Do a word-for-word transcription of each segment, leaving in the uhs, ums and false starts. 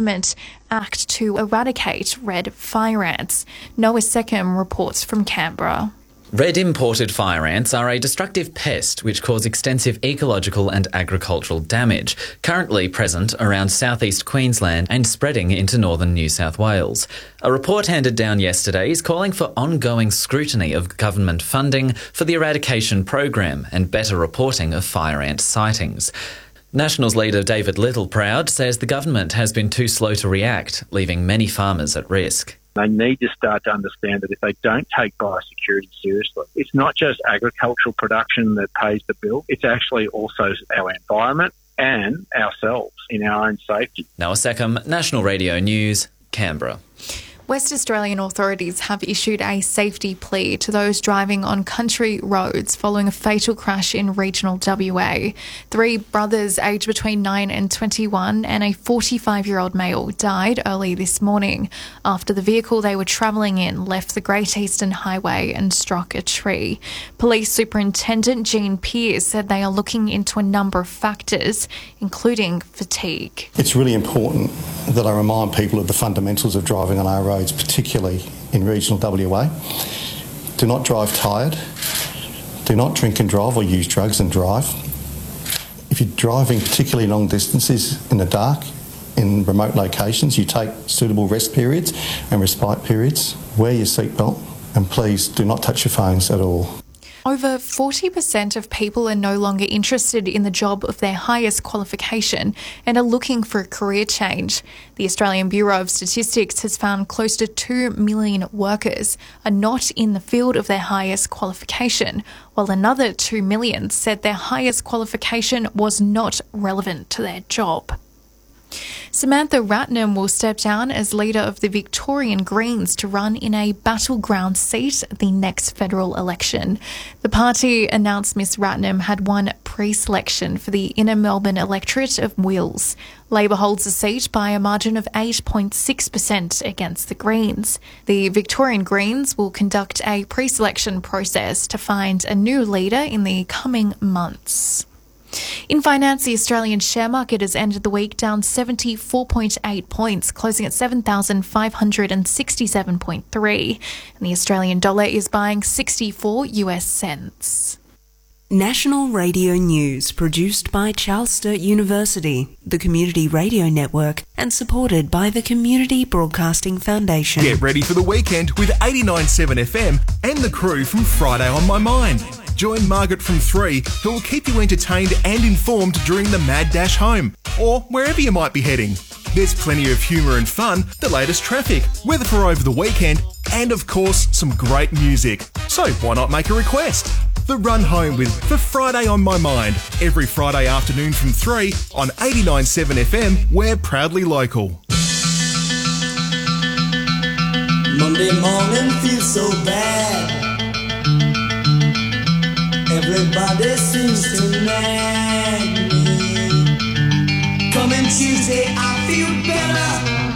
government act to eradicate red fire ants. Noah Seckham reports from Canberra. Red imported fire ants are a destructive pest which cause extensive ecological and agricultural damage, currently present around southeast Queensland and spreading into northern New South Wales. A report handed down yesterday is calling for ongoing scrutiny of government funding for the eradication program and better reporting of fire ant sightings. Nationals leader David Littleproud says the government has been too slow to react, leaving many farmers at risk. They need to start to understand that if they don't take biosecurity seriously, it's not just agricultural production that pays the bill, it's actually also our environment and ourselves in our own safety. Noah Seckham, National Radio News, Canberra. West Australian authorities have issued a safety plea to those driving on country roads following a fatal crash in regional W A. Three brothers aged between nine and twenty-one and a forty-five-year-old male died early this morning after the vehicle they were travelling in left the Great Eastern Highway and struck a tree. Police Superintendent Jean Pearce said they are looking into a number of factors, including fatigue. It's really important that I remind people of the fundamentals of driving on our roads, particularly in regional W A. Do not drive tired. Do not drink and drive or use drugs and drive. If you're driving particularly long distances in the dark, in remote locations, you take suitable rest periods and respite periods. Wear your seatbelt and please do not touch your phones at all. Over forty percent of people are no longer interested in the job of their highest qualification and are looking for a career change. The Australian Bureau of Statistics has found close to two million workers are not in the field of their highest qualification, while another two million said their highest qualification was not relevant to their job. Samantha Ratnam will step down as leader of the Victorian Greens to run in a battleground seat at the next federal election. The party announced Miss Ratnam had won pre-selection for the inner Melbourne electorate of Wills. Labor holds the seat by a margin of eight point six percent against the Greens. The Victorian Greens will conduct a pre-selection process to find a new leader in the coming months. In finance, the Australian share market has ended the week down seventy-four point eight points, closing at seven thousand five hundred sixty-seven point three. And the Australian dollar is buying sixty-four US cents. National Radio News, produced by Charles Sturt University, the Community Radio Network, and supported by the Community Broadcasting Foundation. Get ready for the weekend with eighty-nine point seven F M and the crew from Friday on My Mind. Join Margaret from three, who will keep you entertained and informed during the mad dash home, or wherever you might be heading. There's plenty of humour and fun, the latest traffic, weather for over the weekend, and of course, some great music. So why not make a request? The Run Home with For Friday on My Mind, every Friday afternoon from three on eighty-nine point seven F M, we're proudly local. Monday morning feels so bad. Everybody seems to nag me. Coming Tuesday, I feel better.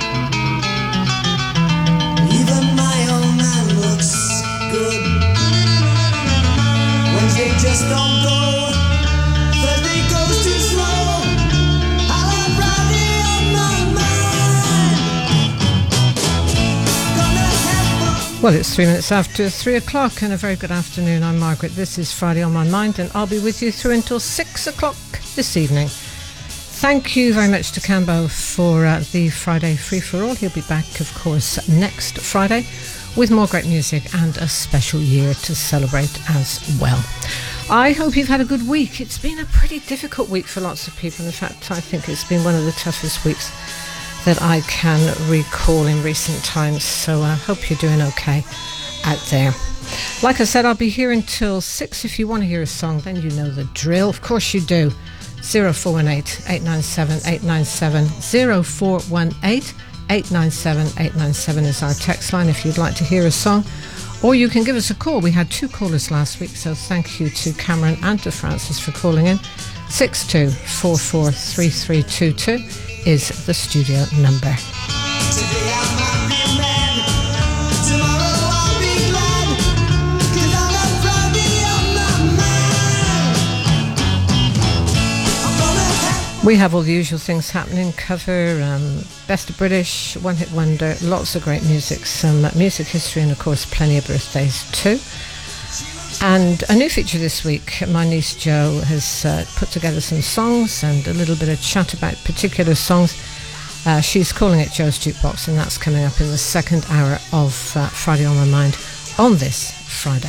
Even my old man looks good. Wednesday just don't go. Thursday goes too slow. I'll have Friday on my mind. Gonna have fun. Well, it's three minutes after three o'clock and a very good afternoon. I'm Margaret. This is Friday on My Mind and I'll be with you through until six o'clock this evening. Thank you very much to Cambo for uh, the Friday free-for-all. He'll be back, of course, next Friday with more great music and a special year to celebrate as well. I hope you've had a good week. It's been a pretty difficult week for lots of people. In fact, I think it's been one of the toughest weeks that I can recall in recent times. So I hope you're doing okay out there. Like I said, I'll be here until six. If you want to hear a song, then you know the drill. Of course you do. zero four one eight, eight nine seven, eight nine seven. zero four one eight, eight nine seven, eight nine seven is our text line if you'd like to hear a song. Or you can give us a call. We had two callers last week, so thank you to Cameron and to Francis for calling in. six two four four three three two two is the studio number. Today I might be mad, tomorrow I'll be glad, 'cause I've got Friday on my mind. I'm gonna have We have all the usual things happening, cover, um, Best of British, One Hit Wonder, lots of great music, some music history, and of course plenty of birthdays too. And a new feature this week, my niece Jo has uh, put together some songs and a little bit of chat about particular songs. Uh, she's calling it Jo's Jukebox, and that's coming up in the second hour of uh, Friday on My Mind on this Friday.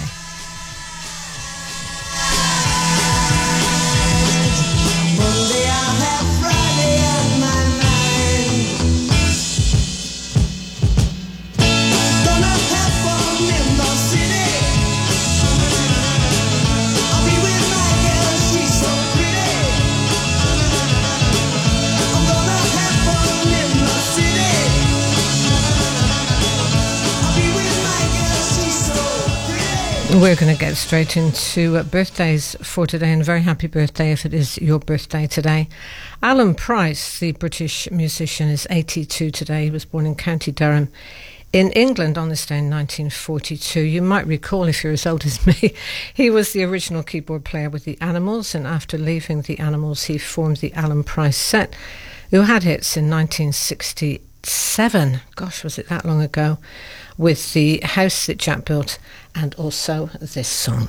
We're going to get straight into uh, birthdays for today, and a very happy birthday if it is your birthday today. Alan Price, the British musician, is eighty-two today. He was born in County Durham in England on this day in nineteen forty-two. You might recall, if you're as old as me, he was the original keyboard player with the Animals, and after leaving the Animals he formed the Alan Price Set, who had hits in nineteen sixty-seven. Gosh, was it that long ago? With the house that Jack built, and also this song.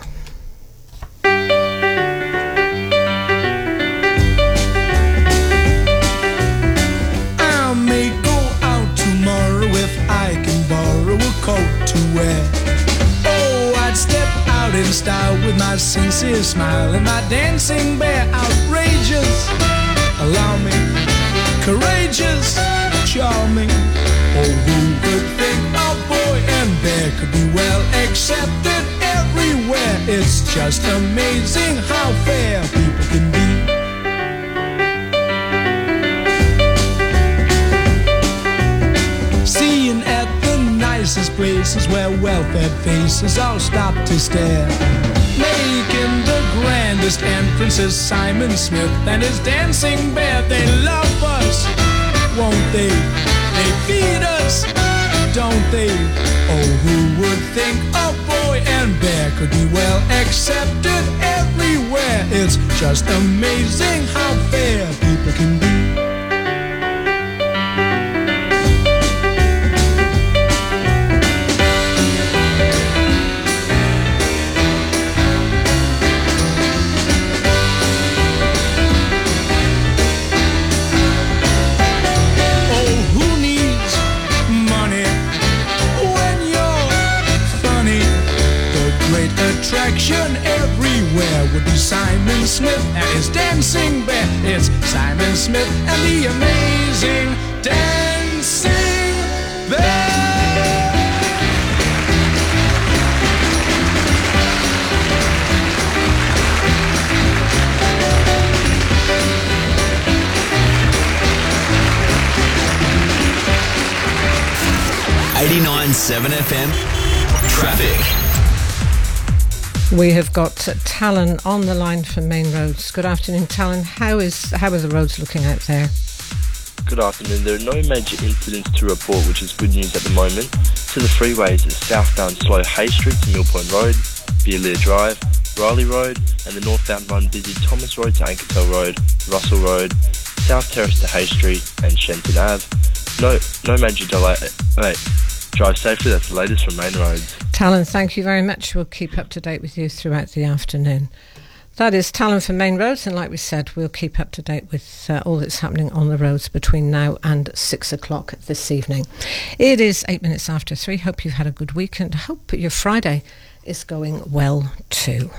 I may go out tomorrow if I can borrow a coat to wear. Oh, I'd step out in style with my sincere smile and my dancing bear. Outrageous, allow me, courageous, charming. Oh, who would think a boy and bear could be well accepted everywhere? It's just amazing how fair people can be. Seeing at the nicest places where well-fed faces all stop to stare, making the grandest entrances, Simon Smith and his dancing bear. They love us, won't they? They feed us, don't they? Oh, who would think a boy and bear could be well accepted everywhere? It's just amazing how fair people can be. Attraction everywhere would be Simon Smith and his dancing bear. It's Simon Smith and the amazing dancing bear. eighty-nine point seven F M Traffic. We have got Talon on the line from Main Roads. Good afternoon, Talon. How is how are the roads looking out there? Good afternoon. There are no major incidents to report, which is good news at the moment. To the freeways, southbound slow Hay Street to Mill Point Road, Beerlear Drive, Riley Road, and the northbound one busy Thomas Road to Ankertel Road, Russell Road, South Terrace to Hay Street, and Shenton Ave. No, no major delay. Wait, drive safely. That's the latest from Main Roads. Talon, thank you very much. We'll keep up to date with you throughout the afternoon. That is Talon from Main Roads, and like we said, we'll keep up to date with uh, all that's happening on the roads between now and six o'clock this evening. It is eight minutes after three. Hope you've had a good weekend. Hope your Friday is going well too.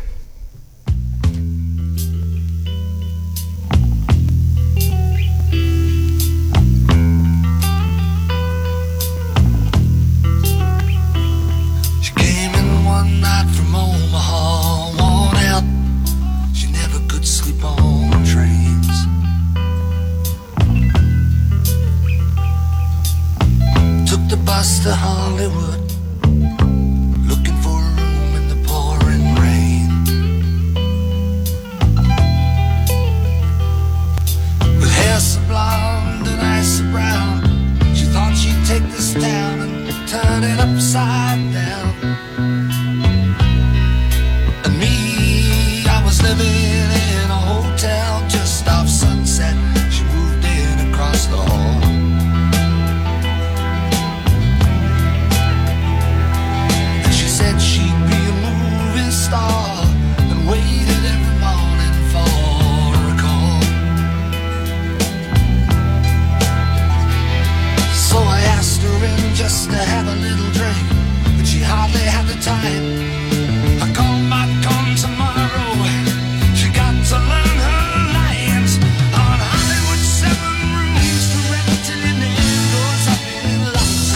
One night from Omaha, worn out. She never could sleep on trains. Took the bus to Hollywood, looking for a room in the pouring rain. With hair so blonde and eyes so brown, she thought she'd take this town and turn it upside down. Living in a hotel just off Sunset night. A call might come tomorrow. She got to learn her lines on Hollywood seven rooms to rent till your name goes up in lights.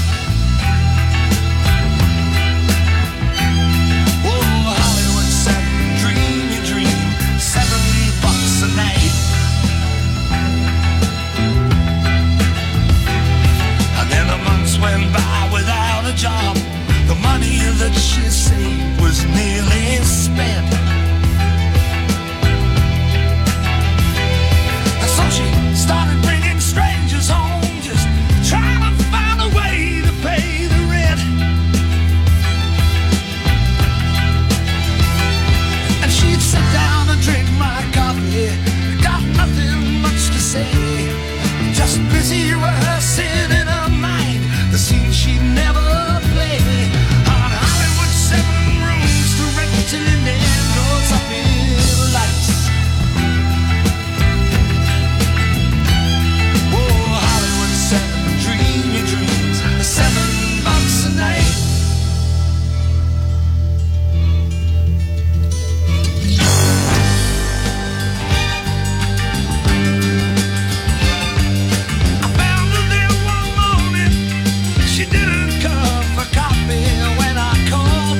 Oh, Hollywood seven, dream your dream, seven bucks a night. And then the months went by without a job. The money that she saved was nearly spent. And so she started bringing strangers home, just trying to find a way to pay the rent. And she'd sit down and drink my coffee, got nothing much to say, just busy rehearsing in her mind the scene she'd never play. On Hollywood seven rooms to rent till your name goes up in lights. Oh, Hollywood seven, dream your dreams, seven bucks a night. I found her there one morning. She didn't come for coffee when I called.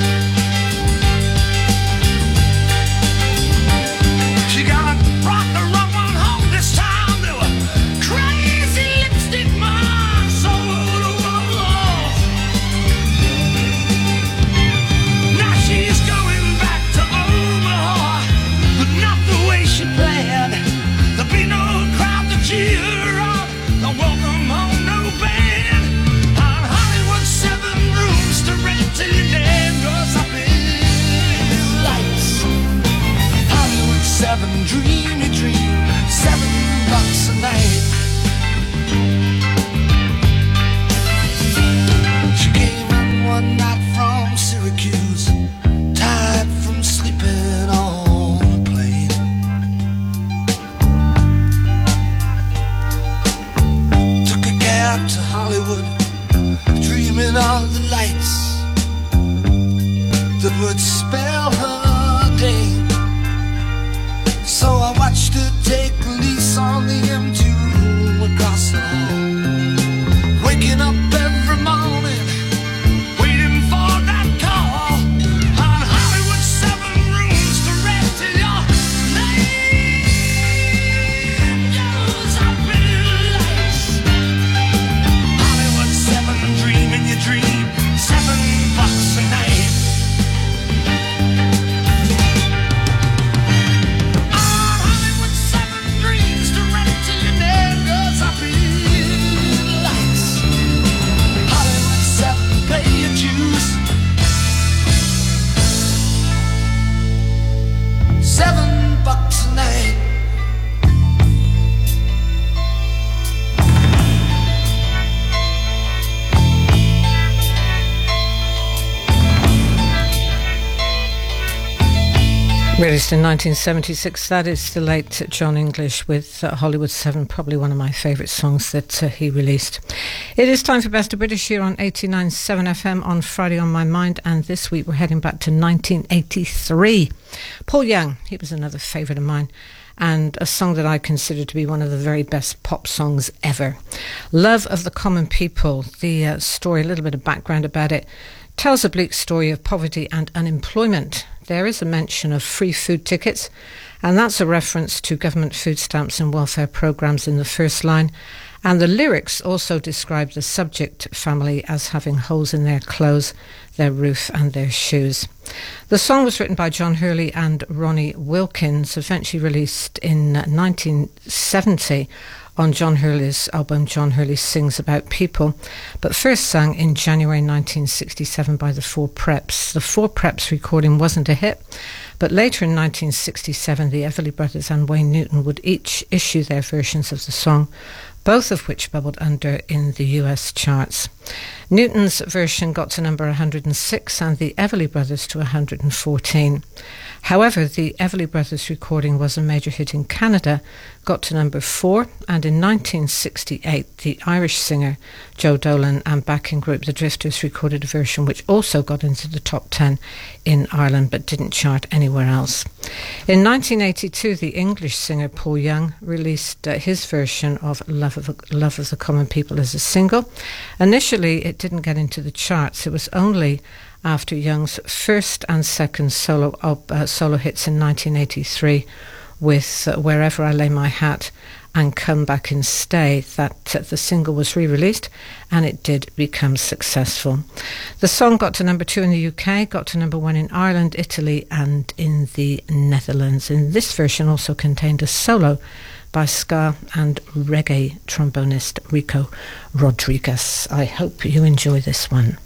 She got brought the wrong one home this time. There were crazy lipstick marks all over the walls. Now she's going back to Omaha, but not the way she planned. There'll be no crowd to cheer her on, no welcome home, no band. On Hollywood seven rooms to rent till your name goes up in lights. Hollywood seven, dream your dream, seven bucks a night. She came in one night from Syracuse, tired from sleeping on a plane. Took a cab to Hollywood, dreaming of the lights that would spell her day. So I watched her take a lease on the M two across the hall, waking up every morning, waiting for that call. On Hollywood seven rooms to rent till your name goes up in lights. Hollywood seven, dreaming your dream, seven bucks a night. On Hollywood seven dreams to rent till your name goes up in lights. Hollywood seven, pay your dues. Seven bucks a night. Released in nineteen seventy-six, that is the late John English with uh, Hollywood seven, probably one of my favourite songs that uh, he released. It is time for Best of British here on eighty-nine point seven F M on Friday on My Mind, and this week we're heading back to nineteen eighty-three. Paul Young, he was another favourite of mine, and a song that I consider to be one of the very best pop songs ever. Love of the Common People, the uh, story, a little bit of background about it, tells a bleak story of poverty and unemployment. There is a mention of free food tickets, and that's a reference to government food stamps and welfare programmes in the first line. And the lyrics also describe the subject family as having holes in their clothes, their roof and their shoes. The song was written by John Hurley and Ronnie Wilkins, eventually released in nineteen seventy on John Hurley's album John Hurley Sings About People, but first sung in January nineteen sixty-seven by the Four Preps. The Four Preps recording wasn't a hit, but later in nineteen sixty-seven the Everly Brothers and Wayne Newton would each issue their versions of the song, both of which bubbled under in the U S charts. Newton's version got to number one hundred six and the Everly Brothers to one hundred fourteen. However, the Everly Brothers recording was a major hit in Canada, got to number four, and in nineteen sixty-eight the Irish singer Joe Dolan and backing group The Drifters recorded a version which also got into the top ten in Ireland but didn't chart anywhere else. In nineteen eighty-two the English singer Paul Young released uh, his version of Love of, the, Love of the Common People as a single. Initially it didn't get into the charts. It was only after Young's first and second solo up, uh, solo hits in nineteen eighty-three with uh, Wherever I Lay My Hat and Come Back and Stay that uh, the single was re-released, and it did become successful. The song got to number two in the U K, got to number one in Ireland, Italy and in the Netherlands. And this version also contained a solo by ska and reggae trombonist Rico Rodriguez. I hope you enjoy this one.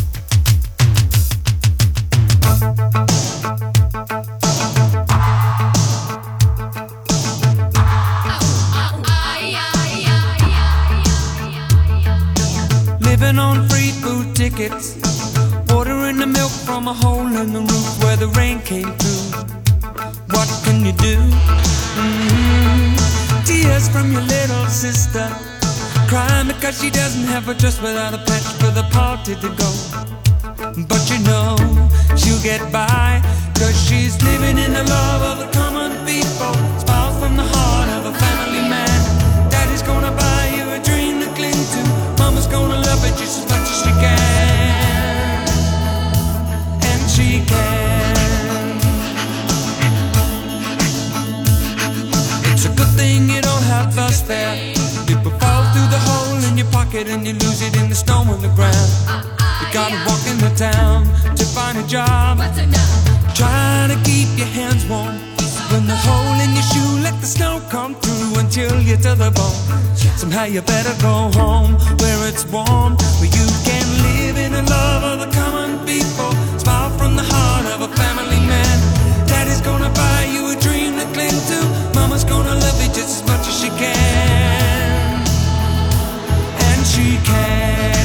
Living on free food tickets, ordering the milk from a hole in the roof where the rain came through. What can you do? Mm-hmm. Tears from your little sister, crying because she doesn't have a dress without a patch for the party to go. But you know she'll get by, cause she's living in the love of the common people. Smiles from the heart of a family man. Daddy's gonna buy you a dream to cling to. Mama's gonna love it just as much as she can. And she can. It's a good thing you don't have us there. People fall through the hole in your pocket and you lose it in the snow on the ground. You gotta walk into town to find a job, trying to keep your hands warm. When the hole in your shoe, let the snow come through until you're to the bone. Somehow you better go home where it's warm, where you can live in the love of the common people. Smile from the heart of a family man. Daddy's gonna buy you a dream to cling to. Mama's gonna love you just as much as she can. And she can.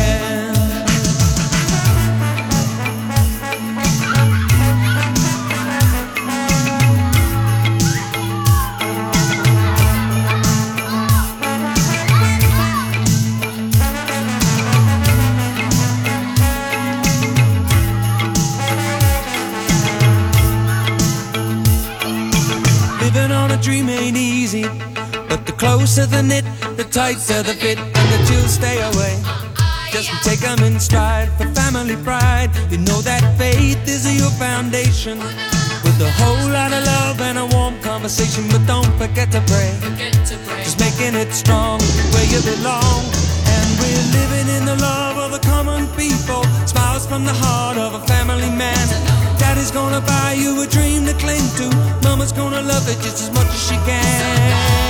Dream ain't easy, but the closer the knit, the tighter the fit, and the chills stay away. Just take them in stride for family pride. You know that faith is your foundation, with a whole lot of love and a warm conversation. But don't forget to pray, just making it strong where you belong. And we're living in the love of the common people. Smiles from the heart of a family man. Daddy's gonna buy you a dream to cling to. Mama's gonna love it just as much as she can.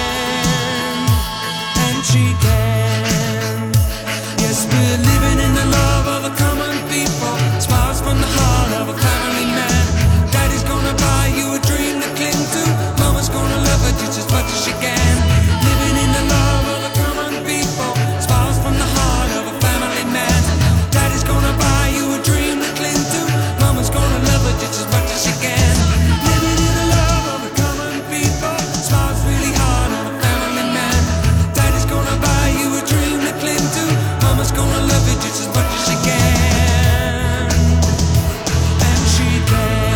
And she can. Yes, we're living in the love of the common people. Smiles from the heart of a family man. Daddy's gonna buy you a dream to cling to. Mama's gonna love it just as much as she can. Living in the love of the common people. Smiles from the heart of a family man. Daddy's gonna buy you a dream to cling to. Mama's gonna love it just as much as she can. Living in the love of the common people. Smiles really hard on a family man. Daddy's gonna buy you a dream to cling to. Mama's gonna love it just as much as she can. And she can.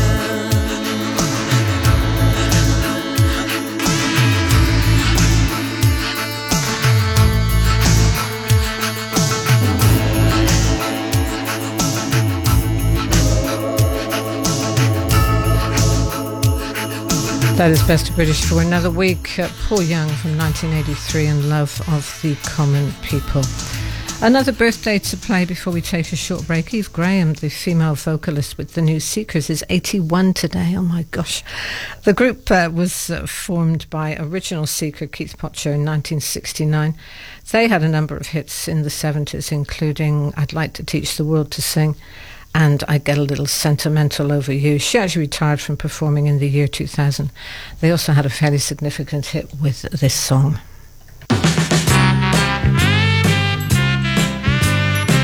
That is Best of British for another week. Uh, Paul Young from nineteen eighty-three and Love of the Common People. Another birthday to play before we take a short break. Eve Graham, the female vocalist with the New Seekers, is eighty-one today. Oh my gosh. The group uh, was uh, formed by original Seeker Keith Potcher in nineteen sixty-nine. They had a number of hits in the seventies, including I'd Like to Teach the World to Sing and I Get a Little Sentimental Over You. She actually retired from performing in the year two thousand. They also had a fairly significant hit with this song.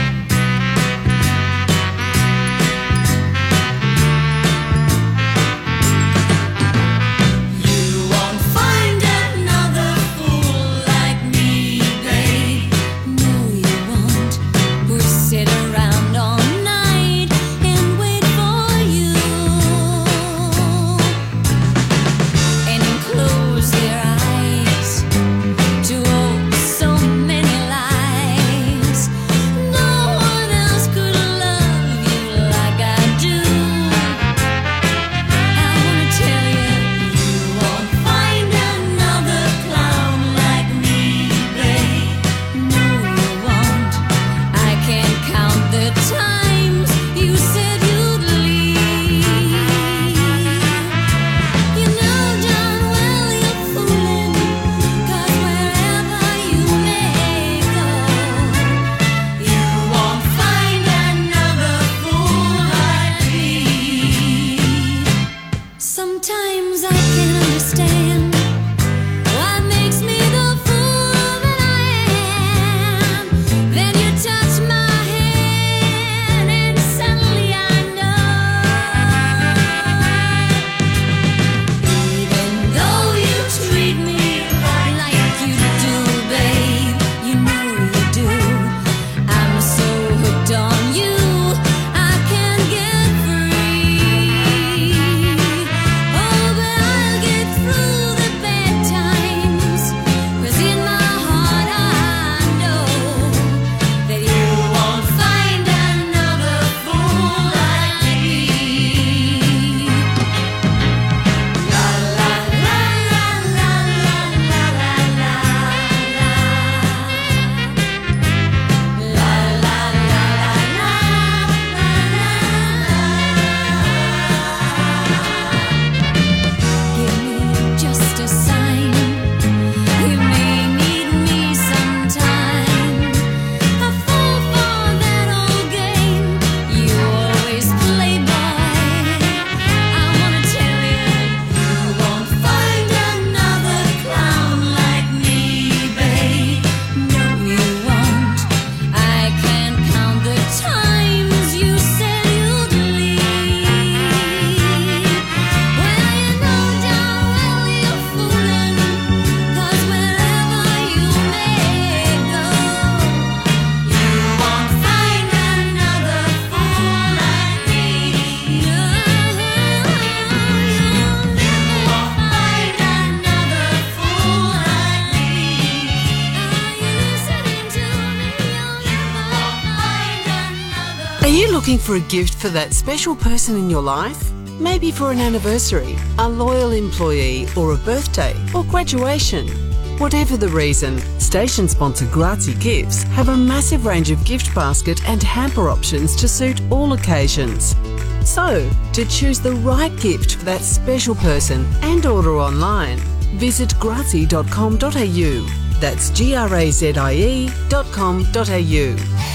Are you looking for a gift for that special person in your life? Maybe for an anniversary, a loyal employee, or a birthday, or graduation. Whatever the reason, station sponsor Grazie Gifts have a massive range of gift basket and hamper options to suit all occasions. So, to choose the right gift for that special person and order online, visit grazie dot com dot a u. That's G R A Z I E dot com dot a u.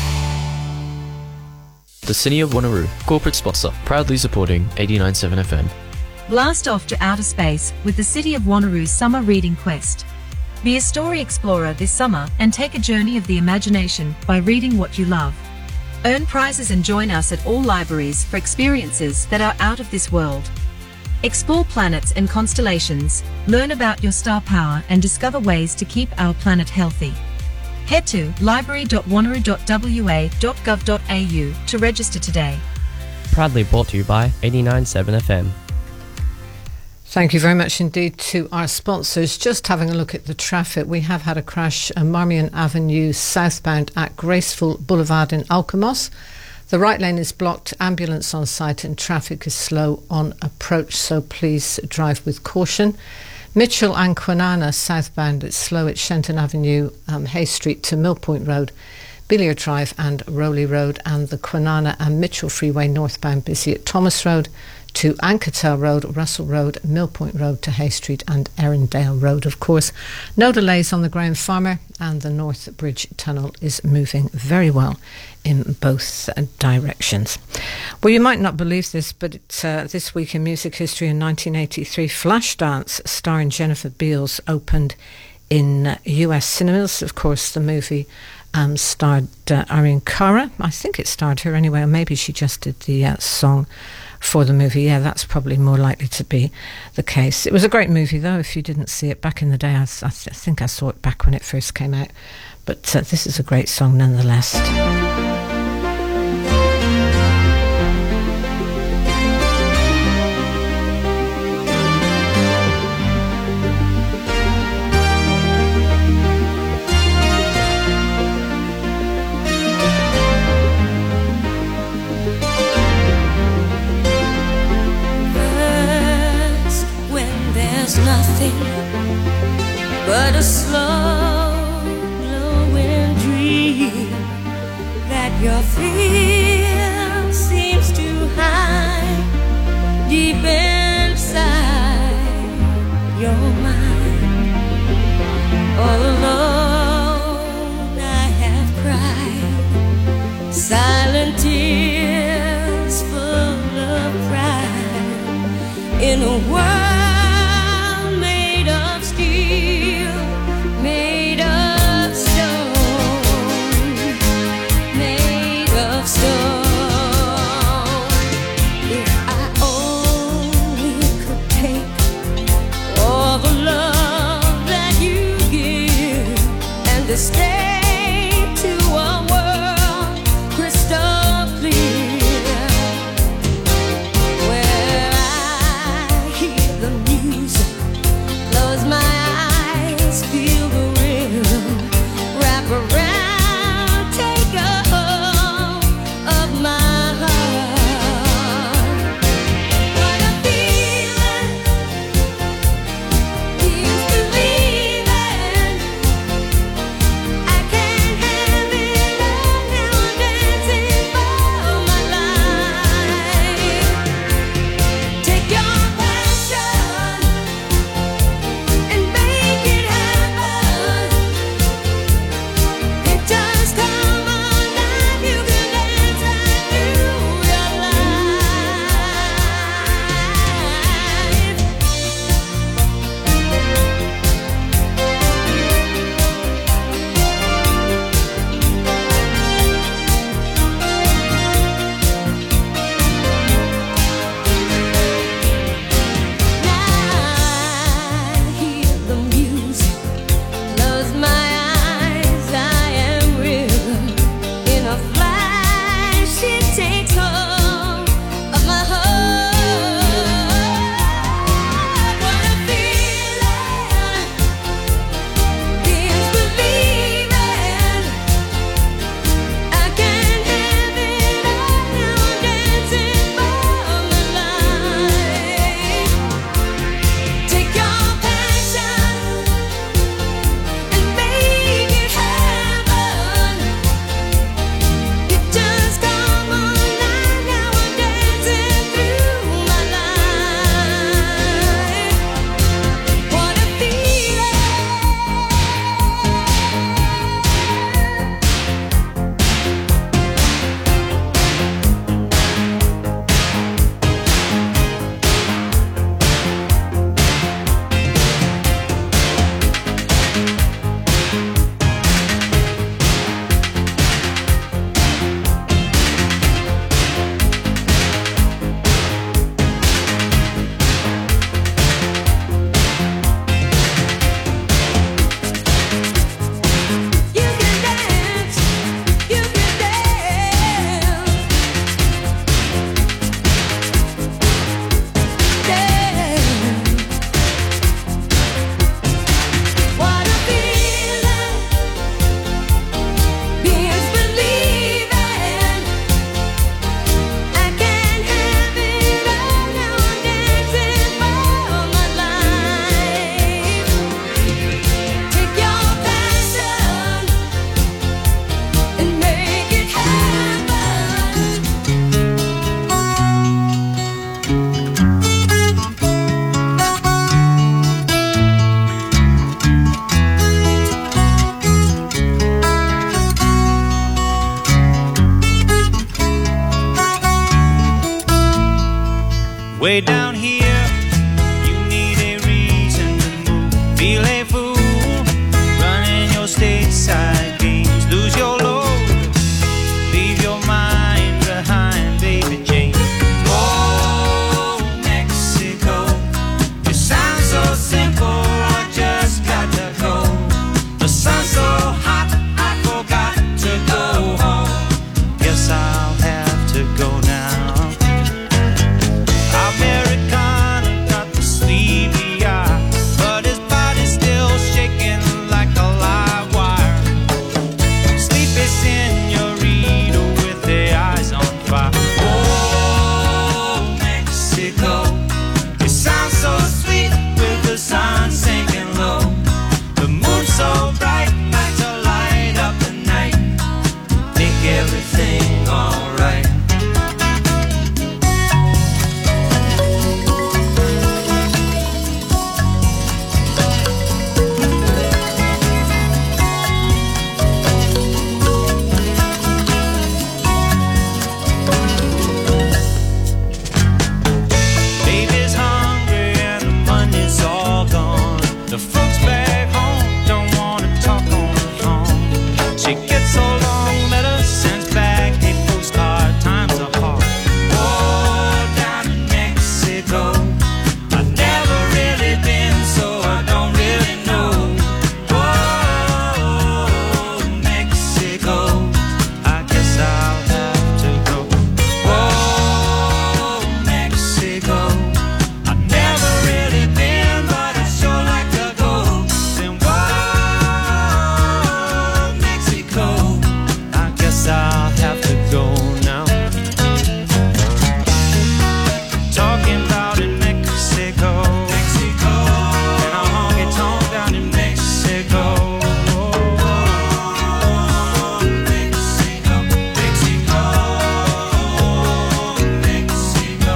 The City of Wanneroo, corporate sponsor, proudly supporting eighty-nine point seven F M. Blast off to outer space with the City of Wanneroo's Summer Reading Quest. Be a story explorer this summer and take a journey of the imagination by reading what you love. Earn prizes and join us at all libraries for experiences that are out of this world. Explore planets and constellations, learn about your star power and discover ways to keep our planet healthy. Head to library dot wanneroo dot w a dot gov dot a u to register today. Proudly brought to you by eighty-nine point seven F M. Thank you very much indeed to our sponsors. Just having a look at the traffic, we have had a crash on Marmion Avenue southbound at Graceful Boulevard in Alkimos. The right lane is blocked, ambulance on site and traffic is slow on approach, so please drive with caution. Mitchell and Quinana southbound, it's slow at Shenton Avenue, um, Hay Street to Millpoint Road, Billier Drive and Rowley Road, and the Quinana and Mitchell Freeway northbound busy at Thomas Road to Anketel Road, Russell Road, Millpoint Road to Hay Street and Erindale Road, of course. No delays on the Graham Farmer, and the North Bridge Tunnel is moving very well in both uh, directions. Well, you might not believe this, but it's, uh, this week in music history in nineteen eighty-three, Flashdance, starring Jennifer Beals, opened in uh, U S cinemas. Of course, the movie um, starred uh, Irene Cara. I think it starred her anyway, or maybe she just did the uh, song for the movie. Yeah, that's probably more likely to be the case. It was a great movie, though, if you didn't see it back in the day. I, I, th- I think I saw it back when it first came out. But uh, this is a great song nonetheless. Nothing but a slow glowing dream that your fear seems to hide deep inside your mind. All alone I have cried silent tears full of pride in a world stay to a world crystal clear, where I hear the Way down here, you need a reason to move. Feel a fool, running your stateside games. Lose your load, leave your mind behind, baby Jane. Oh, Mexico, you sound so simple, I just got to go. The sun's so hot, I forgot to go home. Guess I'll have to go now. Americana got the sleepy eye, but his body's still shaking like a live wire. Sleepy senorita with their eyes on fire. Oh, Mexico, you sound so sweet with the sun sinking low. The moon's so bright, like to light up the night, make everything alright. Baby's hungry and the money's all gone. The folks back home don't wanna talk on the phone. She gets so long letters, sends back a postcard. Times are hard. Oh, down in Mexico, I've never really been, so I don't really know. Oh, Mexico, I guess I'll have to go. Oh, Mexico, I've never really been, but I sure like to go. Then whoa, Mexico, I guess I'll have to go now. Talking about in Mexico, Mexico, and a honky tonk down in Mexico. Mexico, Mexico, Mexico.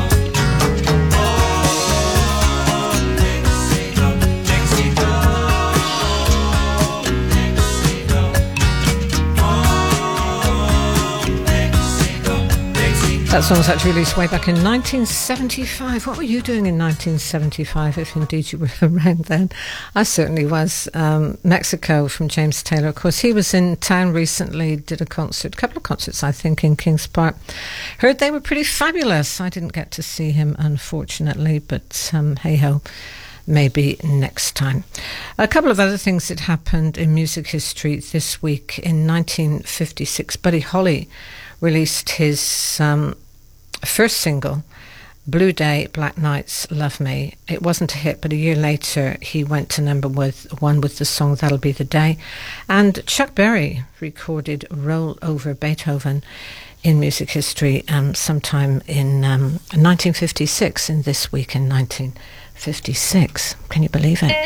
That song was actually released way back in nineteen seventy-five. What were you doing in nineteen seventy-five, if indeed you were around then? I certainly was. Um, Mexico from James Taylor. Of course, he was in town recently, did a concert, a couple of concerts, I think, in Kings Park. Heard they were pretty fabulous. I didn't get to see him, unfortunately, but um, hey-ho. Maybe next time. A couple of other things that happened in music history this week. In nineteen fifty-six, Buddy Holly released his um, first single, Blue Day, Black Nights, Love Me. It wasn't a hit, but a year later he went to number with, one with the song That'll Be the Day. And Chuck Berry recorded Roll Over Beethoven in music history um, sometime in um, nineteen fifty-six, in this week in nineteen fifty-six. Can you believe it?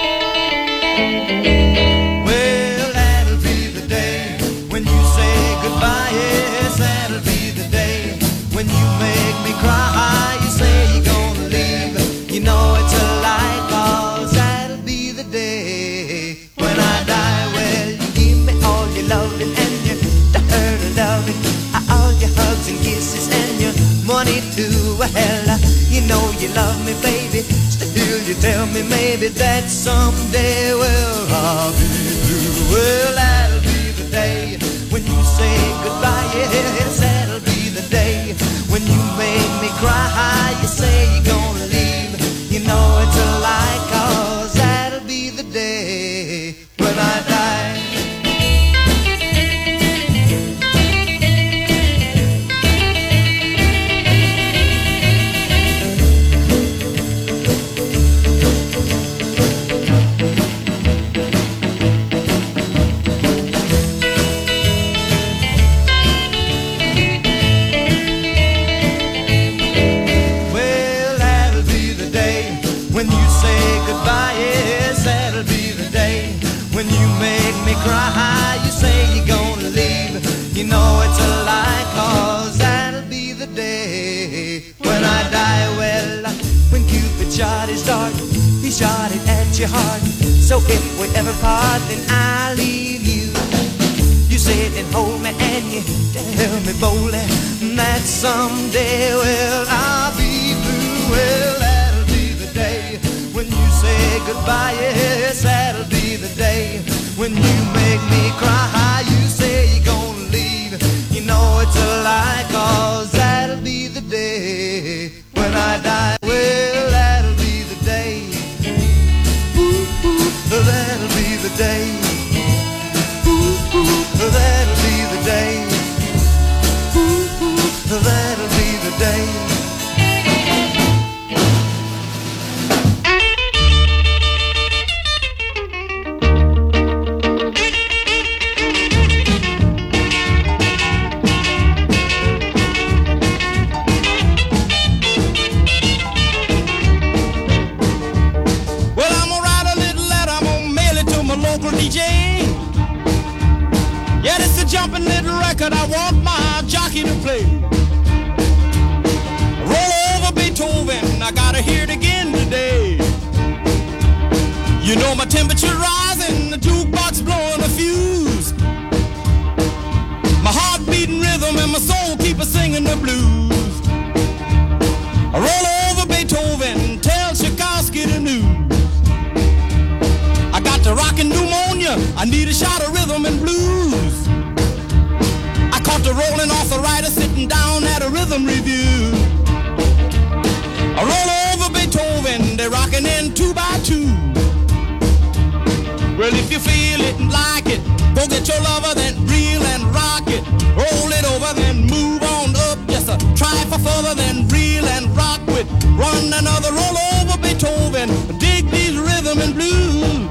Well, that'll be the day when you say goodbye. Yes, that'll be the day when you make me cry. You say you're gonna leave, you know it's a lie, 'cause that'll be the day when I die. Well, you give me all your loving and your dirty loving, all your hugs and kisses and your money too. Well, you know you love me, baby. Still you tell me maybe that someday, well, I'll be through. Well, that'll be the day when you say goodbye. Yes, that'll be the day when you make me cry. You say you're gonna leave, you know it's a lie, 'cause that'll be the day when I die. Goodbye, yes, that'll be the day when you make me cry. You say you're gonna leave, you know it's a lie, 'cause that'll be the day when I die. Well, when Cupid shot his dart, he shot it at your heart. So if we ever part, then I'll leave you. You sit and hold me and you tell me boldly that someday, well, I'll be through. well, that'll be the day when you say goodbye. Yes, that'll be the day when you make me cry. You say you're gonna leave, you know it's a lie, 'cause that'll be the day when I die. Well, that'll be the day. Ooh, ooh, that'll be the day. Ooh, ooh, that'll be the day. Ooh, ooh, that'll be the day. D J. Yeah, this is a jumping little record I want my jockey to play. Roll over Beethoven, I gotta hear it again today. You know my temperature rising, the jukebox blowing a fuse. My heart beating rhythm and my soul keep singing the blues. Roll over Beethoven, tell Tchaikovsky the news. I got the rockin' pneumonia, I need a shot of rhythm and blues. I caught the rolling arthritis sitting down at a rhythm review. I roll over Beethoven, they're rockin' in two by two. Well, if you feel it and like it, go get your lover, then reel and rock it. Roll it over, then move on up. Yes, sir. Try for further, then reel and rock with. Run another roll over Beethoven. Dig these rhythm and blues.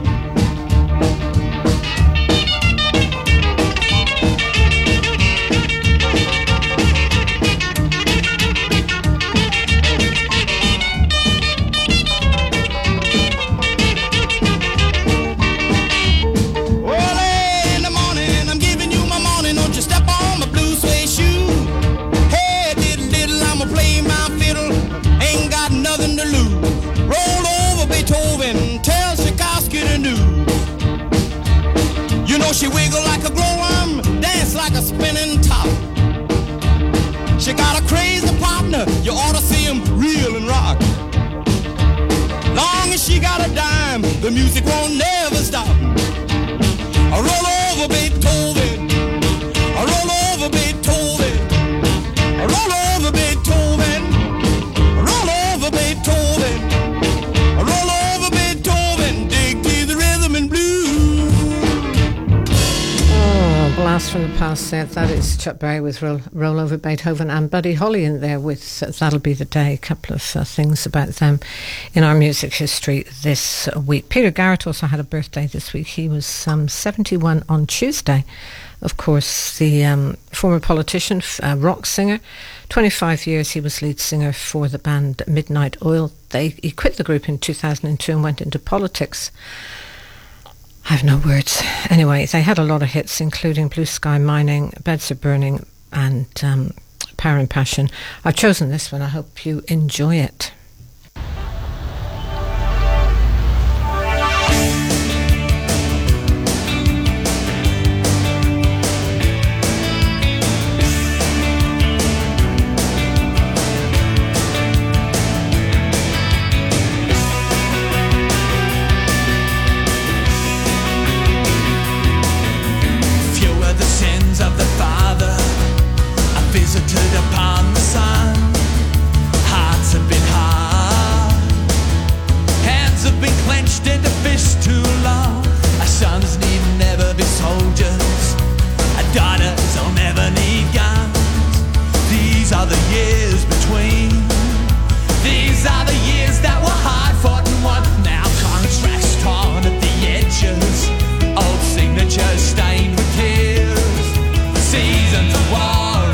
She wiggle like a glowworm, dance like a spinning top. She got a crazy partner, you ought to see him reel and rock. Long as she got a dime, the music won't never stop. I roll over Beethoven, I roll over Beethoven, I roll over Beethoven, I roll over Beethoven, I roll over Beethoven, dig to the rhythm and blues. Blast from the past there. That is Chuck Berry with Roll, Roll Over Beethoven, and Buddy Holly in there with uh, That'll Be the Day. A couple of uh, things about them in our music history this week. Peter Garrett also had a birthday this week. He was um, seventy-one on Tuesday. Of course, the um, former politician, uh, rock singer. twenty-five years he was lead singer for the band Midnight Oil. They, he quit the group in two thousand two and went into politics. I have no words. Anyway, they had a lot of hits, including Blue Sky Mining, Beds Are Burning, and um, Power and Passion. I've chosen this one. I hope you enjoy it. Visited upon the sun. Hearts have been hard, hands have been clenched into fists too long. Our sons need never be soldiers, our daughters will never need guns. These are the years between, these are the years that were hard fought and won. Now contracts torn at the edges, old signatures stained with tears, seasons of war.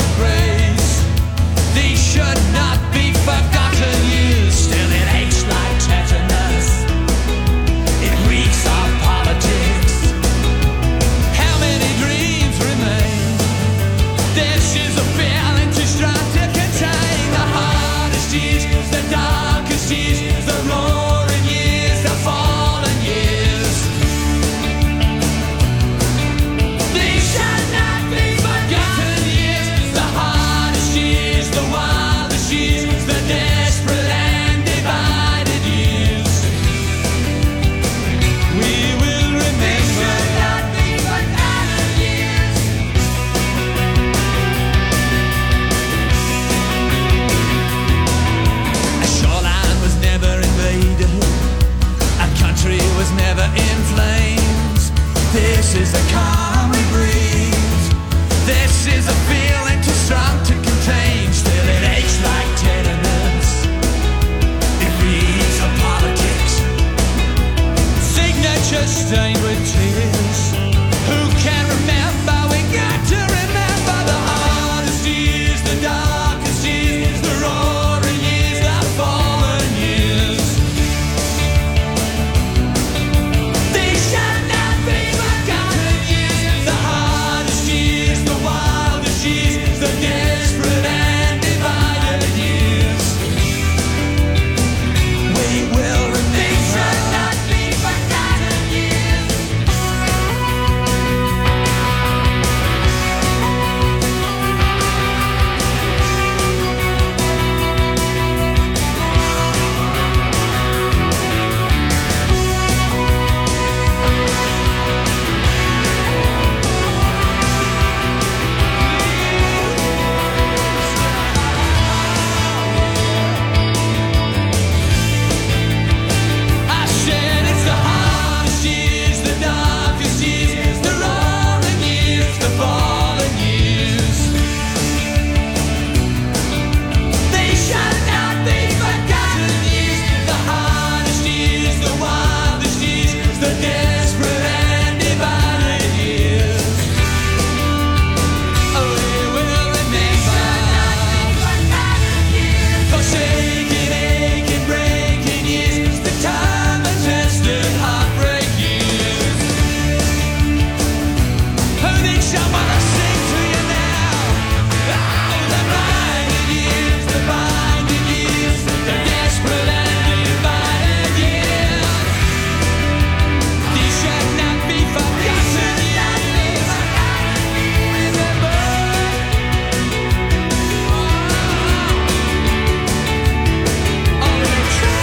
Should not be forgotten years. Still it aches like tetanus, it reeks of politics. How many dreams remain? This is a feeling too strong to contain. The hardest years, the darkest years, the roaring years, the fallen years. These should not be forgotten years. The hardest years, the one the desperate and This is a feeling too strong to contain. Still it aches like tetanus. It reads of politics. Signature stained with tears. Who can remember? We got to remember the hardest years, the darkest years, the roaring years, the fallen years. They shall not be forgotten years. The hardest years, the wildest years, the desperate and divided years. We will remember. They shall not be forgotten years. I said it's the hardest years, the darkest years, the roaring years, the fallen years. They shall not be forgotten years. The hardest years, the wildest years, the desperate and divided years. Oh, we will remember. Forsaken, aching, breaking years, the time and tested heartbreak years. Who thinks I wanna sing to you now? Oh, the blinded years, the blinded years, the desperate and divided years. These shall not be forgotten years. Remember. Oh, they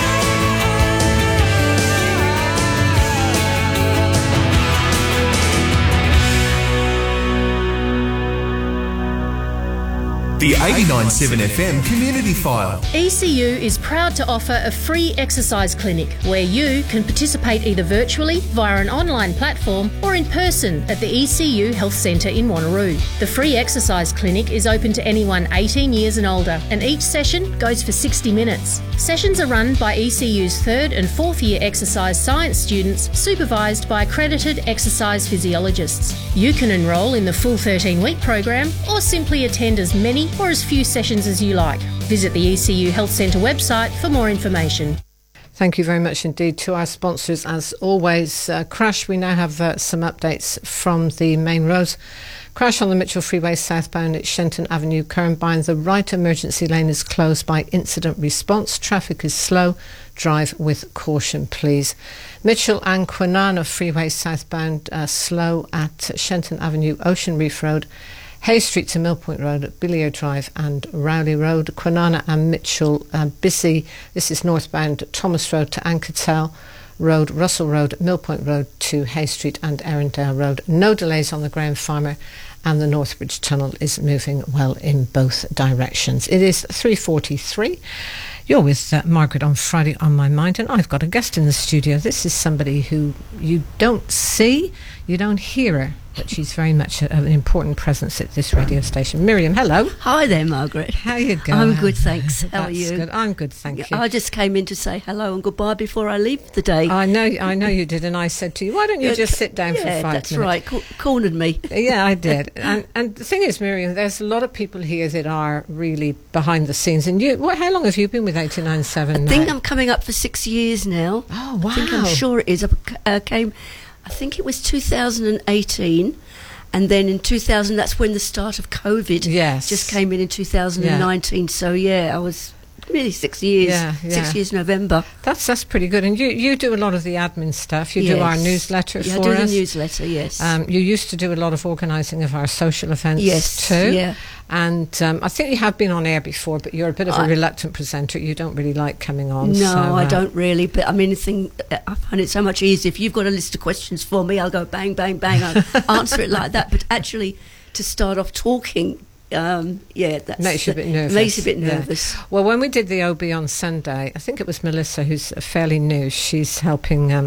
The eighty-nine point seven F M Community File. E C U is proud to offer a free exercise clinic where you can participate either virtually via an online platform or in person at the E C U Health Centre in Wanneroo. The free exercise clinic is open to anyone eighteen years and older, and each session goes for sixty minutes. Sessions are run by E C U's third and fourth year exercise science students, supervised by accredited exercise physiologists. You can enrol in the full thirteen-week program or simply attend as many or as few sessions as you like. Visit the E C U Health Centre website for more information. Thank you very much indeed to our sponsors. As always, uh, Crash, we now have uh, some updates from the main roads. Crash on the Mitchell Freeway southbound at Shenton Avenue, Currambine. The right emergency lane is closed by incident response. Traffic is slow. Drive with caution, please. Mitchell and Kwinana Freeway southbound, uh, slow at Shenton Avenue, Ocean Reef Road. Hay Street to Mill Point Road at Billier Drive and Rowley Road. Kwinana and Mitchell uh, busy. This is northbound Thomas Road to Anketel Road, Russell Road, Mill Point Road to Hay Street and Erindale Road. No delays on the Graham Farmer, and the Northbridge Tunnel is moving well in both directions. It is three forty-three. You're with uh, Margaret on Friday on My Mind, and I've got a guest in the studio. This is somebody who you don't see, you don't hear her, but she's very much a, an important presence at this radio station. Miriam, hello. Hi there, Margaret. How you going? I'm good, thanks. How That's are you? Good. I'm good, thank you. I just came in to say hello and goodbye before I leave the day. I know, I know you did, and I said to you, why don't you Yeah, just sit down yeah, for five that's minutes? right. Co- cornered me. Yeah, I did. And, and the thing is, Miriam, there's a lot of people here that are really behind the scenes. And you, what, how long have you been with eighty-nine point seven I now? think I'm coming up for six years now. Oh, wow. I think I'm sure it is. I uh, came, I think it was two thousand eighteen. And then in two thousand, that's when the start of COVID yes. just came in in two thousand nineteen. Yeah. So, yeah, I was really six years. Yeah, yeah. Six years November. That's that's pretty good. And you, you do a lot of the admin stuff. You yes. do our newsletter yeah, for I do us. the newsletter, yes. Um, you used to do a lot of organising of our social events yes, too. Yeah. And um, I think you have been on air before, but you're a bit of a I, reluctant presenter. You don't really like coming on. No, so, uh, I don't really. But I mean, the thing, I find it so much easier. If you've got a list of questions for me, I'll go bang, bang, bang. I'll answer it like that. But actually, to start off talking, um, yeah, that makes you a bit nervous. Makes you a bit nervous. Yeah. Well, when we did the O B on Sunday, I think it was Melissa, who's fairly new. She's helping um,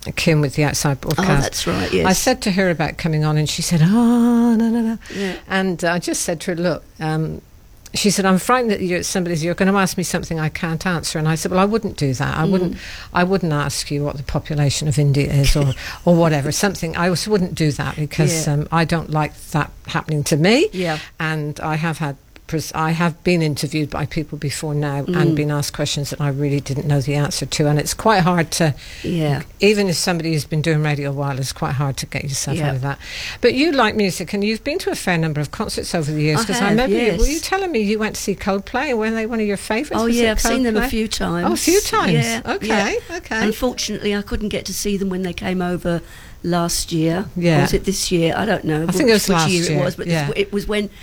Kim with the Outside Broadcast. Oh, that's right, yes. I said to her about coming on, and she said, oh, no, no, no. Yeah. And uh, I just said to her, look, um, she said, I'm frightened that you're, somebody's, you're going to ask me something I can't answer. And I said, well, I wouldn't do that. I Mm. wouldn't I wouldn't ask you what the population of India is or, or whatever, something. I also wouldn't do that because Yeah. um, I don't like that happening to me. Yeah. And I have had pres- I have been interviewed by people before now Mm. and been asked questions that I really didn't know the answer to. And it's quite hard to, Yeah. even if somebody who's been doing radio a while, it's quite hard to get yourself Yeah. out of that. But you like music, and you've been to a fair number of concerts over the years. I Because I, have, remember you, yes. were you telling me you went to see Coldplay? Were they one of your favourites? Oh Was yeah, it I've seen them a Coldplay? few times. Oh, a few times. Yeah, Okay, yeah. okay. Unfortunately, I couldn't get to see them when they came over last year. Yeah. Or was it this year? I don't know. I which, think it was which last year, year, it was, but yeah. this, it was when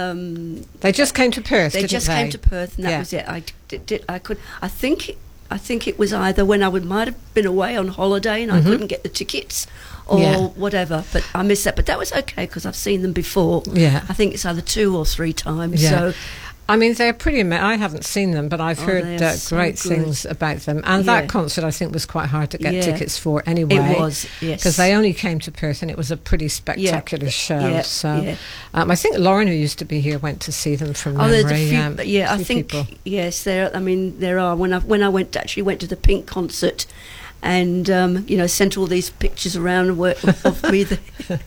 um, They just came to Perth, they didn't just they? came to Perth, and that Yeah. was it. I did, did. I could. I think. I think it was either when I would might have been away on holiday and Mhm. I couldn't get the tickets, or Yeah. whatever. But I missed that. But that was okay because I've seen them before. Yeah. I think it's either two or three times. Yeah. So. I mean, they're pretty. Ama- I haven't seen them, but I've Oh, heard they are uh, so great good. things about them. And Yeah. that concert, I think, was quite hard to get Yeah. tickets for anyway. It was, yes. Because they only came to Perth, and it was a pretty spectacular show. Yeah, So, yeah. Um, I think Lauren, who used to be here, went to see them from Oh, memory. there's a few. um, yeah, I few think people. yes, there. I mean, there are. When I when I went actually went to the Pink concert, and um, you know, sent all these pictures around of, of me. The,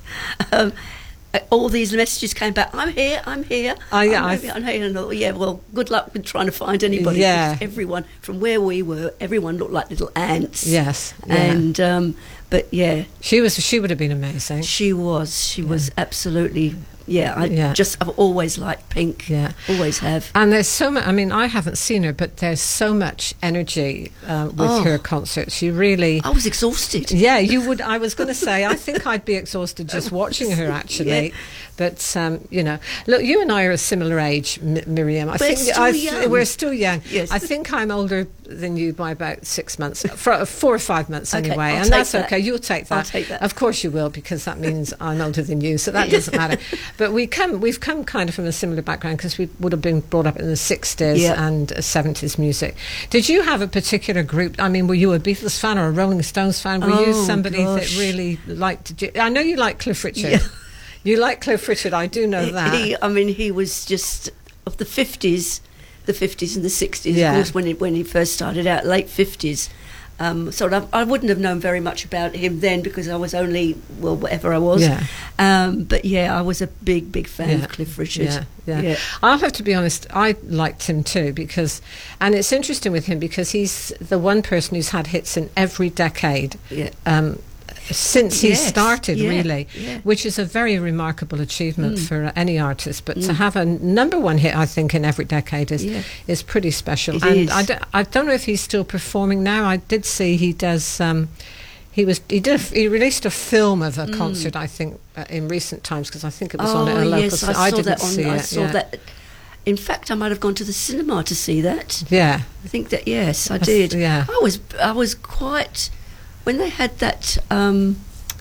um, all these messages came back. I'm here. I'm here. Oh, yeah, I'm, I here, I'm here. And I thought, yeah. Well, good luck with trying to find anybody. Yeah. because everyone from where we were, everyone looked like little ants. Yes, yeah. And um, but yeah, She was. She would have been amazing. she was. She was absolutely. Yeah. I Yeah. just. I've always liked Pink. Yeah. Always have. And there's so much. I mean, I haven't seen her, but there's so much energy uh, with Oh. her concerts. She really. I was exhausted. Yeah, you would. I was going to say, I think I'd be exhausted just watching her, actually. Yeah. But um, you know, look, you and I are a similar age, M- Miriam. I We're think still I young. we're still young. Yes. I think I'm older than you by about six months, for, four or five months Okay, anyway, I'll and take that's that. okay. You'll take that. I'll take that. Of course you will, because that means I'm older than you, so that doesn't matter. But we come, we've come kind of from a similar background because we would have been brought up in the sixties Yeah. and uh, seventies music. Did you have a particular group? I mean, were you a Beatles fan or a Rolling Stones fan? Were you Oh, somebody that gosh. really liked? I know you like Cliff Richard. Yeah. You like Cliff Richard, I do know He- that. He, I mean, he was just of the fifties, the fifties and the sixties. Yeah. Of course, when he, when he first started out, late fifties. Um, so I, I wouldn't have known very much about him then because I was only, well, whatever I was. Yeah. Um, but yeah, I was a big, big fan Yeah. of Cliff Richard. Yeah, yeah, I'll have to be honest, I liked him too because, and it's interesting with him because he's the one person who's had hits in every decade. Yeah. Um, since he Yes, started, yeah, really, yeah. which is a very remarkable achievement Mm. for any artist. But to Mm. have a number one hit, I think, in every decade is Yeah. is pretty special. It and is. I don't, I don't know if he's still performing now. I did see he does. Um, he was he did a, he released a film of a Mm. concert, I think, uh, in recent times because I think it was on Oh, a local. yes, I ci- saw didn't that on. see I it. saw yeah. that. In fact, I might have gone to the cinema to see that. Yeah. I think that yes, I I th- did. yeah. I was I was quite when they had that um,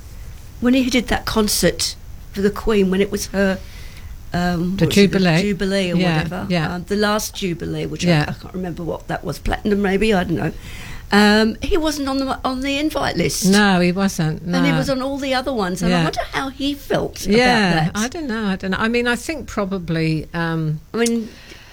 when he did that concert for the Queen when it was her um, The what was it, Jubilee. Jubilee or Yeah, whatever. yeah. Um, the last Jubilee, which Yeah. I, I can't remember what that was, platinum maybe. I don't know. Um, he wasn't on the on the invite list. No, he wasn't. No. And he was on all the other ones, and I Yeah. wonder how he felt Yeah, about that. I don't know. I don't know. I mean, I think probably. Um, I mean,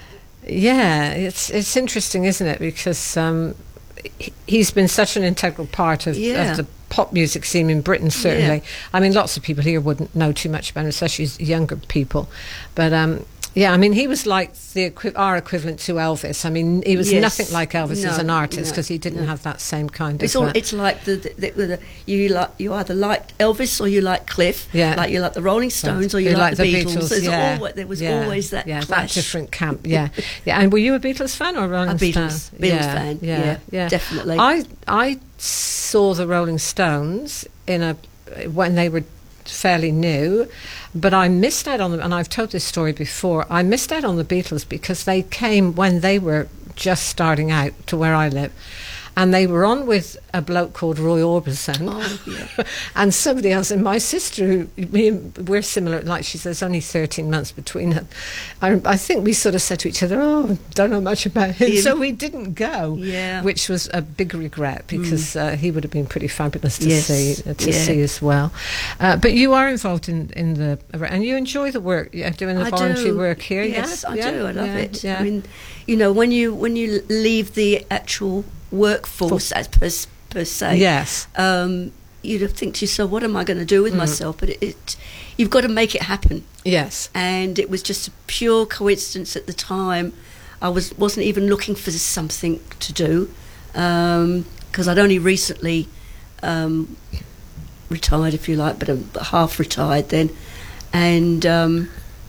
yeah, it's it's interesting, isn't it? Because um, he- he's been such an integral part of, Yeah. of the pop music scene in Britain. Certainly, Yeah. I mean, lots of people here wouldn't know too much about him, especially younger people. But um, yeah, I mean, he was like the equi- our equivalent to Elvis. I mean, he was Yes. nothing like Elvis as No, an artist no, because he didn't no. have that same kind It's of. all. uh, It's like the, the, the, the you like you either like Elvis or you like Cliff. Yeah. Like you like the Rolling Stones or you Who like, the Beatles. Beatles, There's yeah. always, there was Yeah, always that yeah, clash. that different camp. Yeah, yeah. And were you a Beatles fan or a Rolling A Beatles- Stones? Beatles yeah, fan, Yeah, yeah, yeah, definitely. I I saw the Rolling Stones in a when they were fairly new, but I missed out on them. And I've told this story before. I missed out on the Beatles because they came when they were just starting out to where I live. and they were on with a bloke called Roy Orbison, Oh, yeah. and somebody else, and my sister, who we, we're similar, like she says, only thirteen months between us. I, I think we sort of said to each other, oh, don't know much about him, Him. so we didn't go, Yeah. which was a big regret, because uh, he would have been pretty fabulous to Yes. see uh, to Yeah. see as well. Uh, but you are involved in, in the, and you enjoy the work, yeah, doing the I voluntary do. work here. Yes, yeah? I Yeah, do. I love yeah, it. yeah. I mean, you know, when you when you leave the actual workforce as per, per se, Yes. um, you'd think to yourself, "What am I going to do with Mm. myself?" But it, it, you've got to make it happen. Yes. And it was just a pure coincidence at the time. I was wasn't even looking for something to do because I'd only recently um, retired, if you like, but I'm half retired then, and. Um,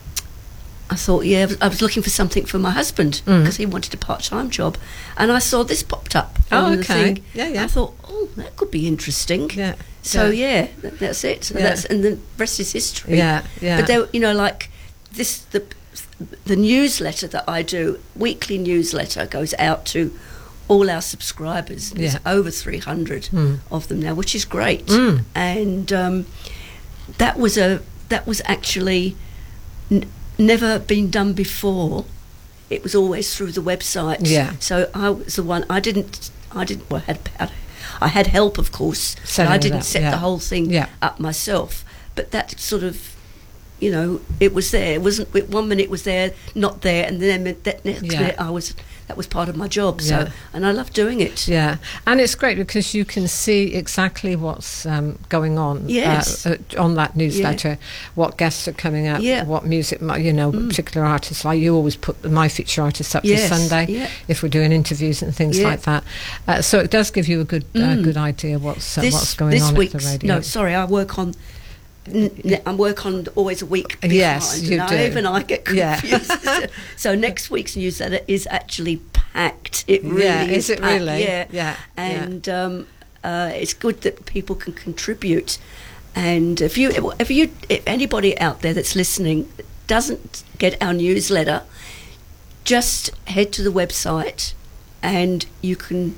I thought, yeah, I was looking for something for my husband because Mm. he wanted a part-time job, and I saw this popped up. Oh, on the okay. thing. Yeah, yeah. I thought, oh, that could be interesting. Yeah. So Yeah. yeah, that, that's it. So Yeah. that's and the rest is history. Yeah, yeah. But there, you know, like this, the the newsletter that I do, weekly newsletter, goes out to all our subscribers. There's Yeah. over three hundred Mm. of them now, which is great. Mm. And um, that was a that was actually. N- never been done before. It was always through the website. Yeah. So I was the one. I didn't. I didn't. Well, I had. I had help, of course. But Setting I it didn't up, set yeah. the whole thing Yeah. up myself. But that sort of, you know, it was there. It wasn't. It, one minute it was there, not there, and then that next Yeah. minute I was. That was part of my job. So, Yeah. and I love doing it. Yeah, and it's great because you can see exactly what's um, going on Yes. uh, uh, on that newsletter, what guests are coming up, Yeah. what music, mi- you know, Mm. particular artists. Like you always put my feature artists up Yes, for Sunday yeah. if we're doing interviews and things Yeah. like that. Uh, so it does give you a good uh, Mm. good idea what's uh, This, what's going this on at week's, the radio. No, sorry, I work on. N- n- I work on always a week behind. Yes, you and do. I, even I get Yeah. confused. So next week's newsletter is actually packed. It really Yeah, is. is it packed, really? Yeah, Yeah, And um, uh, it's good that people can contribute. And if you, if you, if anybody out there that's listening doesn't get our newsletter, just head to the website, and you can.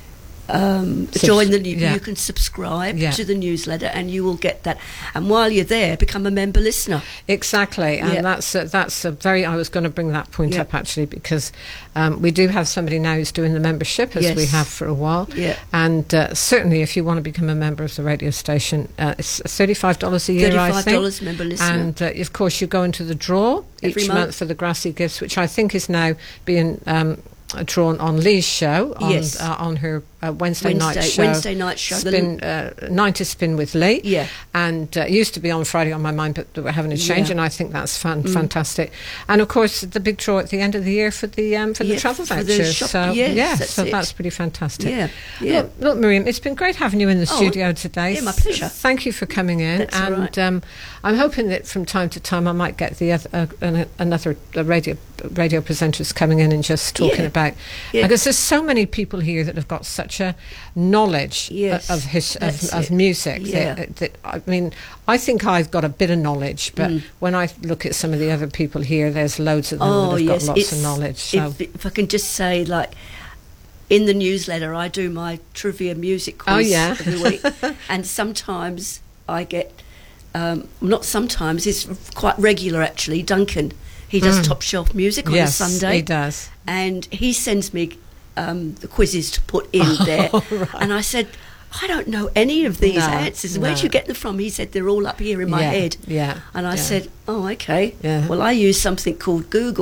Um, Subs- join the new, yeah. you can subscribe Yeah. to the newsletter and you will get that, and while you're there become a member listener. Exactly, and Yeah. that's a, that's a very. I was going to bring that point Yeah. up actually because um, we do have somebody now who's doing the membership as we Yes. have for a while. Yeah. And uh, certainly, if you want to become a member of the radio station, uh, it's thirty-five dollars a year. I thirty-five think. dollars member listener. And uh, of course, you go into the draw Every each month. month for the Grassy Gifts, which I think is now being. Um, drawn on Lee's show on, Yes. uh, on her uh, Wednesday, night Wednesday- show. Wednesday night show. The Spin, uh, nine to Spin with Lee. Yeah. And uh, it used to be on Friday on My Mind, but we're having a change, Yeah. and I think that's fan- Mm. fantastic. And of course, the big draw at the end of the year for the um, for the Yeah, travel for the vouchers. shop- so yes, yeah, that's so it. that's pretty fantastic. Yeah, yeah. Look, look, Miriam, it's been great having you in the Oh, studio today. yeah, my pleasure. Thank you for coming in, That's all and right. um, I'm hoping that from time to time I might get the other, uh, an, another uh, radio radio presenters coming in and just talking Yeah. about Yeah. because there's so many people here that have got such a knowledge Yes, of his of, that's of it. music. Yeah. That, that I mean, I think I've got a bit of knowledge, but Mm. when I look at some of the other people here, there's loads of them Oh that have yes, got lots it's, of knowledge. So if, if I can just say, like in the newsletter, I do my trivia music quiz Oh, yeah. every week, and sometimes I get. Um, not sometimes, it's quite regular actually. Duncan, he does Mm. top shelf music on yes, a Sunday. he does. And he sends me um, the quizzes to put in there. right. And I said, I don't know any of these No, answers. Where'd no. you get them from? He said, they're all up here in my Yeah, head. yeah, And I yeah. said, oh, okay. Yeah. Well, I use something called Google.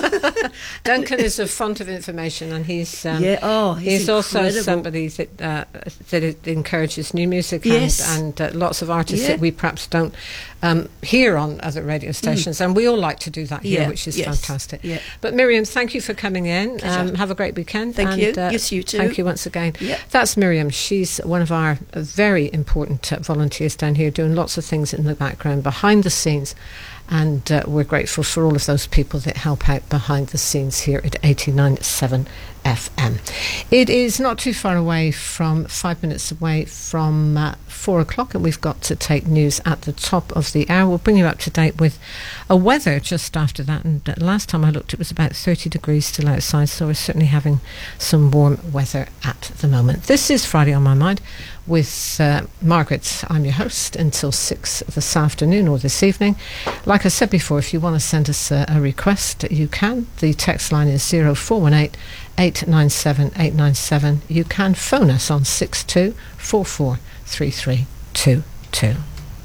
Duncan is a font of information, and he's um, Yeah, oh, he's also incredible. somebody that uh, that it encourages new music Yes. and, and uh, lots of artists Yeah. that we perhaps don't um, hear on other radio stations, and we all like to do that here, Yeah, which is yes, fantastic. yeah. But Miriam, thank you for coming in. Pleasure. Um, have a great weekend. Thank and, you. Uh, Yes, you too. Thank you once again. Yeah. That's Miriam. She's one of our uh, very important uh, volunteers down here, doing lots of things in the background, behind the scenes. And uh, we're grateful for all of those people that help out behind the scenes here at eighty-nine point seven F M. It is not too far away from, five minutes away from uh, four o'clock, and we've got to take news at the top of the hour. We'll bring you up to date with a weather just after that. And uh, last time I looked, it was about thirty degrees still outside, so we're certainly having some warm weather at the moment. This is Friday on My Mind with uh, Margaret. I'm your host until six this afternoon or this evening. Like I said before, if you want to send us a, a request, you can. The text line is zero four one eight, eight nine seven, eight nine seven. You can phone us on six two four four three three two two.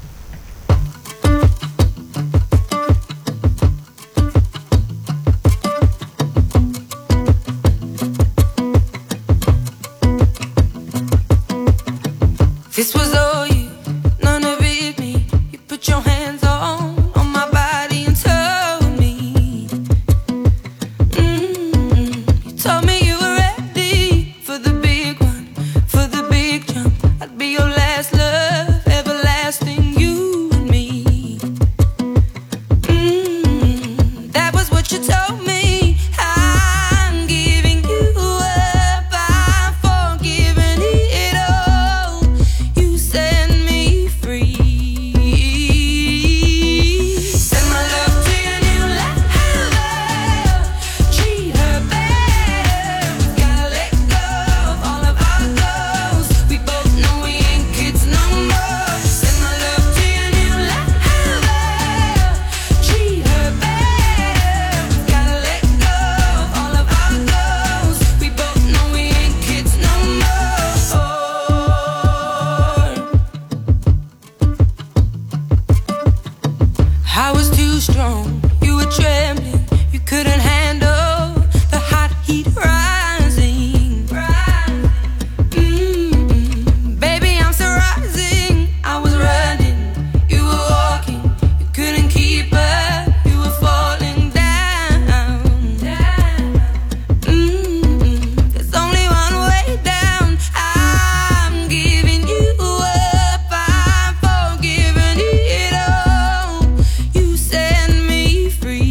This was all you, none of it me. You put your hands on, on my body and told me. Mm-hmm. You told me you were ready for the big one, for the big jump. I'd be your last love, everlasting, you and me. Mm-hmm. That was what you told me. I'm giving you up, I'm forgiving it all. You set me free. Send my love to your new lover. Treat her better. Gotta let go of all of our goals. We both know we ain't kids no more. Send my love to your new lover. Treat her better. Gotta let go of all of our goals. We both know we ain't kids no more. I was too strong, you were trembling, you couldn't handle the hot heat rising. Mm-mm. Baby, I'm still rising. I was running, you were walking, you couldn't keep up, you were falling down. Mm-mm. There's only one way down. I'm giving you up, I'm forgiving it all. You set me free.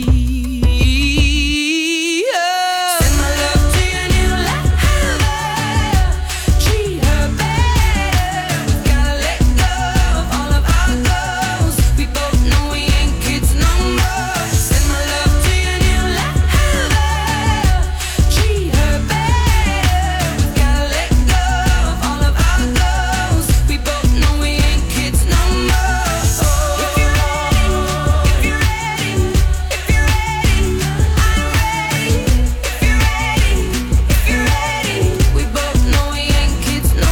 Send my love to your new lover. Treat her better. Gotta let go of all of our goals. We both know we ain't kids no more. Send my love to your new lover. Treat her better. Gotta let go of all of our goals. We both know we ain't kids no more. If you're ready, if you're ready, if you're ready, I'm ready. If you're ready, if you're ready, we both know we ain't kids no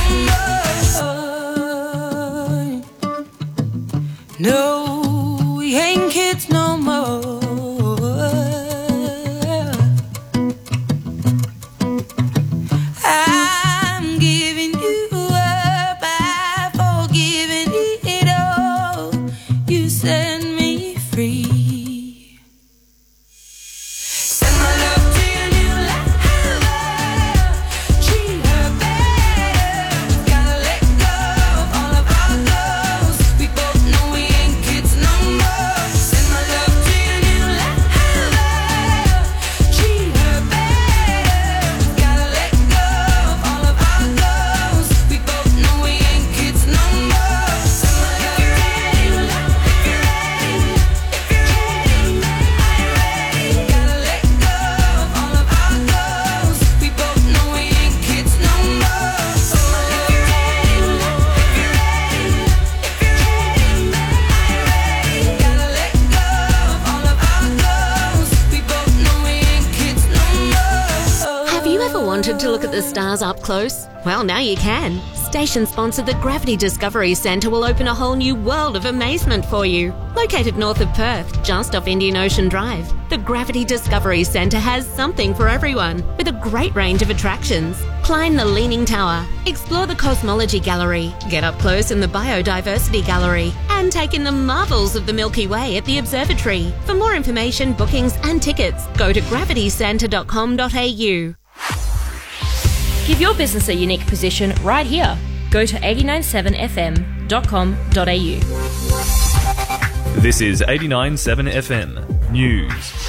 more. No, we ain't kids no more. I'm giving you up, I'm forgiving it all. You set me free. Send my love to your new lover. Treat her better. Gotta let go of all of our goals. We both know we ain't kids no more. Send my love to your new lover. Treat her better. Gotta let go of all of our goals. We both know we ain't kids no more. Send my love to your new lover. If you're ready, if you're ready, I'm ready. Gotta let go of all of our goals. We both know we ain't kids no more. If you're ready, if you're ready, if you're ready, I'm ready. Gotta let go of all of our goals. We both know we ain't kids no more. Have you ever wanted to look at the stars up close? Well, now you can. Station sponsor the Gravity Discovery Centre will open a whole new world of amazement for you. Located north of Perth, just off Indian Ocean Drive, the Gravity Discovery Centre has something for everyone, with a great range of attractions. Climb the Leaning Tower, explore the Cosmology Gallery, get up close in the Biodiversity Gallery, and take in the marvels of the Milky Way at the Observatory. For more information, bookings and tickets, go to gravity centre dot com dot a u. Give your business a unique position right here. Go to eighty nine seven f m dot com dot a u. This is eighty-nine point seven F M News.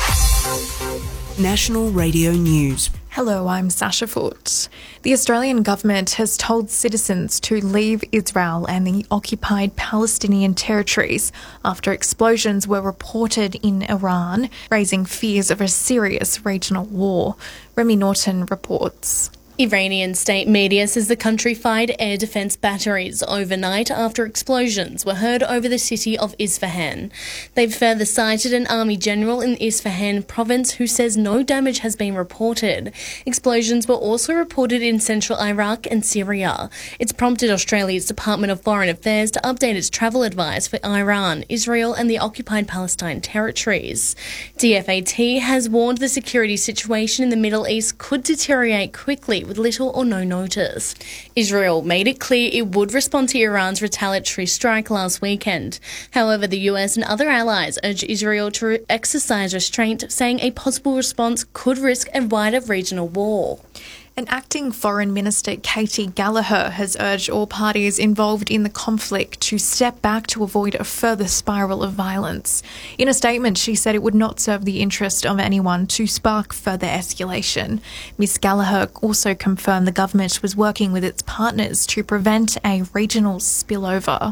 National Radio News. Hello, I'm Sasha Foote. The Australian government has told citizens to leave Israel and the occupied Palestinian territories after explosions were reported in Iran, raising fears of a serious regional war. Remy Norton reports. Iranian state media says the country fired air defence batteries overnight after explosions were heard over the city of Isfahan. They've further cited an army general in Isfahan province who says no damage has been reported. Explosions were also reported in central Iraq and Syria. It's prompted Australia's Department of Foreign Affairs to update its travel advice for Iran, Israel and the occupied Palestine territories. D F A T has warned the security situation in the Middle East could deteriorate quickly with little or no notice. Israel made it clear it would respond to Iran's retaliatory strike last weekend. However, the U S and other allies urge Israel to re- exercise restraint, saying a possible response could risk a wider regional war. An acting Foreign Minister, Katie Gallagher, has urged all parties involved in the conflict to step back to avoid a further spiral of violence. In a statement, she said it would not serve the interest of anyone to spark further escalation. Miss Gallagher also confirmed the government was working with its partners to prevent a regional spillover.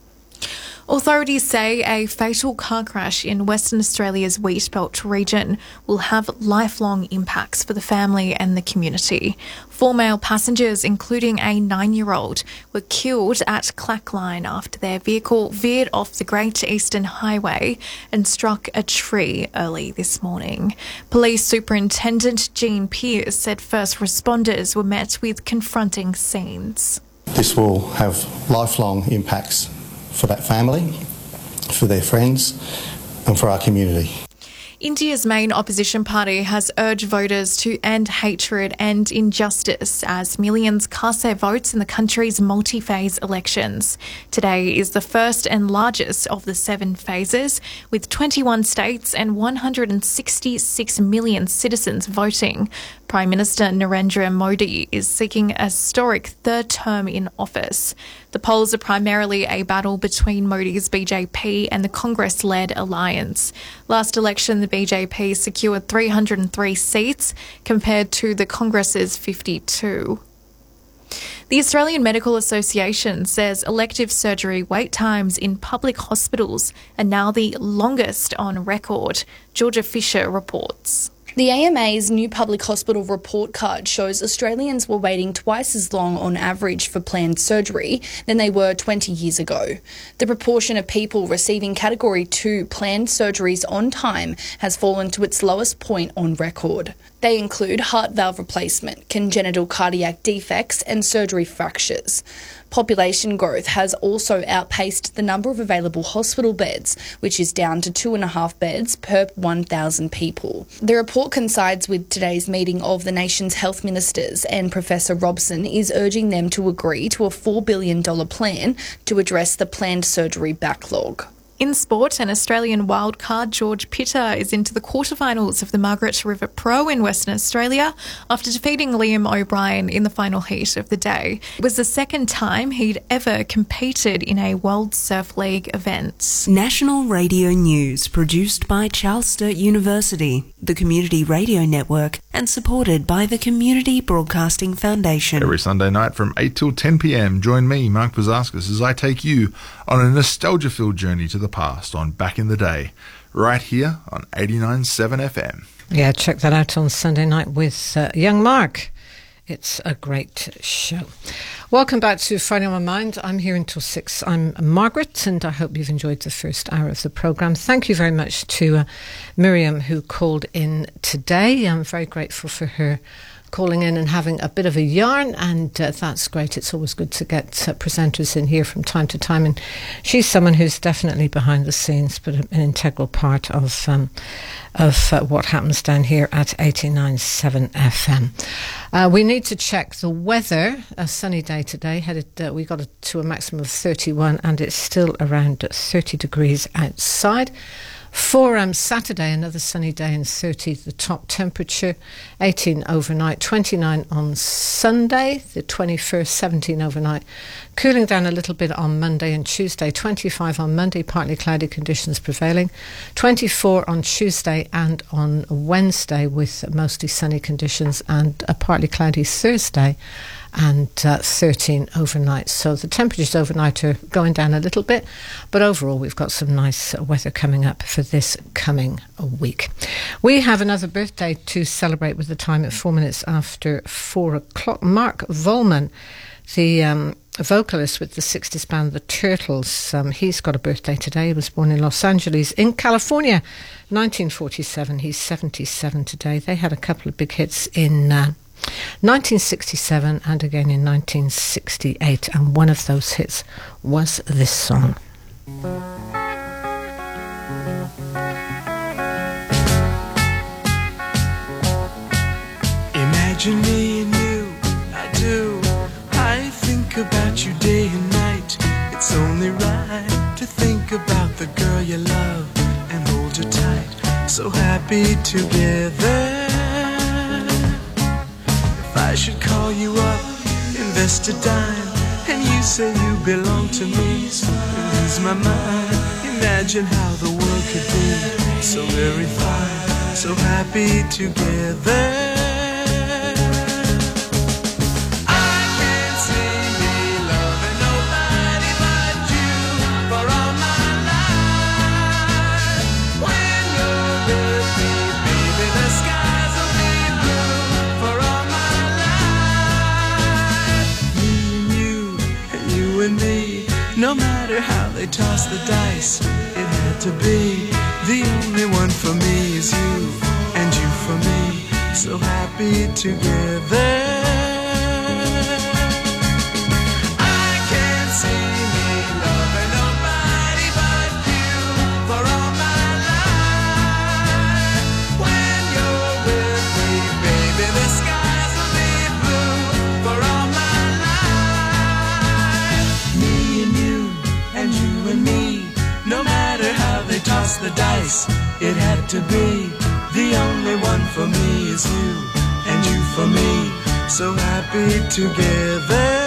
Authorities say a fatal car crash in Western Australia's Wheatbelt region will have lifelong impacts for the family and the community. Four male passengers, including a nine-year-old, were killed at Clackline after their vehicle veered off the Great Eastern Highway and struck a tree early this morning. Police Superintendent Jean Pearce said first responders were met with confronting scenes. This will have lifelong impacts for that family, for their friends, and for our community. India's main opposition party has urged voters to end hatred and injustice as millions cast their votes in the country's multi-phase elections. Today is the first and largest of the seven phases, with twenty-one states and one hundred sixty-six million citizens voting. Prime Minister Narendra Modi is seeking a historic third term in office. The polls are primarily a battle between Modi's B J P and the Congress-led alliance. Last election, the B J P secured three hundred three seats compared to the Congress's fifty-two. The Australian Medical Association says elective surgery wait times in public hospitals are now the longest on record. Georgia Fisher reports. The A M A's new public hospital report card shows Australians were waiting twice as long on average for planned surgery than they were twenty years ago. The proportion of people receiving Category two planned surgeries on time has fallen to its lowest point on record. They include heart valve replacement, congenital cardiac defects and surgery fractures. Population growth has also outpaced the number of available hospital beds, which is down to two and a half beds per one thousand people. The report coincides with today's meeting of the nation's health ministers, and Professor Robson is urging them to agree to a four billion dollars plan to address the planned surgery backlog. In sport, an Australian wildcard, George Pitter, is into the quarterfinals of the Margaret River Pro in Western Australia after defeating Liam O'Brien in the final heat of the day. It was the second time he'd ever competed in a World Surf League event. National Radio News, produced by Charles Sturt University, the Community Radio Network, and supported by the Community Broadcasting Foundation. Every Sunday night from eight till ten p.m, join me, Mark Bazauskas, as I take you on a nostalgia-filled journey to the past on Back in the Day, right here on eighty-nine point seven F M. Yeah, check that out on Sunday night with uh, young Mark. It's a great show. Welcome back to Friday on My Mind. I'm here until six. I'm Margaret, and I hope you've enjoyed the first hour of the programme. Thank you very much to uh, Miriam, who called in today. I'm very grateful for her calling in and having a bit of a yarn, and uh, that's great. It's always good to get uh, presenters in here from time to time, and she's someone who's definitely behind the scenes, but an integral part of um, of uh, what happens down here at eighty-nine point seven F M. Uh, we need to check the weather. A sunny day today. Headed, uh, we got it to a maximum of thirty-one, and it's still around thirty degrees outside. For um, Saturday, another sunny day and thirty the top temperature, eighteen overnight, twenty-nine on Sunday, the twenty-first, seventeen overnight. Cooling down a little bit on Monday and Tuesday, twenty-five on Monday, partly cloudy conditions prevailing, twenty-four on Tuesday and on Wednesday with mostly sunny conditions, and a partly cloudy Thursday, and uh, thirteen overnight. So the temperatures overnight are going down a little bit, but overall we've got some nice weather coming up for this coming week. We have another birthday to celebrate with the time at four minutes after four o'clock. Mark Volman, the um, vocalist with the sixties band The Turtles, um, he's got a birthday today. He was born in Los Angeles in California, nineteen forty-seven. He's seventy-seven today. They had a couple of big hits in uh, nineteen sixty-seven and again in nineteen sixty-eight, and one of those hits was this song. Imagine me and you, I do. I think about you day and night. It's only right to think about the girl you love and hold her tight. So happy together. I should call you up, invest a dime, and you say you belong to me, so I lose my mind. Imagine how the world could be so very fine, so happy together. I can't see me loving nobody but you for all my life. When you're with me, baby, the skies will be blue for all my and me. No matter how they toss the dice, it had to be. The only one for me is you, and you for me, so happy together. I can't see me loving nobody but you for all my life. When you're with me, baby, the skies will be blue for all my life. Me and you, and you and me. No matter how they toss the dice, it had to be. The only one for me is you, and you for me, so happy together.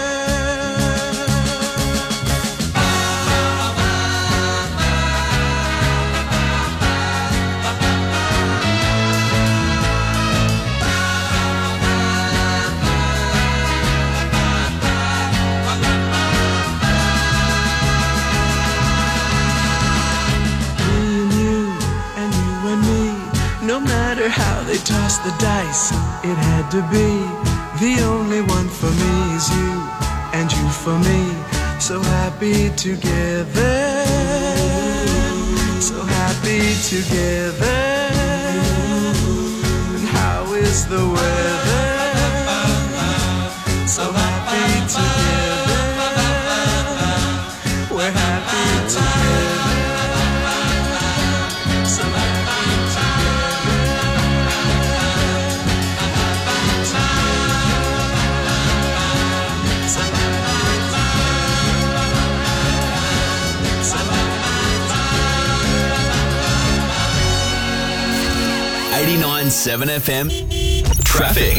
No matter how they toss the dice, it had to be. The only one for me is you, and you for me, so happy together. So happy together. And how is the weather? So happy together. We're happy together. So happy eighty-nine point seven F M Traffic.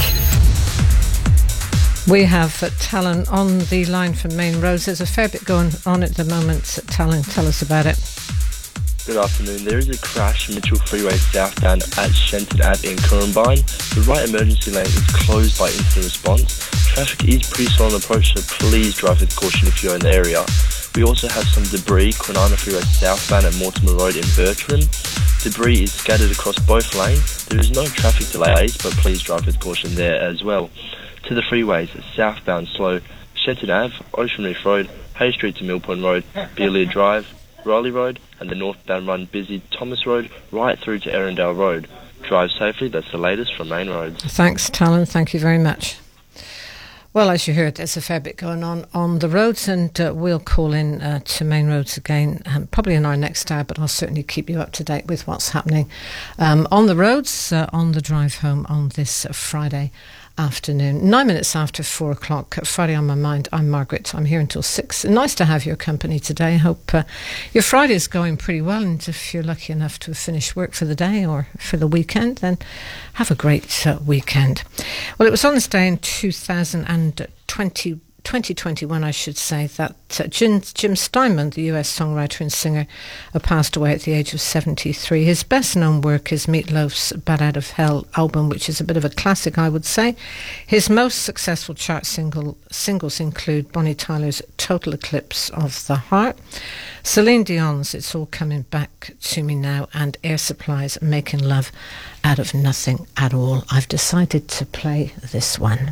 We have uh, Talon on the line from Main Roads. There's a fair bit going on at the moment. Talon, tell us about it. Good afternoon. There is a crash in Mitchell Freeway southbound at Shenton Ave in Currumbine. The right emergency lane is closed by incident response. Traffic is pretty slow on approach, so please drive with caution if you're in the area. We also have some debris, Kwinana Freeway southbound at Mortimer Road in Bertram. Debris is scattered across both lanes. There is no traffic delays, but please drive with caution there as well. To the freeways, southbound slow, Shenton Ave, Ocean Reef Road, Hay Street to Millpoint Road, Beerlea Drive, Riley Road, and the northbound run busy Thomas Road right through to Erindale Road. Drive safely, that's the latest from Main Roads. Thanks, Talon. Thank you very much. Well, as you heard, there's a fair bit going on on the roads, and uh, we'll call in uh, to Main Roads again, um, probably in our next hour, but I'll certainly keep you up to date with what's happening um, on the roads, uh, on the drive home on this uh, Friday afternoon. Nine minutes after four o'clock, Friday on My Mind. I'm Margaret. I'm here until six. Nice to have your company today. I hope uh, your Friday is going pretty well, and if you're lucky enough to have finished work for the day or for the weekend, then have a great uh, weekend. Well, it was on this day in two thousand twenty, twenty twenty-one, I should say, that uh, Jim, Jim Steinman, the U S songwriter and singer, uh, passed away at the age of seventy-three. His best-known work is Meatloaf's Bat Out of Hell album, which is a bit of a classic, I would say. His most successful chart single singles include Bonnie Tyler's Total Eclipse of the Heart, Celine Dion's It's All Coming Back to Me Now, and Air Supply's Making Love Out of Nothing at All. I've decided to play this one.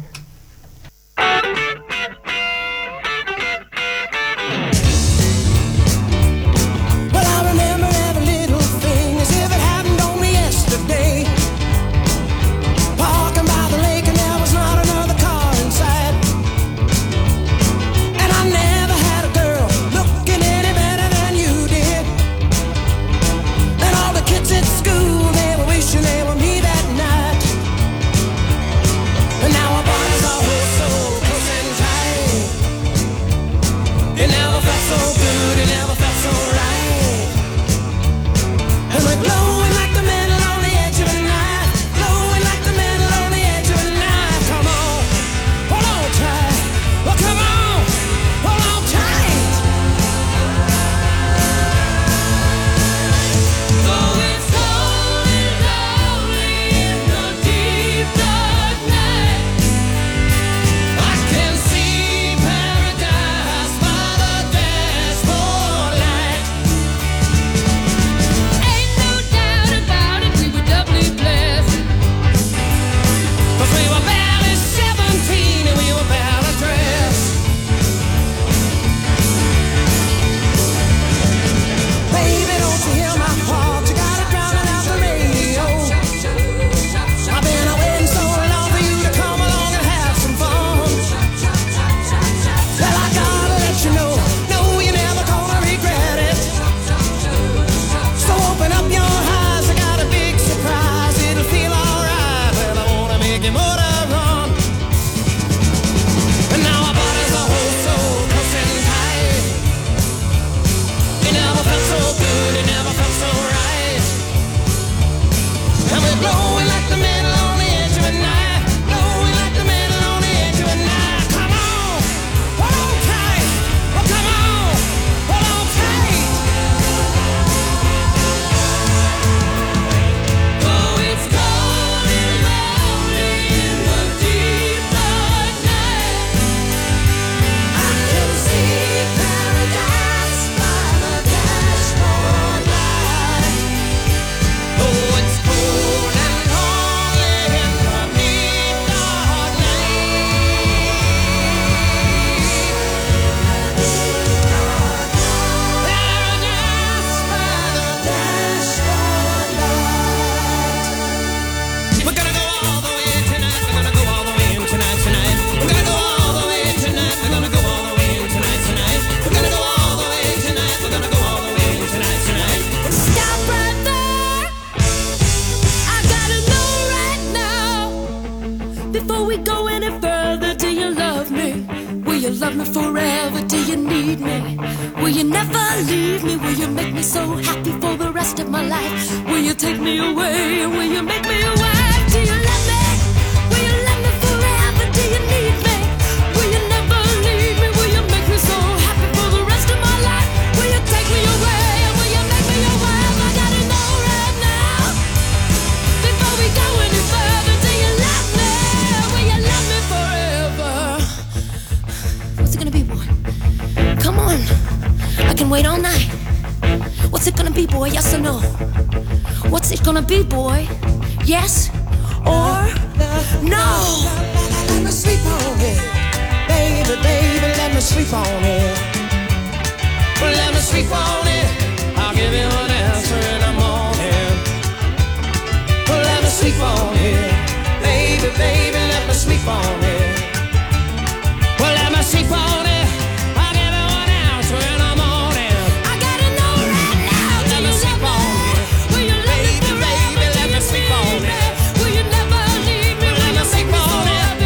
Be boy, yes or no? Let me sleep on it, baby, baby. Let me sleep on it. Let me sleep on it. I'll give you an answer in the morning. Let me sleep on it, baby, baby. Let me sleep on it. Well, let me sleep on it. I'll give you an answer in the morning. I gotta know right now. Let me sleep on it. Will you let me sleep on it? Will you never leave me? Let me sleep on it.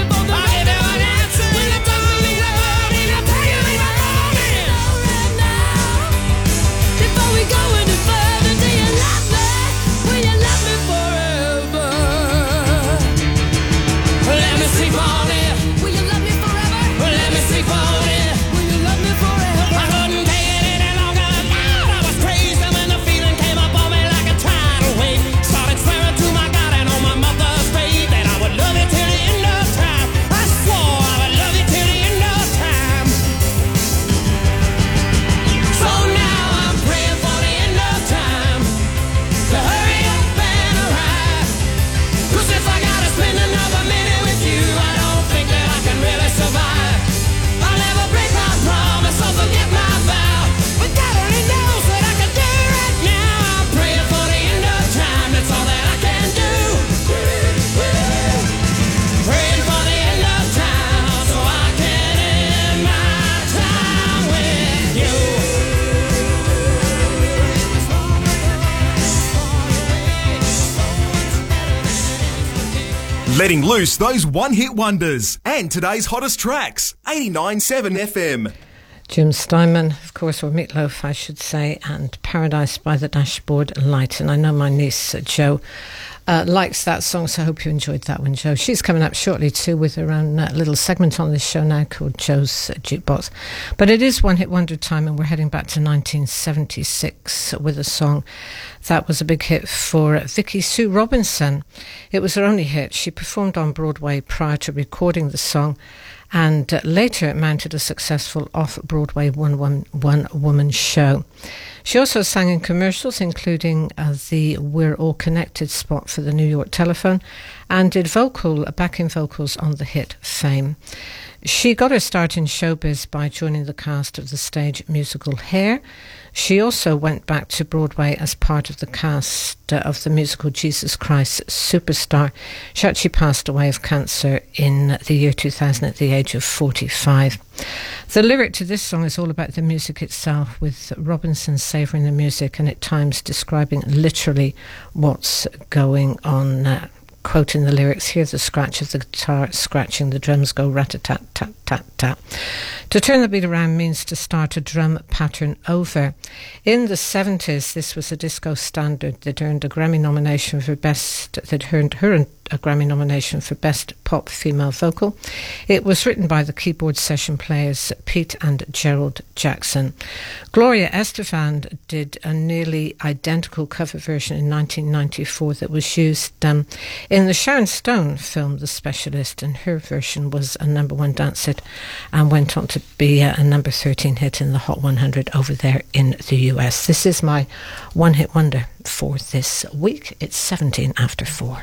Letting loose those one-hit wonders and today's hottest tracks. eighty-nine point seven F M. Jim Steinman, of course, or Meatloaf, I should say, and Paradise by the Dashboard Light. And I know my niece, uh, Jo, uh, likes that song, so I hope you enjoyed that one, Jo. She's coming up shortly, too, with her own uh, little segment on this show now called Jo's uh, Jukebox. But it is One Hit Wonder time, and we're heading back to nineteen seventy-six with a song that was a big hit for Vicky Sue Robinson. It was her only hit. She performed on Broadway prior to recording the song, and uh, later it mounted a successful off-Broadway one-woman one woman show. She also sang in commercials, including uh, the We're All Connected spot for the New York Telephone, and did vocal, backing vocals on the hit Fame. She got her start in showbiz by joining the cast of the stage musical Hair. She also went back to Broadway as part of the cast uh, of the musical Jesus Christ Superstar. She actually passed away of cancer in the year two thousand at the age of forty-five. The lyric to this song is all about the music itself, with Robinson savouring the music and at times describing literally what's going on. Uh, Quoting the lyrics, hear the scratch of the guitar scratching, the drums go rat-a-tat-tat-tat-tat. To turn the beat around means to start a drum pattern over. In the seventies, this was a disco standard that earned a Grammy nomination for best, that earned her a Grammy nomination for Best Pop Female Vocal. It was written by the keyboard session players Pete and Gerald Jackson. Gloria Estefan did a nearly identical cover version in nineteen ninety-four that was used um, in the Sharon Stone film The Specialist, and her version was a number one dance hit and went on to be a, a number thirteen hit in the Hot one hundred over there in the U S. This is my one-hit wonder for this week. It's seventeen after four.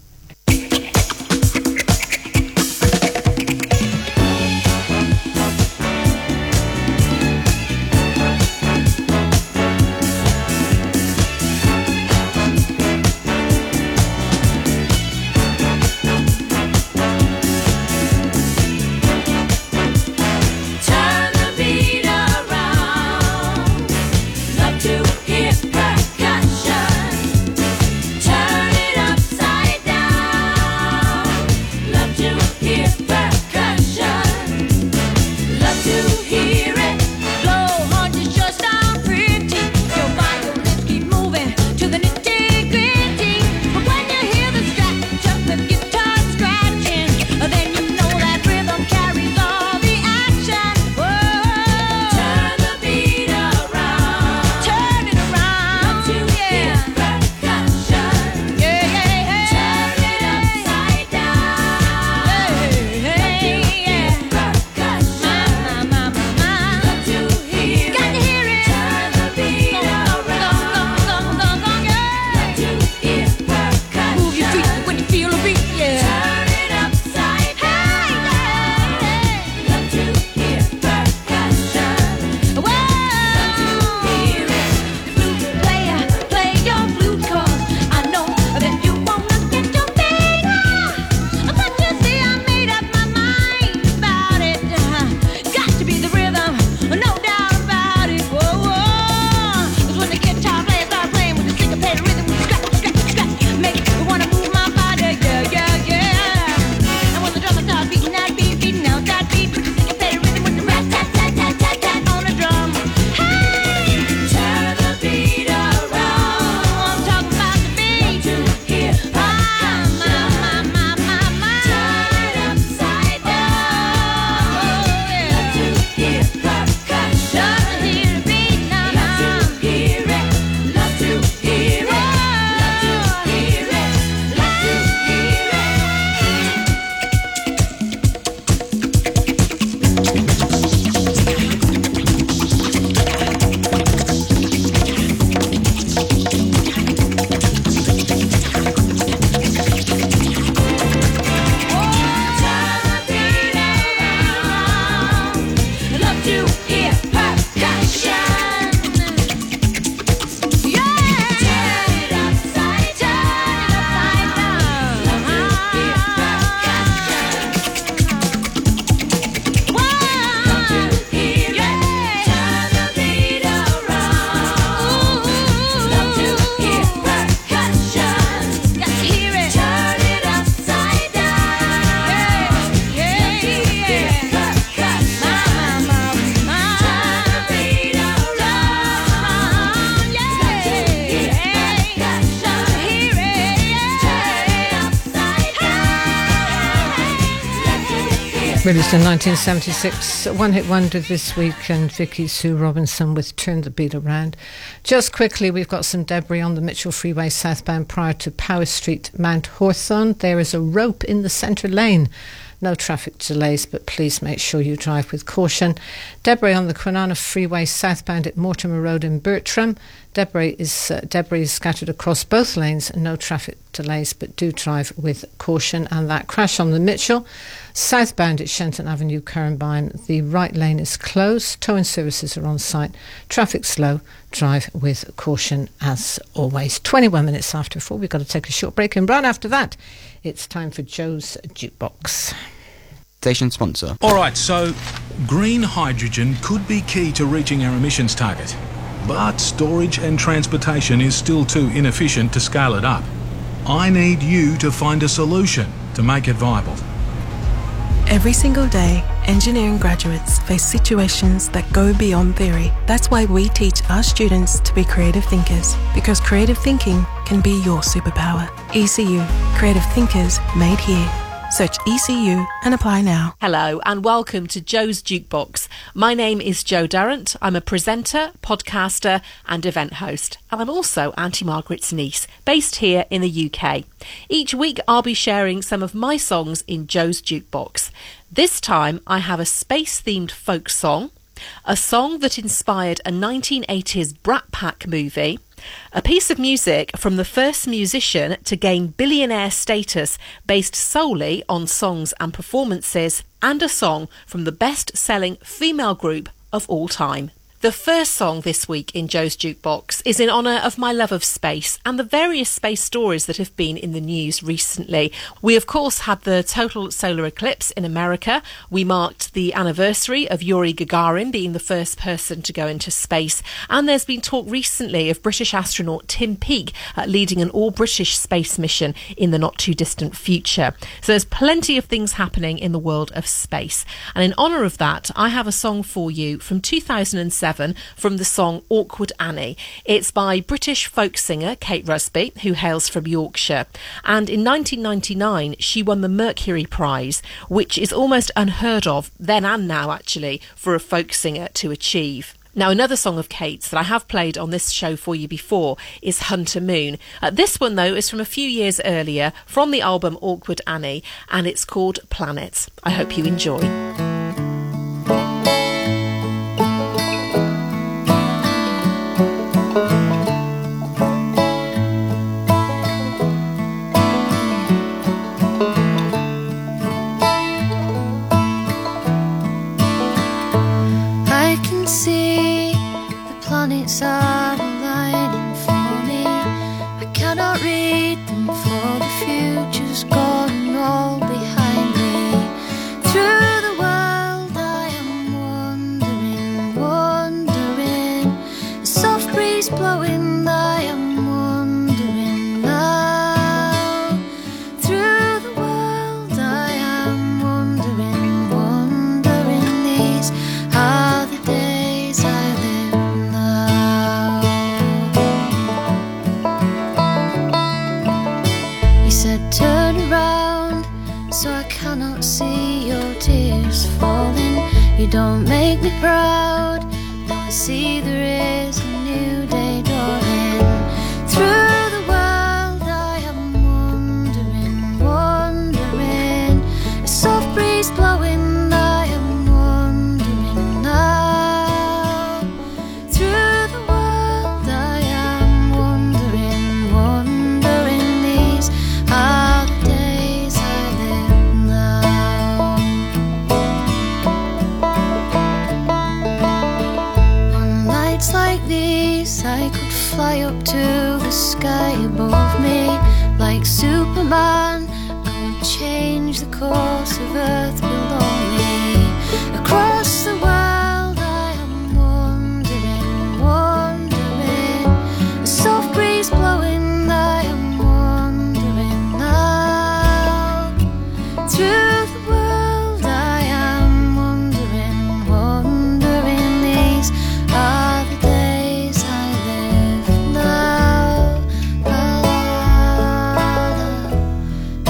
Turn the beat around, love to hear percussion. Turn it upside Released in nineteen seventy-six, one hit wonder this week, and Vicky Sue Robinson with Turn the Beat Around. Just quickly, we've got some debris on the Mitchell Freeway southbound prior to Power Street, Mount Hawthorne. There is a rope in the centre lane. No traffic delays, but please make sure you drive with caution. Debris on the Kwinana Freeway southbound at Mortimer Road in Bertram. Debris is uh, debris is scattered across both lanes. No traffic delays, but do drive with caution. And that crash on the Mitchell southbound at Shenton Avenue, Currambine. The right lane is closed. Towing services are on site. Traffic slow. Drive with caution as always. twenty-one minutes after four. We've got to take a short break, and right after that, it's time for Joe's Jukebox. Station sponsor. All right, so green hydrogen could be key to reaching our emissions target, but storage and transportation is still too inefficient to scale it up. I need you to find a solution to make it viable. Every single day, engineering graduates face situations that go beyond theory. That's why we teach our students to be creative thinkers, because creative thinking can be your superpower. E C U, creative thinkers made here. Search E C U and apply now. Hello and welcome to Joe's Jukebox. My name is Jo Durrant. I'm a presenter, podcaster and event host. And I'm also Auntie Margaret's niece, based here in the U K. Each week I'll be sharing some of my songs in Joe's Jukebox. This time I have a space-themed folk song, a song that inspired a nineteen eighties Brat Pack movie, a piece of music from the first musician to gain billionaire status based solely on songs and performances, and a song from the best-selling female group of all time. The first song this week in Joe's Jukebox is in honour of my love of space and the various space stories that have been in the news recently. We of course had the total solar eclipse in America. We marked the anniversary of Yuri Gagarin being the first person to go into space, and there's been talk recently of British astronaut Tim Peake uh, leading an all-British space mission in the not too distant future. So there's plenty of things happening in the world of space, and in honour of that I have a song for you from two thousand seven from the song Awkward Annie. It's by British folk singer Kate Rusby, who hails from Yorkshire, and in nineteen ninety-nine she won the Mercury Prize, which is almost unheard of then and now actually for a folk singer to achieve. Now, another song of Kate's that I have played on this show for you before is Hunter Moon. Uh, this one, though, is from a few years earlier, from the album Awkward Annie, and it's called Planet. I hope you enjoy. Planets are aligning for me. I cannot read them, for the future's gone all behind me. Through the world I am wandering, wandering. A soft breeze blowing, I am wandering now. Through the world I am wandering, wandering. These are the days I live. Turn around, so I cannot see your tears falling. You don't make me proud, though I see there is a new day dawning. Through the world I am wandering, wandering. A soft breeze blowing, I am wandering now. Through the world I am wandering, wandering. These are the days I live now. On nights like these I could fly up to the sky above me. Like Superman, I would change the course of Earth below me. Across the world I am wandering, wandering. A soft breeze blowing, I am wandering now. Through the world I am wandering, wandering. These are the days I live now. La, la, la.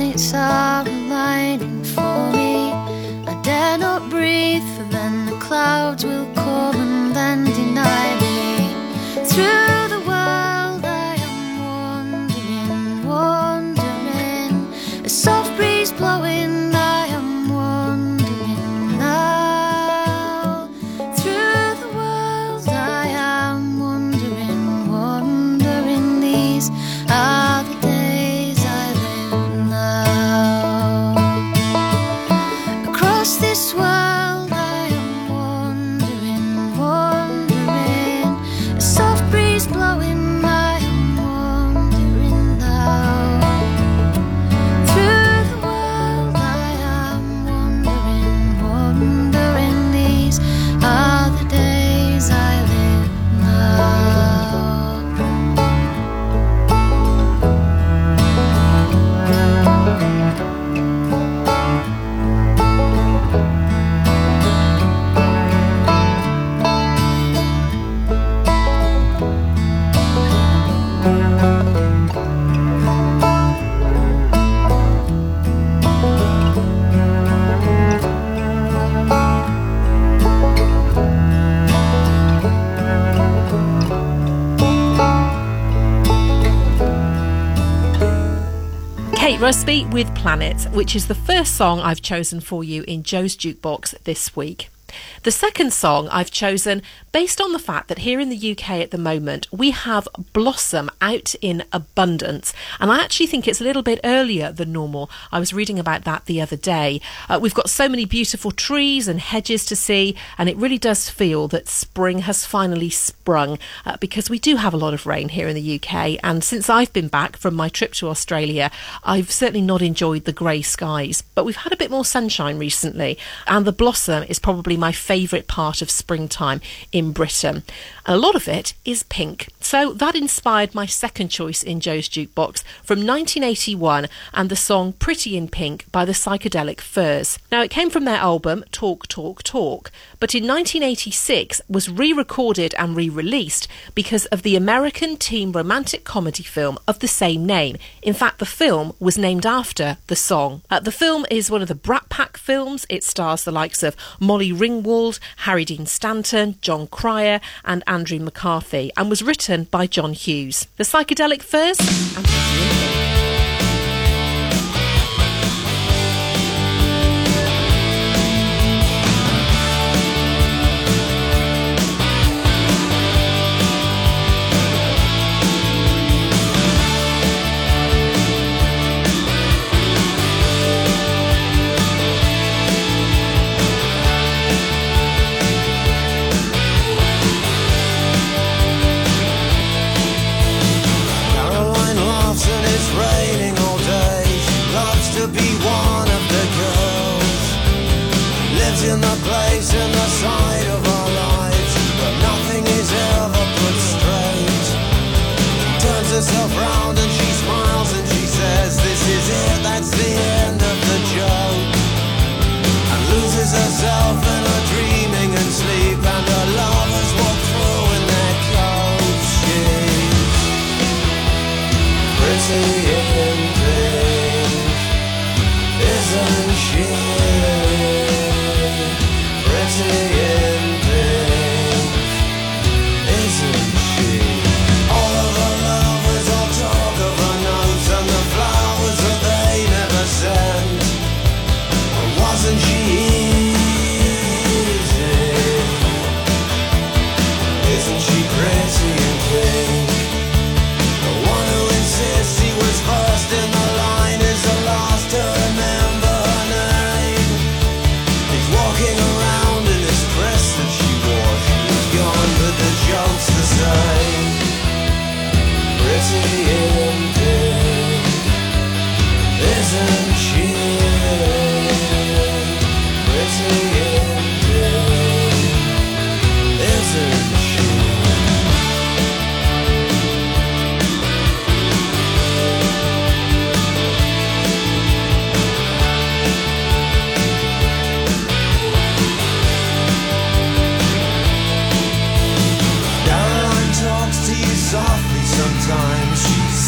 planets are aligning for me. I dare not breathe, for then the clouds will come and then deny me. Through the world I am wandering, wandering, a soft breeze blowing, I am wandering now. Through the world I am wandering, wandering, these are the days I live now. Across this world I am wandering, wandering, a soft breeze blowing, I am wandering now. Through the world I am wandering, wandering, these are the days I live now. Kate Rusby with Planet, which is the first song I've chosen for you in Joe's Jukebox this week. The second song I've chosen based on the fact that here in the U K at the moment we have blossom out in abundance, and I actually think it's a little bit earlier than normal. I was reading about that the other day. Uh, we've got so many beautiful trees and hedges to see, and it really does feel that spring has finally sprung uh, because we do have a lot of rain here in the U K, and since I've been back from my trip to Australia I've certainly not enjoyed the grey skies, but we've had a bit more sunshine recently, and the blossom is probably my favourite part of springtime in Britain. A lot of it is pink. So that inspired my second choice in Joe's Jukebox from nineteen eighty-one and the song Pretty in Pink by the Psychedelic Furs. Now, it came from their album Talk, Talk, Talk, but in nineteen eighty-six was re-recorded and re-released because of the American teen romantic comedy film of the same name. In fact, the film was named after the song. Uh, the film is one of the Brat Pack films. It stars the likes of Molly Ringwald, Harry Dean Stanton, John Cryer and Andrew McCarthy, and was written by John Hughes. The Psychedelic Furs and Pretty in Pink. In the place, in the side of our lives, but nothing is ever put straight. She turns herself round and she smiles and she says, this is it, that's the end of the joke. And loses herself in her dreaming and sleep, and her lovers walk through in their coats. She's pretty in pink, isn't she? Pretty in pink, isn't she? All of her lovers all talk of her notes and the flowers that they never sent. And wasn't she easy? Isn't she pretty in pink? The one who insists he was first in the line is the last to remember her name. He's walking around that she wore, she was gone, but the joke's the same. Pretty in pink, isn't she? Pretty in pink, isn't she? Sometimes she's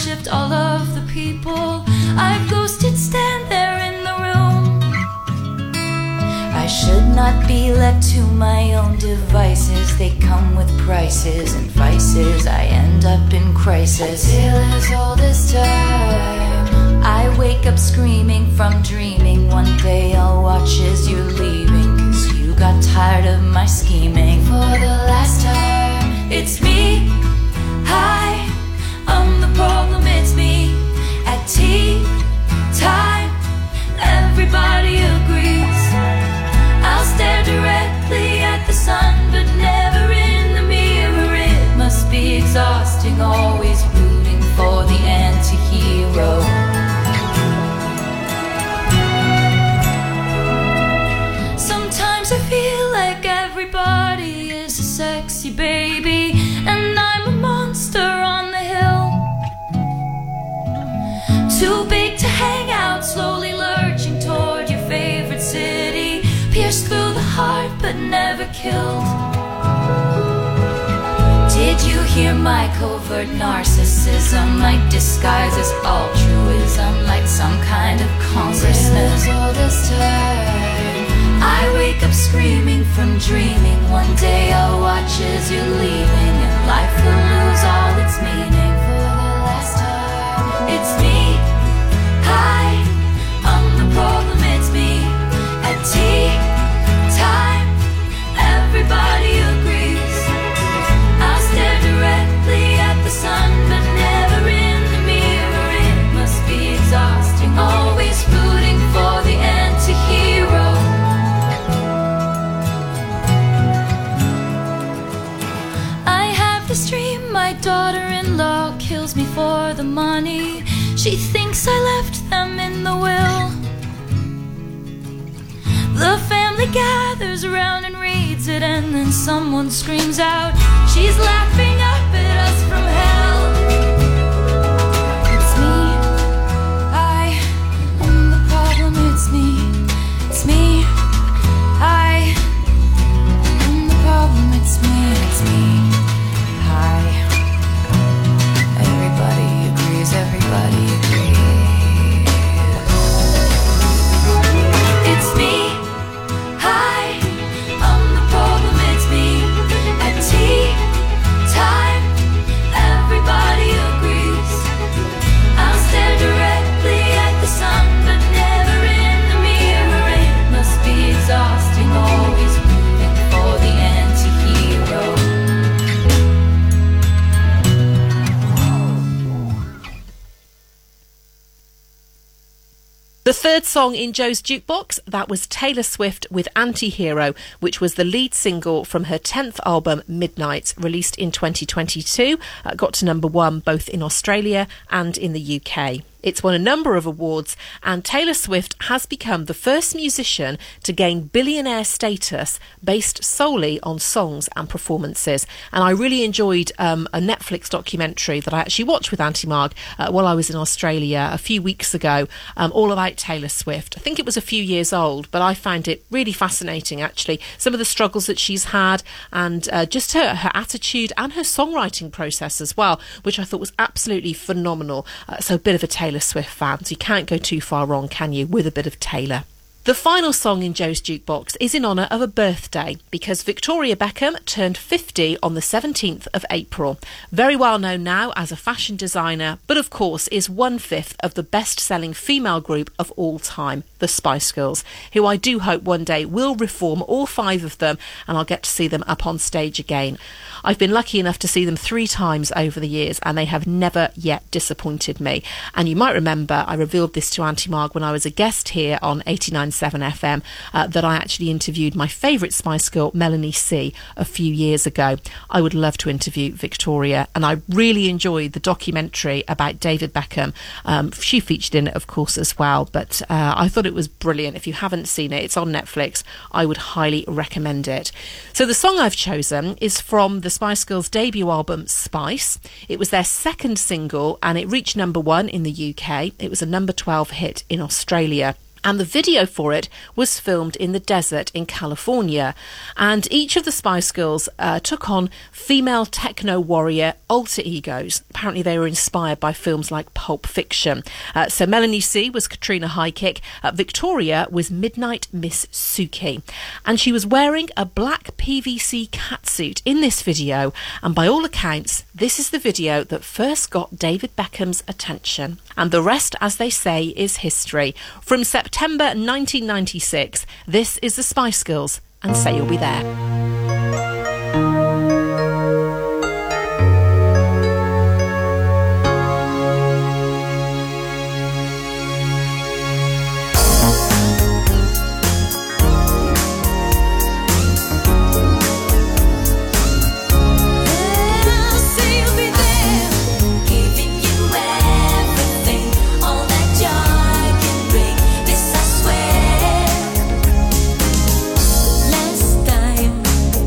shift all of the people I've ghosted stand there in the room. I should not be left to my own devices. They come with prices and vices. I end up in crisis. A tale as old as time. I wake up screaming from dreaming. One day I'll watch as you're leaving, 'cause you got tired of my scheming. For the last time, it's me. Hi, I'm the problem, it's me. At tea time, everybody agrees. I'll stare directly at the sun, but never in the mirror. It must be exhausting, always rooting for the anti-hero. Sometimes I feel like everybody is a sexy baby, and I'm a monster on the hill. Too big to hang out, slowly lurching toward your favorite city. Pierced through the heart but never killed. Did you hear my covert narcissism? My disguise is altruism, like some kind of congressman. As old as time, I wake up screaming from dreaming. One day I'll watch as you're leaving, and life will lose all its meaning. For the last time, it's me. Hi, I'm the problem, it's me. At tea time, everybody agrees. I'll stare directly at the sun, but never in the mirror. It must be exhausting, always rooting for the anti-hero. I have this dream, my daughter-in-law kills me for the money. She thinks I left them in the will. The family gathers around and reads it, and then someone screams out, she's laughing up at us from hell. It's me. I am the problem, it's me. It's me. I am the problem, it's me. It's me. Hi. Everybody agrees, everybody agrees. It's me. Hi, I'm the problem, it's me. At tea time, everybody agrees. I'll stare directly at the sun, but never in the mirror. It must be exhausting, always rooting for the anti-hero. The third song in Joe's Jukebox, that was Taylor Swift with Anti-Hero, which was the lead single from her tenth album, Midnight, released in twenty twenty-two. Uh, got to number one both in Australia and in the U K. It's won a number of awards, and Taylor Swift has become the first musician to gain billionaire status based solely on songs and performances. And I really enjoyed um, a Netflix documentary that I actually watched with Auntie Marg uh, while I was in Australia a few weeks ago, um, all about Taylor Swift. I think it was a few years old, but I found it really fascinating, actually. Some of the struggles that she's had, and uh, just her, her attitude and her songwriting process as well, which I thought was absolutely phenomenal. Uh, so a bit of a Taylor Swift fan, so you can't go too far wrong, can you, with a bit of Taylor. The final song in Joe's Jukebox is in honour of a birthday, because Victoria Beckham turned fifty on the seventeenth of April. Very well known now as a fashion designer, but of course is one-fifth of the best-selling female group of all time, the Spice Girls, who I do hope one day will reform, all five of them, and I'll get to see them up on stage again. I've been lucky enough to see them three times over the years, and they have never yet disappointed me. And you might remember I revealed this to Auntie Marg when I was a guest here on eighty-nine point seven F M, uh, that I actually interviewed my favourite Spice Girl, Melanie C, a few years ago. I would love to interview Victoria, and I really enjoyed the documentary about David Beckham. Um, she featured in it, of course, as well, but uh, I thought it was brilliant. If you haven't seen it, it's on Netflix. I would highly recommend it. So the song I've chosen is from the Spice Girls' debut album, Spice. It was their second single, and it reached number one in the U K. It was a number twelve hit in Australia. And the video for it was filmed in the desert in California. And each of the Spice Girls uh, took on female techno warrior alter egos. Apparently they were inspired by films like Pulp Fiction. Uh, so Melanie C was Katrina Highkick. Uh, Victoria was Midnight Miss Suki. And she was wearing a black P V C catsuit in this video. And by all accounts, this is the video that first got David Beckham's attention. And the rest, as they say, is history. From September nineteen ninety-six, this is the Spice Girls and Say You'll Be There. Last time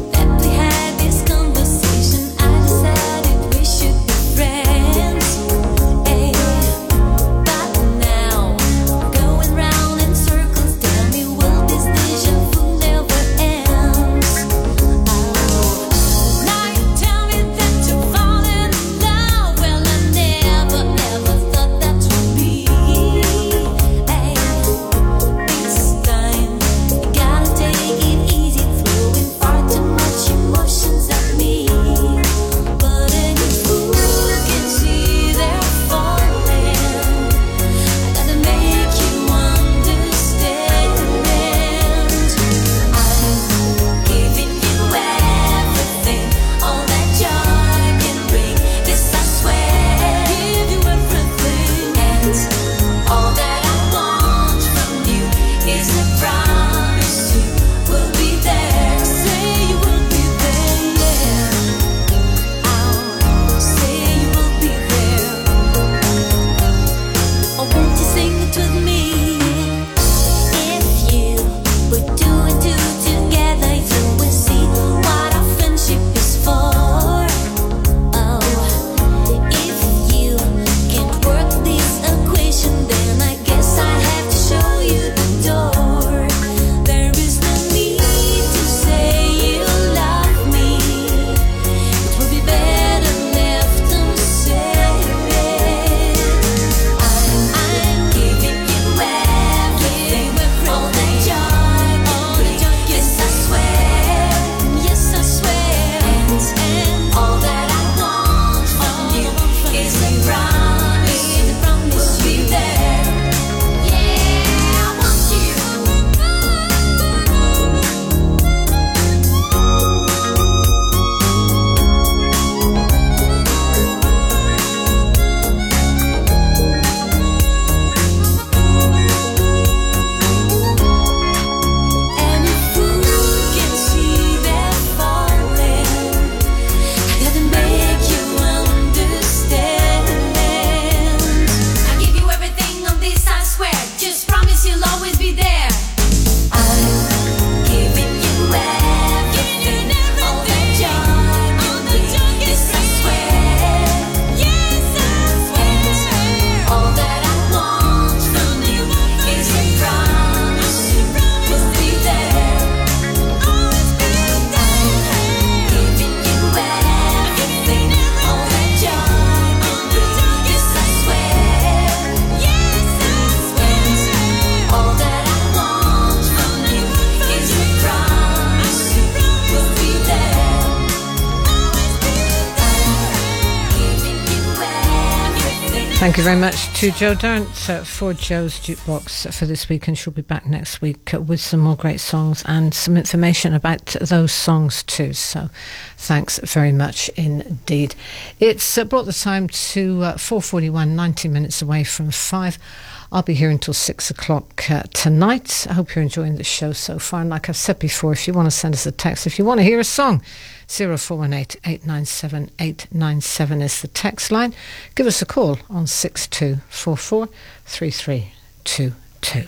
Thank you very much to Jo Durrant uh, for Jo's Jukebox for this week, and she'll be back next week uh, with some more great songs and some information about those songs too. So thanks very much indeed. It's uh, brought the time to uh, four forty-one, ninety minutes away from five. I'll be here until six o'clock uh, tonight. I hope you're enjoying the show so far. And like I've said before, if you want to send us a text, if you want to hear a song, zero four one eight, eight nine seven, eight nine seven is the text line. Give us a call on six two four four, three three two two.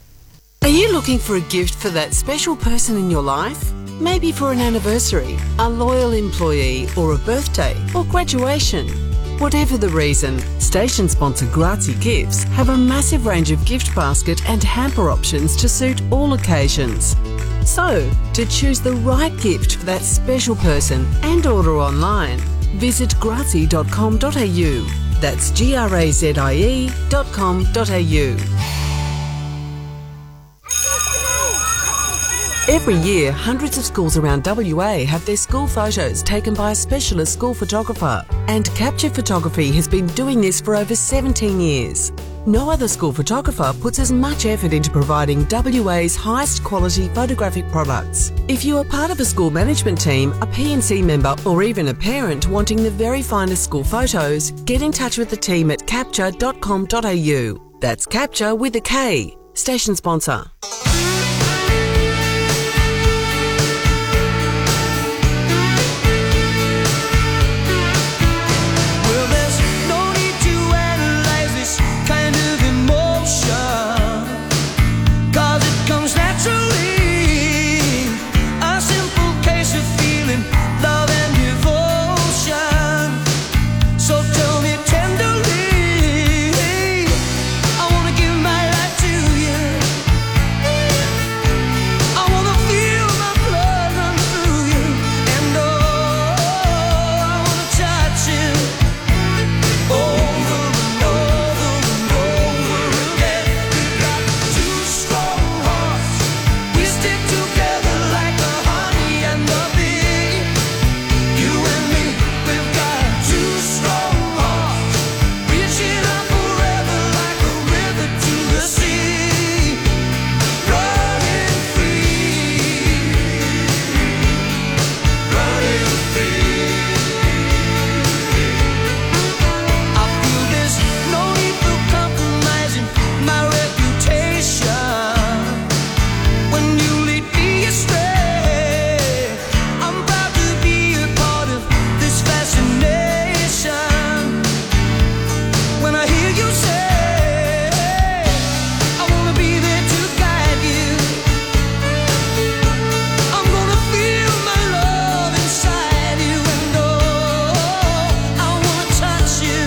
Are you looking for a gift for that special person in your life? Maybe for an anniversary, a loyal employee, or a birthday, or graduation. Whatever the reason, station sponsor Grazie Gifts have a massive range of gift basket and hamper options to suit all occasions. So, to choose the right gift for that special person and order online, visit grazie dot com dot a u. That's G R A Z I E dot com dot a u. Every year, hundreds of schools around W A have their school photos taken by a specialist school photographer, and Capture Photography has been doing this for over seventeen years. No other school photographer puts as much effort into providing W A's highest quality photographic products. If you are part of a school management team, a P N C member, or even a parent wanting the very finest school photos, get in touch with the team at capture dot com dot a u. That's Capture with a K. Station sponsor. Well, there's no need to analyze this kind of emotion, 'cause it comes naturally. A simple case of feeling love and devotion. So tell me tenderly, I wanna give my life to you. I wanna feel my blood run through you. And oh, I wanna touch you over and over and over again. We've got two strong hearts. We stick together like the honey and the bee. You and me, we've got two strong hearts, reaching out forever like a river to the sea, running free, running free. I feel there's no need for compromising my reputation. When you lead me astray, I'm proud to be a part of this fascination. When I hear you say, I wanna be there to guide you, I'm gonna feel my love inside you. And oh, I wanna touch you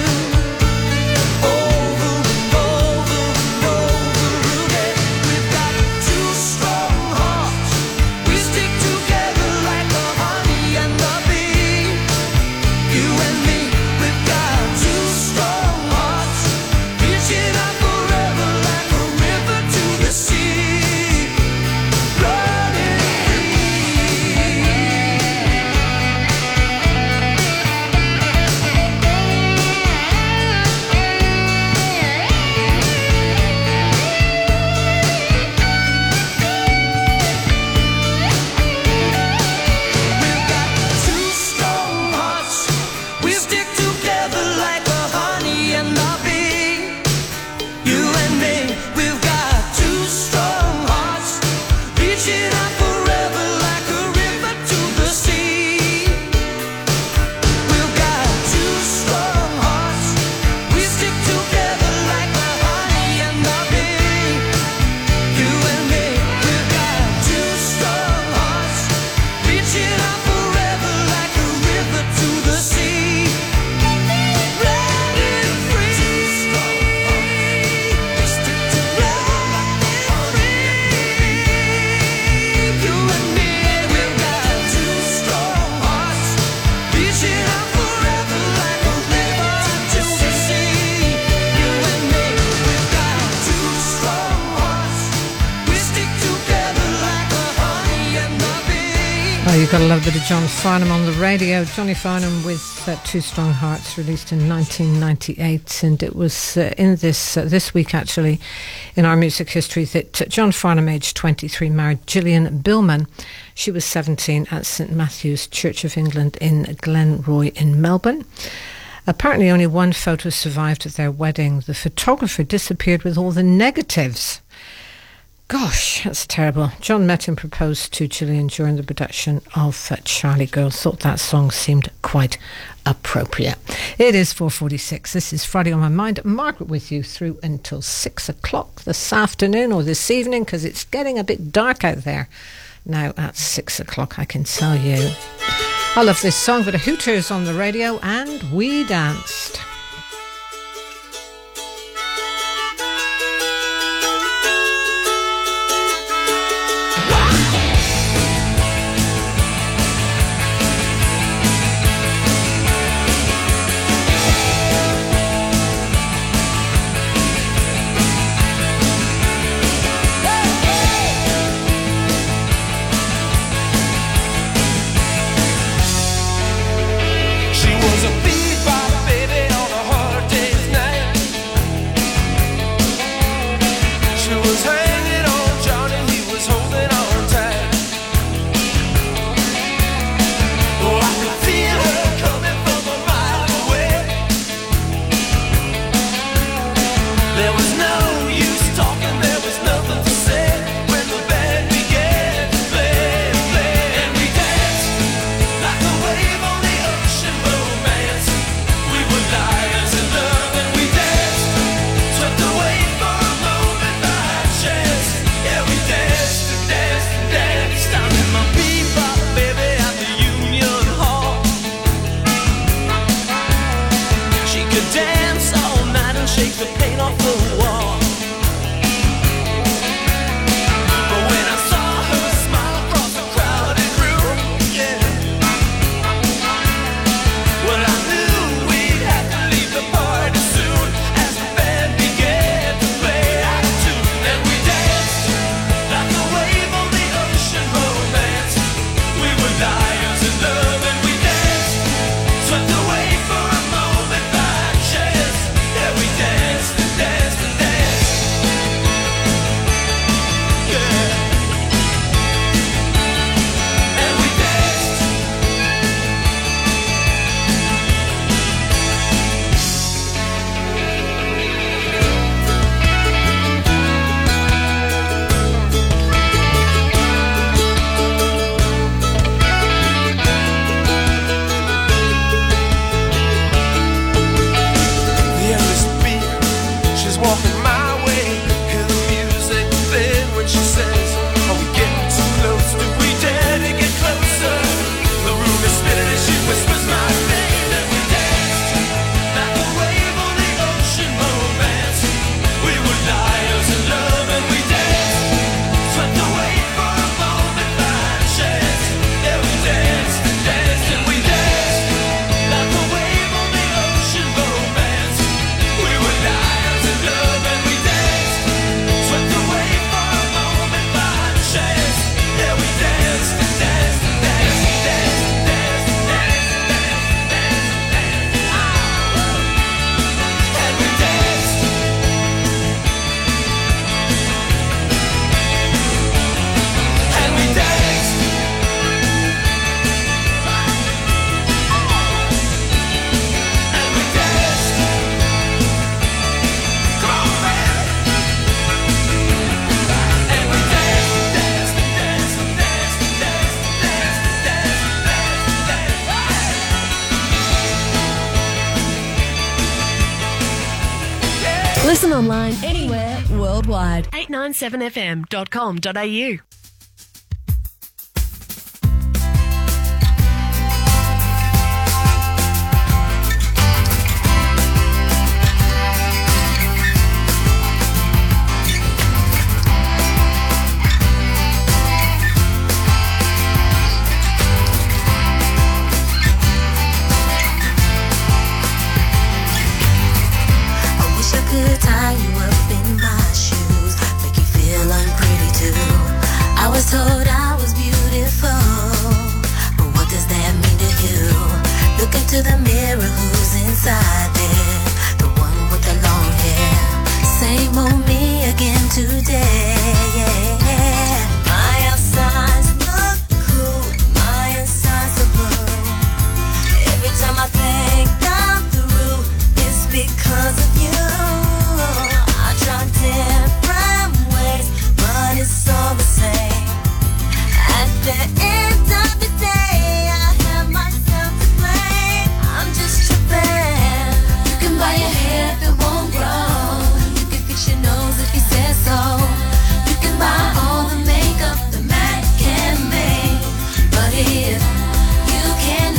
over and over and over again. We've got two strong hearts. We stick together like the honey and the bee. You and me, we've got two strong hearts, reaching out forever like a river to the sea, running two strong hearts. We stick together like the honey and the bee. You and me, we've got two strong hearts, reaching out forever like a river to the sea. We've got two strong hearts. We stick together like the honey and the bee. You and me, we've got two strong hearts, reaching out forever like a river to the sea, running free. We stick together like the you and me, we've got two strong hearts, reaching out forever like a river to the sea. You and me, we've got two strong hearts. We stick together like the honey and the bee. Oh, you've got to love a bit of John Farnham on the radio. Johnny Farnham with uh, Two Strong Hearts, released in nineteen ninety-eight, and it was uh, in this uh, this week actually in our music history that uh, John Farnham, aged twenty-three, married Gillian Billman. She was seventeen at St Matthew's Church of England in Glenroy in Melbourne. Apparently only one photo survived at their wedding. The photographer disappeared with all the negatives. Gosh, that's terrible. John met and proposed to Gillian during the production of uh, Charlie Girl. Thought that song seemed quite appropriate. It is four forty-six. This is Friday on My Mind. Margaret with you through until six o'clock this afternoon or this evening, because it's getting a bit dark out there now at six o'clock, I can tell you. I love this song, but a Hooters on the radio, and we danced. She was a bebop baby on a hard day's night. She was hanging on Johnny, he was holding on tight. Oh, I could feel her coming from a mile away. There was no use talking, there was nothing to say when the band began to play, play. And we danced like a wave on the ocean. Romance, we were liars in love, and we danced, swept away for a moment by chance. Yeah, we danced and danced and danced. I met my bebop baby at the Union Hall. She could dance all night and shake the paint off the wall. But when I saw her smile across the crowded room, yeah, well, I knew we'd have to leave the party soon as the band began to play out of tune. And we danced like a wave on the ocean. Romance, we were liars in love, and we danced, swept away for a moment by chance. Yeah, we danced and danced and danced. Yeah, and we danced. The endless beat, she's walking my way. Hear the music then when she says, are we getting too close? Do we dare to get closer? The room is spinning as she whispers my name. And we danced like a wave on the ocean. Romance, we were liars in love, and we danced, swept away for a moment by chance. Yeah, we danced and danced and we danced like a wave on the ocean. Romance, we were liars in love, and we danced, swept away for a moment by chance. Yeah, we danced and danced and danced and danced and danced and danced and danced and danced and danced. And we danced. And we danced. And we danced. Come on, man. And we danced, danced, and danced, and danced, and danced, and danced, and danced, and danced, and danced. Listen online anywhere worldwide. eight nine seven f m dot com dot a u. I wish I could tie you up in my shoes, make you feel unpretty too. I was told I was beautiful, but what does that mean to you? Look into the mirror, who's inside there? The one with the long hair. Same old me again today. My outsides look cool, my insides are blue. Every time I think I'm through, it's because of you. I try different ways, but it's all the same. At the end of the day, I have myself to blame. I'm just tripping. You can buy your hair if it won't grow. You can fix your nose if you say so. You can buy all the makeup the Mac can make. But if you can't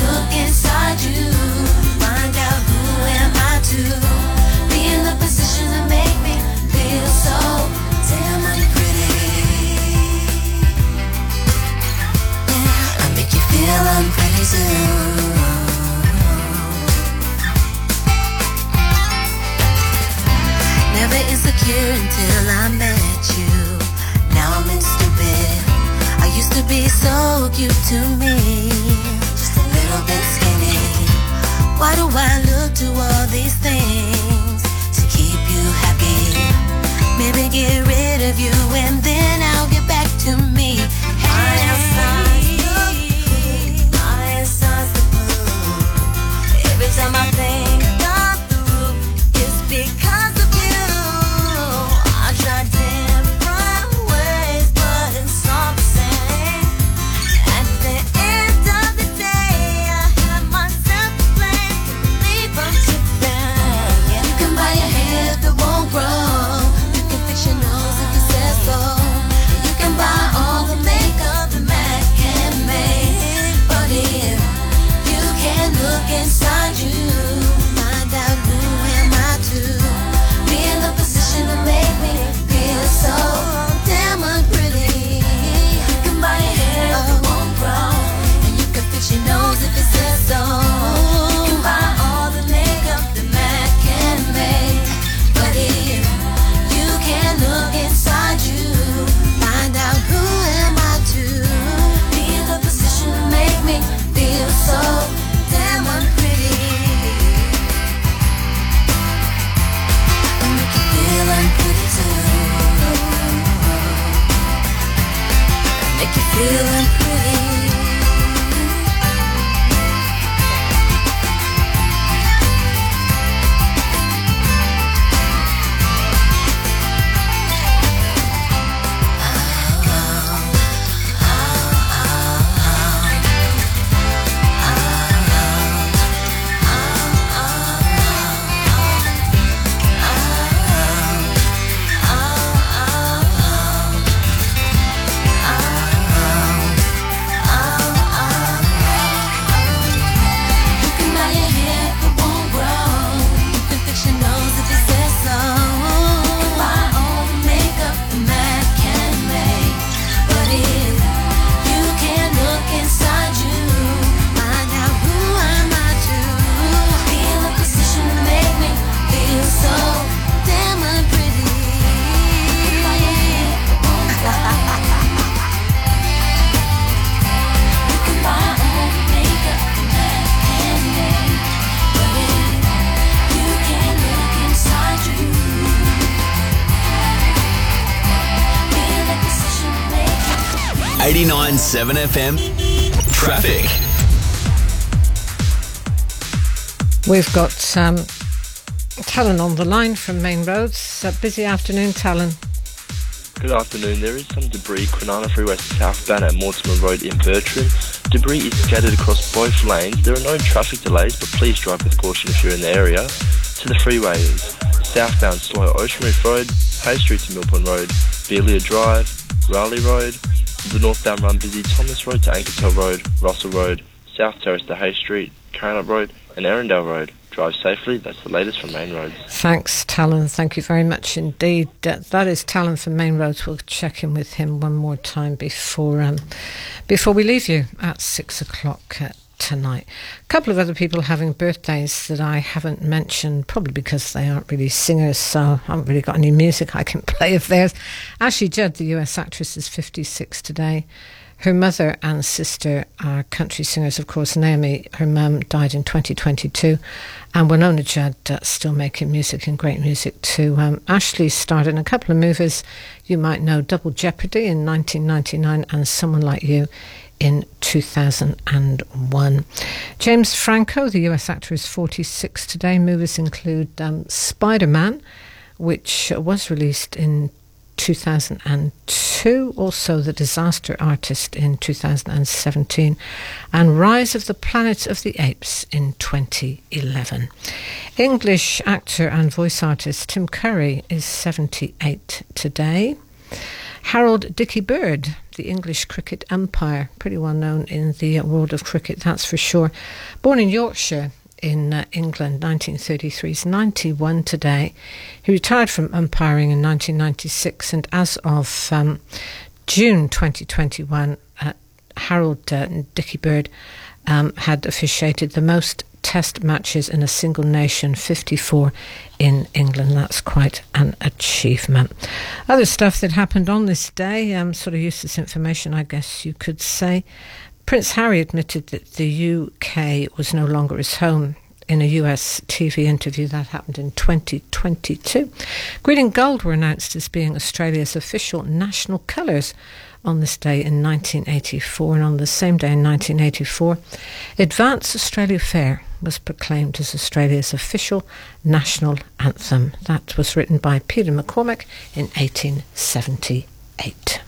you to me. Just a little bit skinny. Why do I look to all these things to keep you happy? Maybe get rid of you and then I'll get back to me. My insides look pretty. My insides look blue. Every time I think I got through, it's because of you. I tried different ways, but it's all the same. At the end of the day, I have myself to blame. Leave them to them. You can buy a hair that won't grow. You can fix your nose if you say so. You can buy all the makeup the man can make. But if you can't look inside you, find out who am I to be in the position to make me feel so damn unpretty. You can buy a hair that won't grow, and you can fix your nose if it says so. You can buy all the makeup the man can make, but if you can't look inside you, find out who am I to be in the position to make me feel so damn unpretty. And make you feel unpretty too. Make you feel unpretty. You can buy your hair that won't grow. You can fix your nose if it says so. You can buy all the makeup the man can make, but if you can't look inside you, find out who am I to be in the position to make me feel so damn unpretty. You can buy your hair that won't grow. You can buy all the makeup the man can make, but if you can't look inside you, be in the position to make me. eighty-nine point seven F M Traffic. We've got um, Talon on the line from Main Roads. A busy afternoon, Talon. Good afternoon. There is some debris Kwinana Freeway southbound at Mortimer Road in Bertram. Debris is scattered across both lanes. There are no traffic delays, but please drive with caution if you're in the area. To the freeways, southbound slow Ocean Reef Road, Hay Street to Millpoint Road, Beelia Drive, Raleigh Road. The northbound run busy Thomas Road to Ankertel Road, Russell Road, South Terrace to Hay Street, Carnot Road and Erindale Road. Drive safely. That's the latest from Main Roads. Thanks, Talon. Thank you very much indeed. Uh, that is Talon from Main Roads. We'll check in with him one more time before um, before we leave you at six o'clock uh, tonight. A couple of other people having birthdays that I haven't mentioned, probably because they aren't really singers, so I haven't really got any music I can play of theirs. Ashley Judd, the U S actress, is fifty-six today. Her mother and sister are country singers, of course. Naomi, her mum, died in twenty twenty-two, and Winona Judd uh, still making music, and great music too. Um, Ashley starred in a couple of movies you might know: Double Jeopardy in nineteen ninety-nine and Someone Like You in two thousand one. James Franco, the U S actor, is forty-six today. Movies include um, Spider-Man, which was released in two thousand two, also The Disaster Artist in two thousand seventeen, and Rise of the Planet of the Apes in twenty eleven. English actor and voice artist Tim Curry is seventy-eight today. Harold Dickey Bird, the English cricket umpire, pretty well known in the world of cricket, that's for sure. Born in Yorkshire in uh, England, nineteen thirty-three, is ninety-one today. He retired from umpiring in nineteen ninety-six, and as of um, June twenty twenty-one, uh, Harold uh, Dickey Bird um, had officiated the most test matches in a single nation, fifty-four in England. That's quite an achievement. Other stuff that happened on this day, um, sort of useless information, I guess you could say. Prince Harry admitted that the U K was no longer his home in a U S T V interview. That happened in twenty twenty-two. Green and gold were announced as being Australia's official national colours on this day in nineteen eighty-four, and on the same day in nineteen eighty-four, Advance Australia Fair was proclaimed as Australia's official national anthem. That was written by Peter McCormack in eighteen seventy-eight.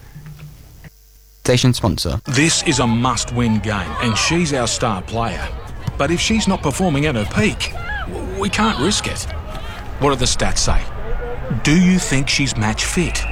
Station sponsor. This is a must-win game, and she's our star player. But if she's not performing at her peak, we can't risk it. What do the stats say? Do you think she's match fit?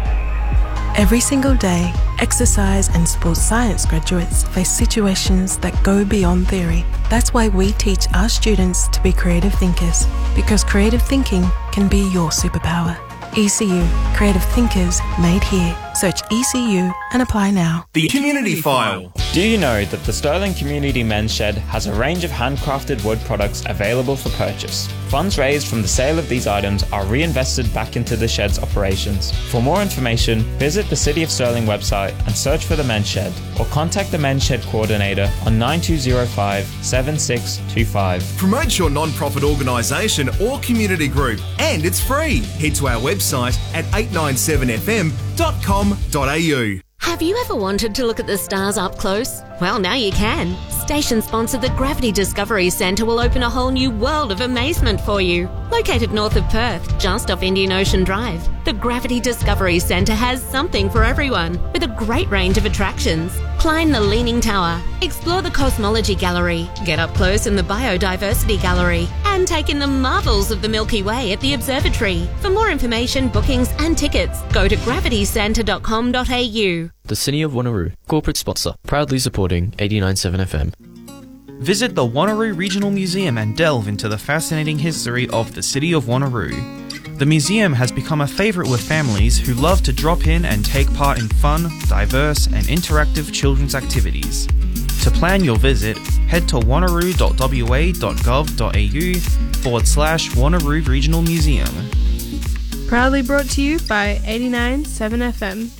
Every single day, exercise and sports science graduates face situations that go beyond theory. That's why we teach our students to be creative thinkers, because creative thinking can be your superpower. E C U, creative thinkers made here. Search E C U and apply now. The Community File. Do you know that the Sterling Community Men's Shed has a range of handcrafted wood products available for purchase? Funds raised from the sale of these items are reinvested back into the shed's operations. For more information, visit the City of Sterling website and search for the Men's Shed, or contact the Men's Shed coordinator on nine two zero five, seven six two five. Promote your non-profit organisation or community group, and it's free. Head to our website at eight nine seven f m dot com dot a u. Have you ever wanted to look at the stars up close? Well, now you can. Station sponsor the Gravity Discovery Centre will open a whole new world of amazement for you. Located north of Perth, just off Indian Ocean Drive, the Gravity Discovery Centre has something for everyone, with a great range of attractions. Climb the Leaning Tower, explore the Cosmology Gallery, get up close in the Biodiversity Gallery, and take in the marvels of the Milky Way at the Observatory. For more information, bookings and tickets, go to gravity centre dot com dot a u. The City of Wanneroo, corporate sponsor, proudly supporting eighty-nine point seven F M. Visit the Wanneroo Regional Museum and delve into the fascinating history of the City of Wanneroo. The museum has become a favourite with families who love to drop in and take part in fun, diverse and interactive children's activities. To plan your visit, head to wanneroo dot w a dot gov dot a u forward slash Wanneroo Regional Museum. Proudly brought to you by eighty-nine point seven F M.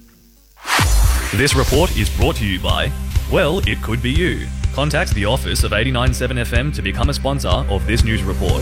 This report is brought to you by, well, it could be you. Contact the office of eighty-nine point seven F M to become a sponsor of this news report.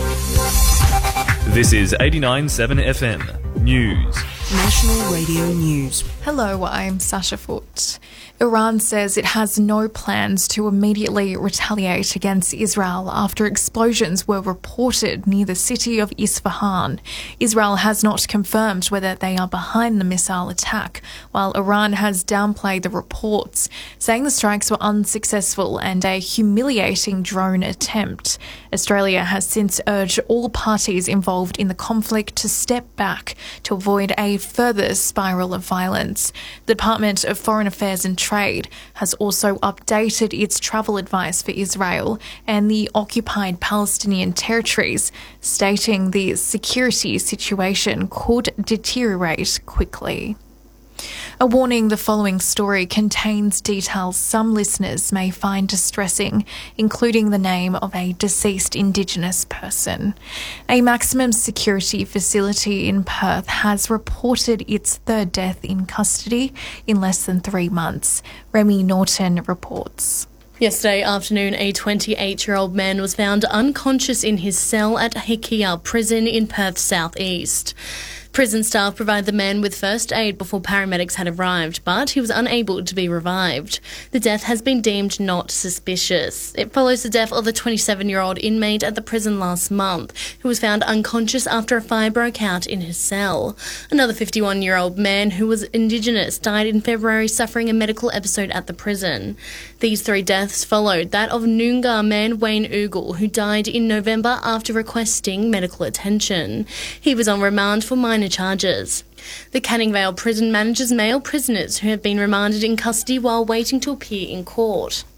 This is eighty-nine point seven F M News. National Radio News. Hello, I'm Sasha Foote. Iran says it has no plans to immediately retaliate against Israel after explosions were reported near the city of Isfahan. Israel has not confirmed whether they are behind the missile attack, while Iran has downplayed the reports, saying the strikes were unsuccessful and a humiliating drone attempt. Australia has since urged all parties involved in the conflict to step back to avoid a further spiral of violence. The Department of Foreign Affairs and Trade has also updated its travel advice for Israel and the occupied Palestinian territories, stating the security situation could deteriorate quickly. A warning: the following story contains details some listeners may find distressing, including the name of a deceased Indigenous person. A maximum security facility in Perth has reported its third death in custody in less than three months. Remy Norton reports. Yesterday afternoon, a twenty-eight-year-old man was found unconscious in his cell at Hikia Prison in Perth South East. Prison staff provided the man with first aid before paramedics had arrived, but he was unable to be revived. The death has been deemed not suspicious. It follows the death of the twenty-seven-year-old inmate at the prison last month, who was found unconscious after a fire broke out in his cell. Another fifty-one-year-old man who was Indigenous died in February, suffering a medical episode at the prison. These three deaths followed that of Noongar man Wayne Oogle, who died in November after requesting medical attention. He was on remand for minor charges. The Canning Vale prison manages male prisoners who have been remanded in custody while waiting to appear in court.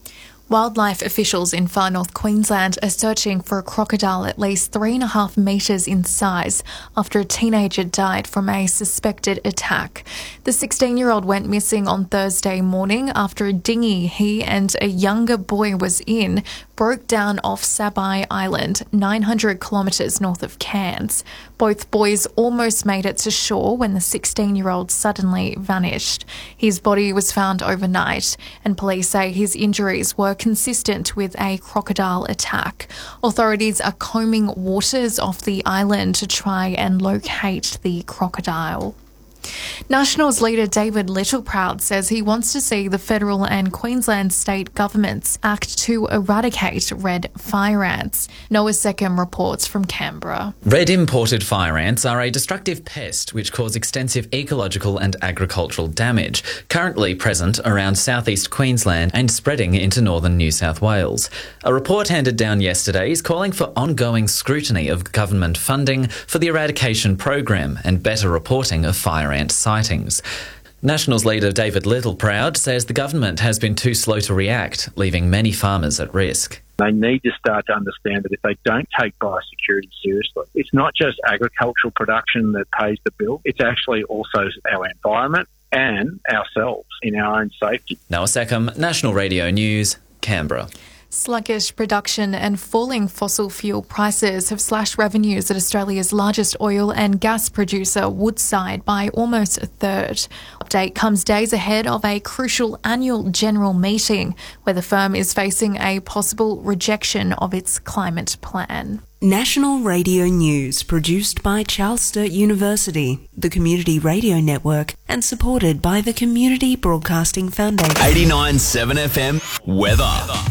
Wildlife officials in far north Queensland are searching for a crocodile at least three and a half metres in size after a teenager died from a suspected attack. The sixteen-year-old went missing on Thursday morning after a dinghy he and a younger boy was in broke down off Sabai Island, nine hundred kilometres north of Cairns. Both boys almost made it to shore when the sixteen-year-old suddenly vanished. His body was found overnight, and police say his injuries were consistent with a crocodile attack. Authorities are combing waters off the island to try and locate the crocodile. Nationals leader David Littleproud says he wants to see the federal and Queensland state governments act to eradicate red fire ants. Noah Seckham reports from Canberra. Red imported fire ants are a destructive pest which cause extensive ecological and agricultural damage, currently present around southeast Queensland and spreading into northern New South Wales. A report handed down yesterday is calling for ongoing scrutiny of government funding for the eradication program and better reporting of fire ant sightings. Nationals leader David Littleproud says the government has been too slow to react, leaving many farmers at risk. They need to start to understand that if they don't take biosecurity seriously, it's not just agricultural production that pays the bill, it's actually also our environment and ourselves in our own safety. Noah Seckham, National Radio News, Canberra. Sluggish production and falling fossil fuel prices have slashed revenues at Australia's largest oil and gas producer, Woodside, by almost a third. Update comes days ahead of a crucial annual general meeting where the firm is facing a possible rejection of its climate plan. National Radio News, produced by Charles Sturt University, the Community Radio Network, and supported by the Community Broadcasting Foundation. eighty-nine point seven F M weather.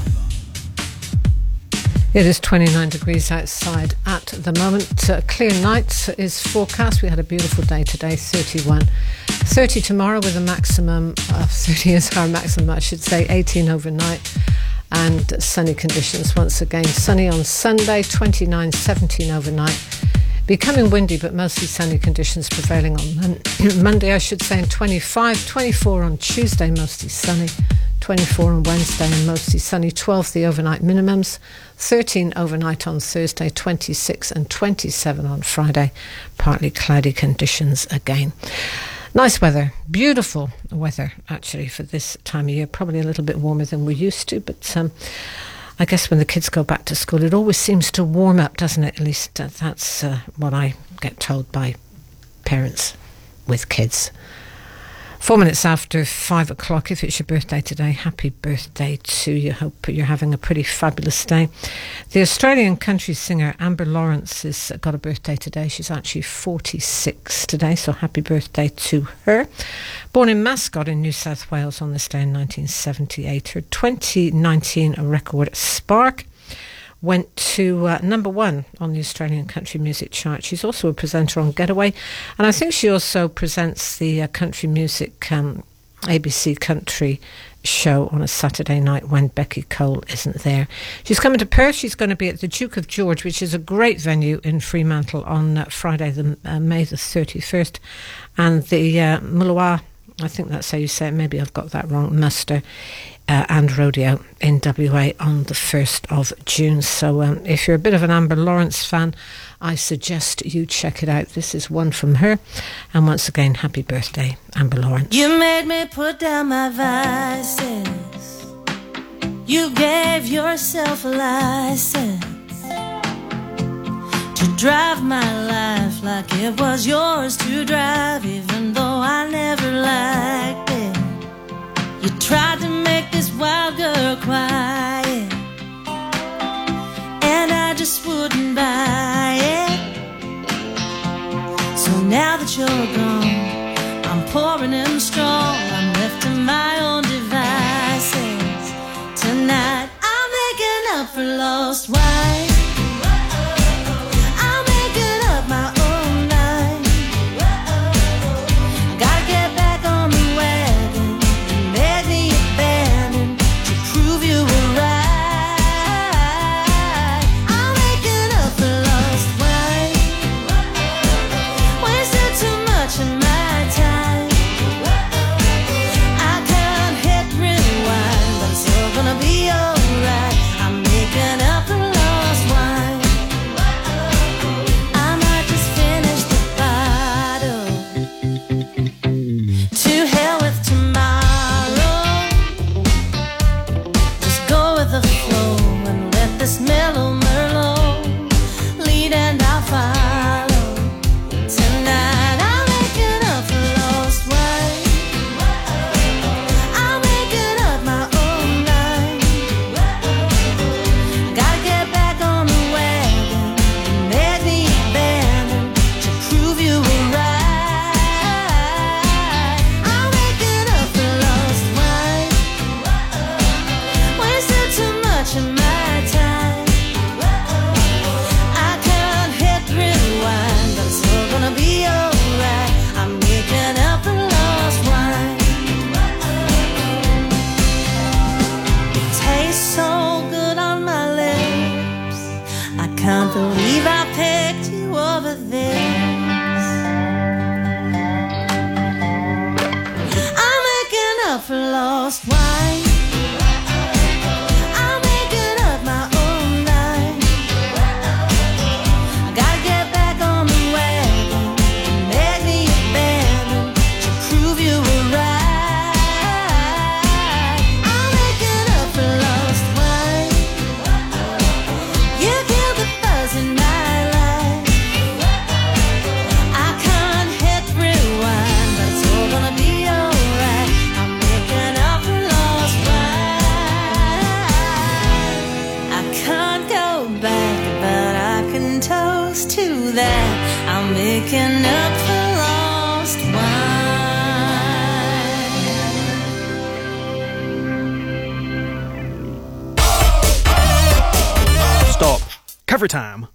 It is twenty-nine degrees outside at the moment. Uh, clear night is forecast. We had a beautiful day today, thirty-one. thirty tomorrow with a maximum of thirty is our maximum, I should say, eighteen overnight. And sunny conditions once again. Sunny on Sunday, twenty-nine, seventeen overnight. Becoming windy, but mostly sunny conditions prevailing on mon- Monday, I should say, and twenty-five, twenty-four on Tuesday, mostly sunny. twenty-four on Wednesday and mostly sunny. twelve the overnight minimums. thirteen overnight on Thursday. twenty-six and twenty-seven on Friday. Partly cloudy conditions again. Nice weather, beautiful weather actually for this time of year. Probably a little bit warmer than we're used to, but um, I guess when the kids go back to school, it always seems to warm up, doesn't it? At least uh, that's uh, what I get told by parents with kids. Four minutes after five o'clock, if it's your birthday today, happy birthday to you. Hope you're having a pretty fabulous day. The Australian country singer Amber Lawrence has got a birthday today. She's actually forty-six today, so happy birthday to her. Born in Mascot in New South Wales on this day in nineteen seventy-eight. Her twenty nineteen record, Spark, went to uh, number one on the Australian country music chart. She's also a presenter on Getaway, and I think she also presents the uh, country music um, A B C country show on a Saturday night when Becky Cole isn't there. She's coming to Perth. She's going to be at the Duke of George, which is a great venue in Fremantle, on uh, Friday, the uh, May the thirty-first, and the uh, Mulua, I think that's how you say it, maybe I've got that wrong, Muster Uh, and Rodeo in W A on the first of June. So um, if you're a bit of an Amber Lawrence fan, I suggest you check it out. This is one from her. And once again, happy birthday, Amber Lawrence. You made me put down my vices. You gave yourself a license to drive my life like it was yours to drive, even though I never liked it. You tried to make this wild girl quiet, and I just wouldn't buy it. So now that you're gone, I'm pouring in strong. I'm left to my own devices. Tonight I'm making up for lost wine. I'm making up my own mind. Gotta get back on the wagon. Made me abandon to prove you were right. for lost wine. I'm making up my own line. I gotta get back on the wagon and make me abandon to prove you were right. I'm making up for lost wine. You killed the buzz in my life. I can't hit rewind, but it's all gonna be alright. I'm making up for lost wine. I can't go back, but I can toast to that. I'm making up for lost wine. Stop. Cover time.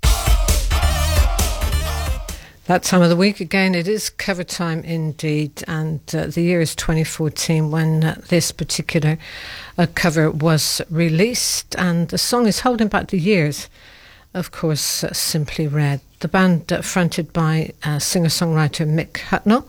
That time of the week again, it is cover time indeed, and uh, the year is twenty fourteen when uh, this particular uh, cover was released, and the song is Holding Back the Years, of course, uh, Simply Red. The band uh, fronted by uh, singer-songwriter Mick Hucknall.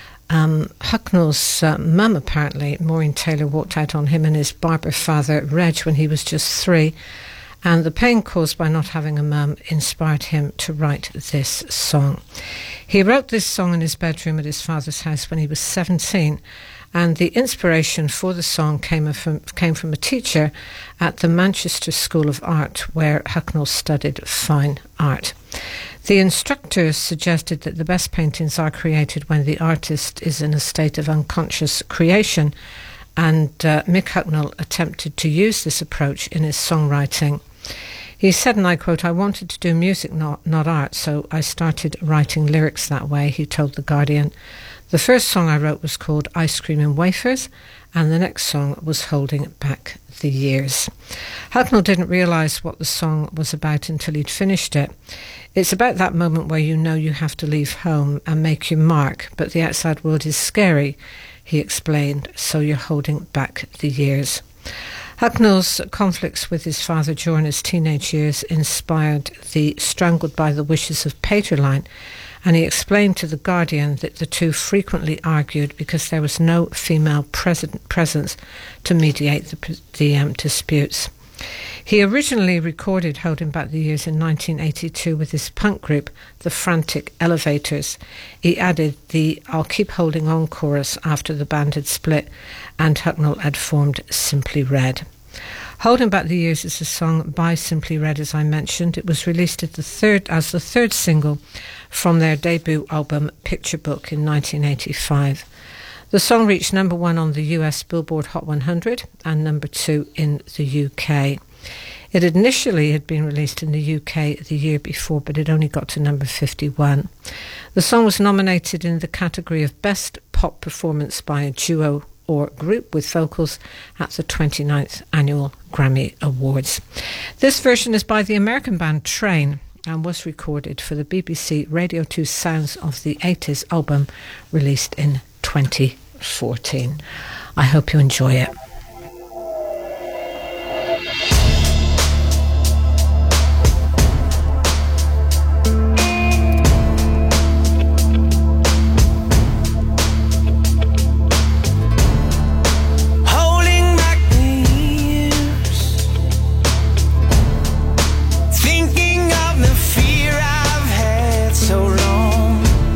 Um, Hucknall's uh, mum, apparently, Maureen Taylor, walked out on him and his barber father, Reg, when he was just three. And the pain caused by not having a mum inspired him to write this song. He wrote this song in his bedroom at his father's house when he was seventeen, and the inspiration for the song came from, came from a teacher at the Manchester School of Art, where Hucknall studied fine art. The instructor suggested that the best paintings are created when the artist is in a state of unconscious creation, and uh, Mick Hucknall attempted to use this approach in his songwriting. He said, and I quote, "I wanted to do music, not, not art, so I started writing lyrics that way," he told The Guardian. "The first song I wrote was called Ice Cream and Wafers, and the next song was Holding Back the Years." Hucknall didn't realise what the song was about until he'd finished it. "It's about that moment where you know you have to leave home and make your mark, but the outside world is scary," he explained, "so you're holding back the years." Hucknall's conflicts with his father during his teenage years inspired the Strangled by the Wishes of Pater line, and he explained to The Guardian that the two frequently argued because there was no female pres- presence to mediate the, the um, disputes. He originally recorded Holding Back the Years in nineteen eighty-two with his punk group, The Frantic Elevators. He added the I'll Keep Holding On chorus after the band had split and Hucknall had formed Simply Red. Holding Back the Years is a song by Simply Red, as I mentioned. It was released as the third, as the third single from their debut album, Picture Book, in nineteen eighty-five. The song reached number one on the U S Billboard Hot one hundred and number two in the U K. It initially had been released in the U K the year before, but it only got to number fifty-one. The song was nominated in the category of Best Pop Performance by a Duo or Group with Vocals at the twenty-ninth Annual Grammy Awards. This version is by the American band Train and was recorded for the B B C Radio two Sounds of the eighties album released in twenty fourteen. I hope you enjoy it.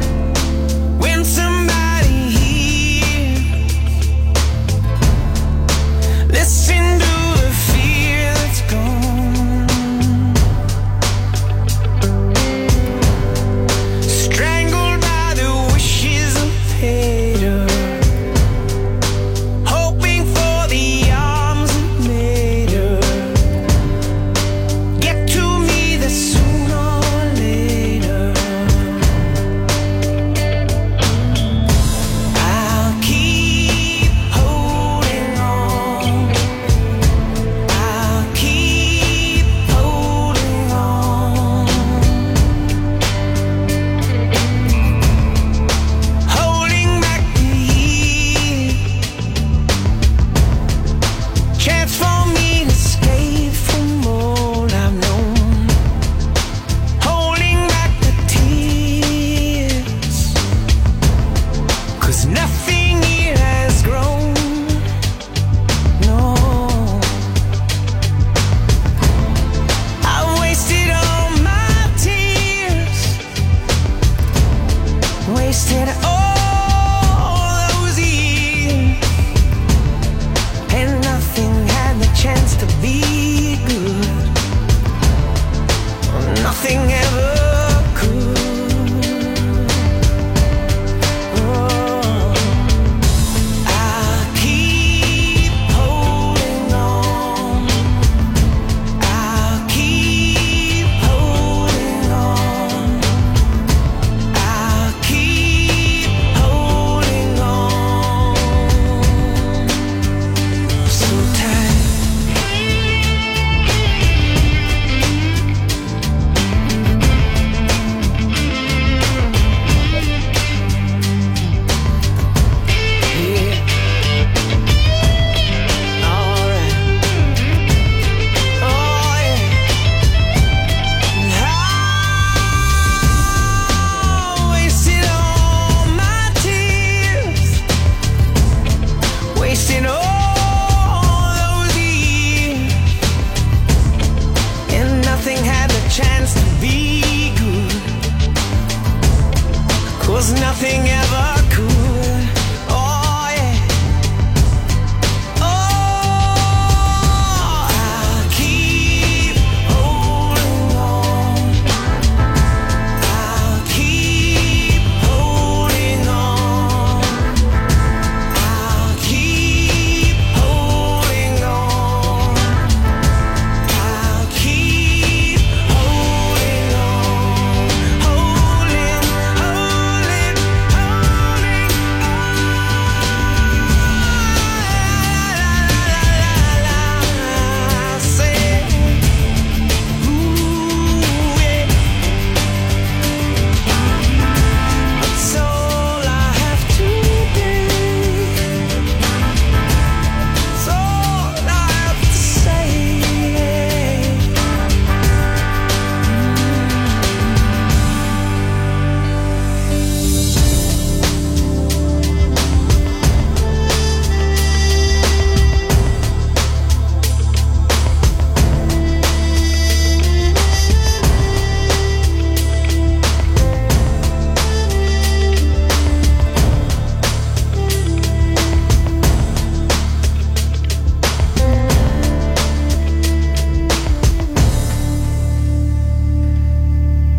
When somebody here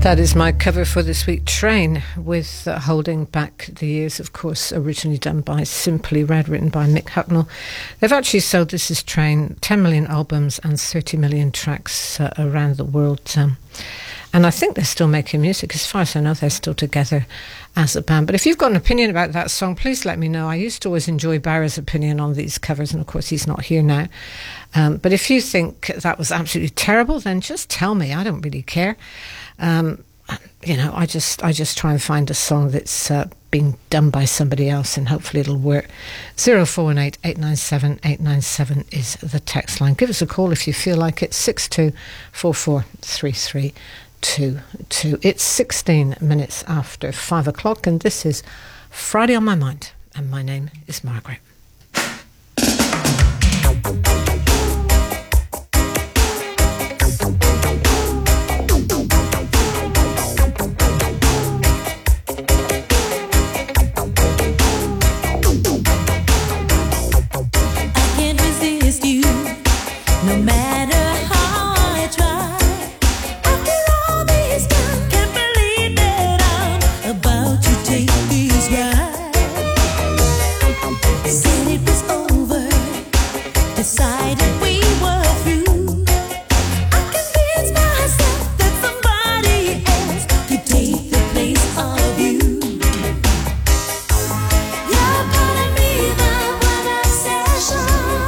That is my cover for this week, Train, with uh, Holding Back the Years, of course, originally done by Simply Red, written by Mick Hucknall. They've actually sold This Is Train, ten million albums and thirty million tracks uh, around the world. Um, and I think they're still making music. As far as I know, they're still together as a band. But if you've got an opinion about that song, please let me know. I used to always enjoy Barra's opinion on these covers, and of course he's not here now. Um, but if you think that was absolutely terrible, then just tell me. I don't really care. Um, you know, I just I just try and find a song that's uh, been done by somebody else, and hopefully it'll work. zero four one eight, eight nine seven, eight nine seven is the text line. Give us a call if you feel like it. six two four four three three two two. It's sixteen minutes after five o'clock, and this is Friday on My Mind, and my name is Margaret. No matter how I try, after all this time, can't believe that I'm about to take this ride. Said it was over, decided we were through. I convinced myself that somebody else could take the place of you. You're calling me the one obsession.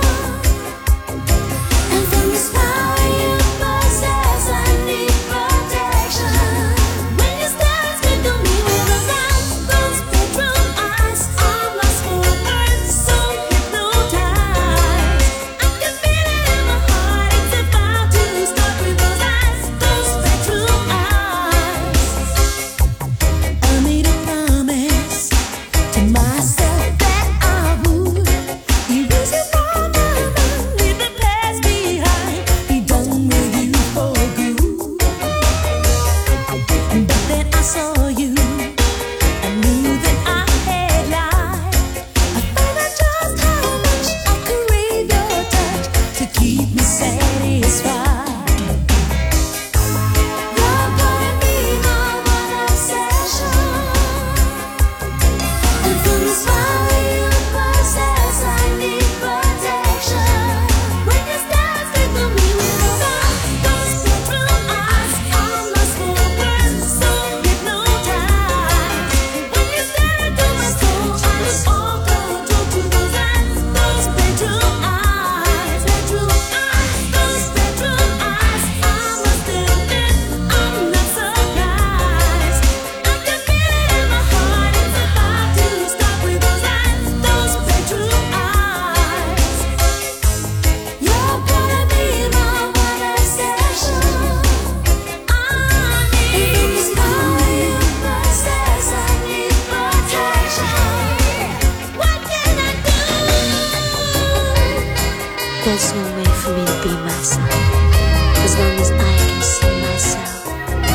There's no way for me to be myself, as long as I can see myself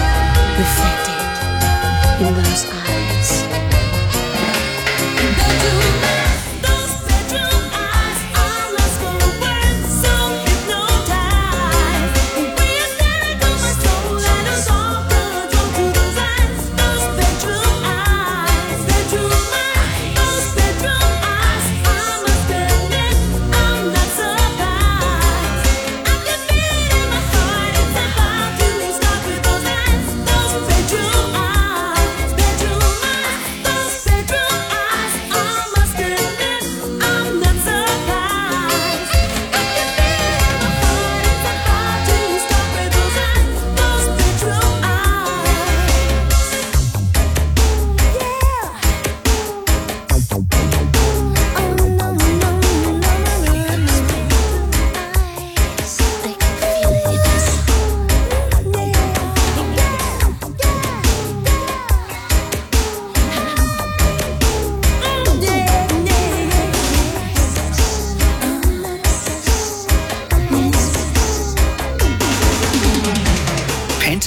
reflected in those eyes. Those bedroom eyes are lost for words, so hypnotized. When you stare into my soul, I lose all control to those eyes. Those bedroom eyes, bedroom eyes, those bedroom eyes. I must admit, I'm not surprised. I can feel it in my heart, it's about to start with those eyes. Those bedroom eyes, bedroom eyes, those bedroom eyes. I must admit.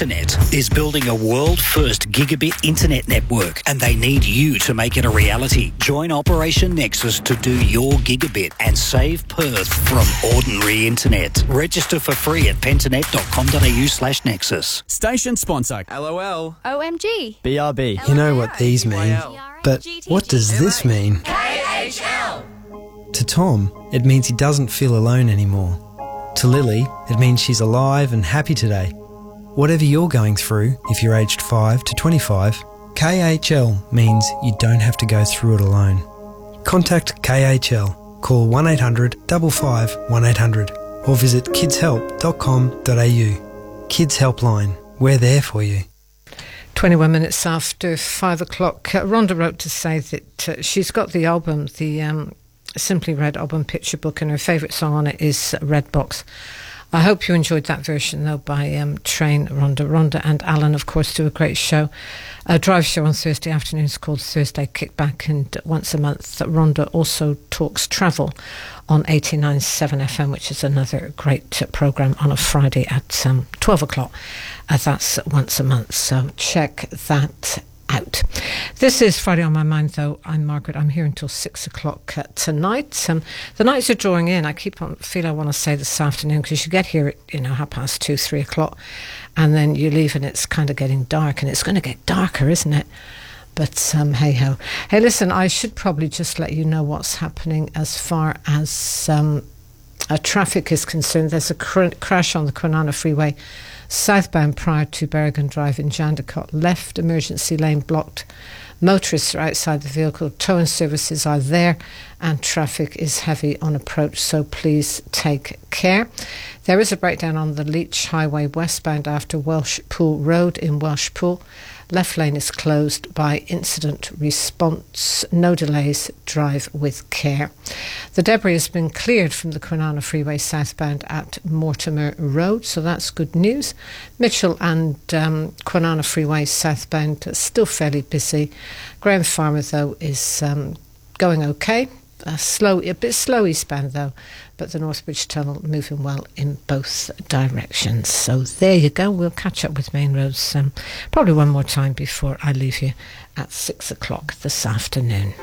Internet is building a world-first gigabit internet network, and they need you to make it a reality. Join Operation Nexus to do your gigabit and save Perth from ordinary internet. Register for free at pentanet.com.au slash nexus. Station sponsor. LOL. O M G. B R B. You know what these mean. But what does this mean? K H L. To Tom, it means he doesn't feel alone anymore. To Lily, it means she's alive and happy today. Whatever you're going through, if you're aged five to twenty-five, K H L means you don't have to go through it alone. Contact K H L. Call one eight hundred five five one eight hundred or visit kids help dot com dot a u. Kids Helpline. We're there for you. twenty-one minutes after five o'clock, uh, Rhonda wrote to say that uh, she's got the album, the um, Simply Red album picture book, and her favourite song on it is Red Box. I hope you enjoyed that version, though, by um, Train Rhonda. Rhonda and Alan, of course, do a great show, a drive show on Thursday afternoons called Thursday Kickback, and once a month, Rhonda also talks travel on eighty-nine point seven F M, which is another great uh, programme on a Friday at um, twelve o'clock. Uh, that's once a month, so check that out. This is Friday on My Mind, though. I'm Margaret. I'm here until six o'clock uh, tonight. Um, the nights are drawing in. I keep on feel I want to say this afternoon, because you get here at, you know, half past two, three o'clock, and then you leave and it's kind of getting dark, and it's going to get darker, isn't it? But um, hey ho. Hey, listen, I should probably just let you know what's happening as far as um, uh, traffic is concerned. There's a cr- crash on the Kwinana Freeway southbound prior to Berrigan Drive in Jandakot. Left emergency lane blocked. Motorists are outside the vehicle. Towing services are there, and traffic is heavy on approach, so please take care. There is a breakdown on the Leach Highway westbound after Welsh Pool Road in Welsh Pool. Left lane is closed by incident response. No delays. Drive with care. The debris has been cleared from the Kwinana Freeway southbound at Mortimer Road, so that's good news. Mitchell and um, Kwinana Freeway southbound are still fairly busy. Graham Farmer, though, is um, going okay. A slow, a bit slow eastbound though, but the Northbridge Tunnel moving well in both directions. So there you go. We'll catch up with Main Roads um, probably one more time before I leave you at six o'clock this afternoon.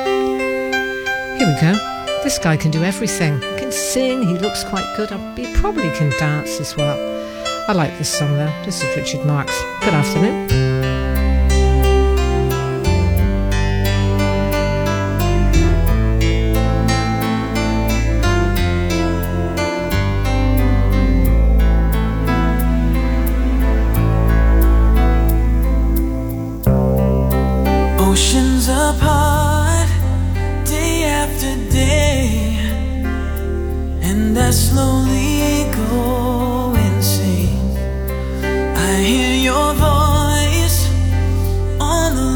Here we go. This guy can do everything. He can sing. He looks quite good. He probably can dance as well. I like this song though. This is Richard Marx. Good afternoon. Oceans apart, day after day, and I slowly go insane. I hear your voice on the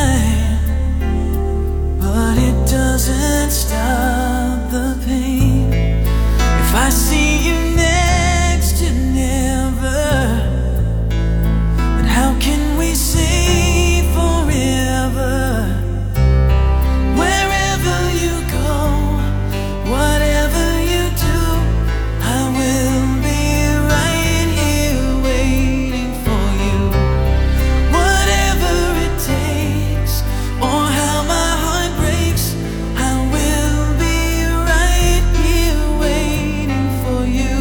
line, but it doesn't stop the pain. If I see you next to never, then how can we say forever? Wherever you go, whatever you do, I will be right here waiting for you. Whatever it takes, or how my heart breaks, I will be right here waiting for you.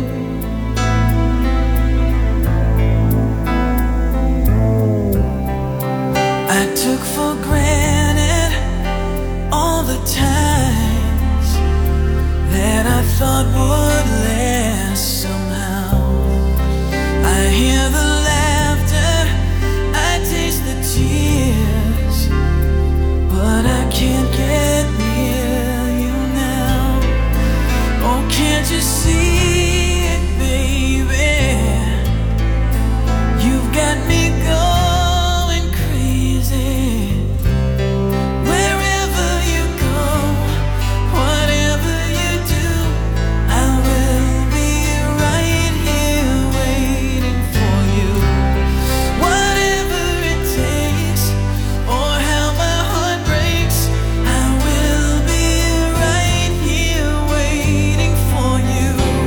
I took for granted all the times that I thought would last somehow. I hear the laughter, I taste the tears, but I can't get near you now. Oh, can't you see it, baby? You've got me going crazy. Wherever you go, whatever you do, I will be right here waiting for you. Whatever it takes, or how my heart breaks, I will be right here waiting for you.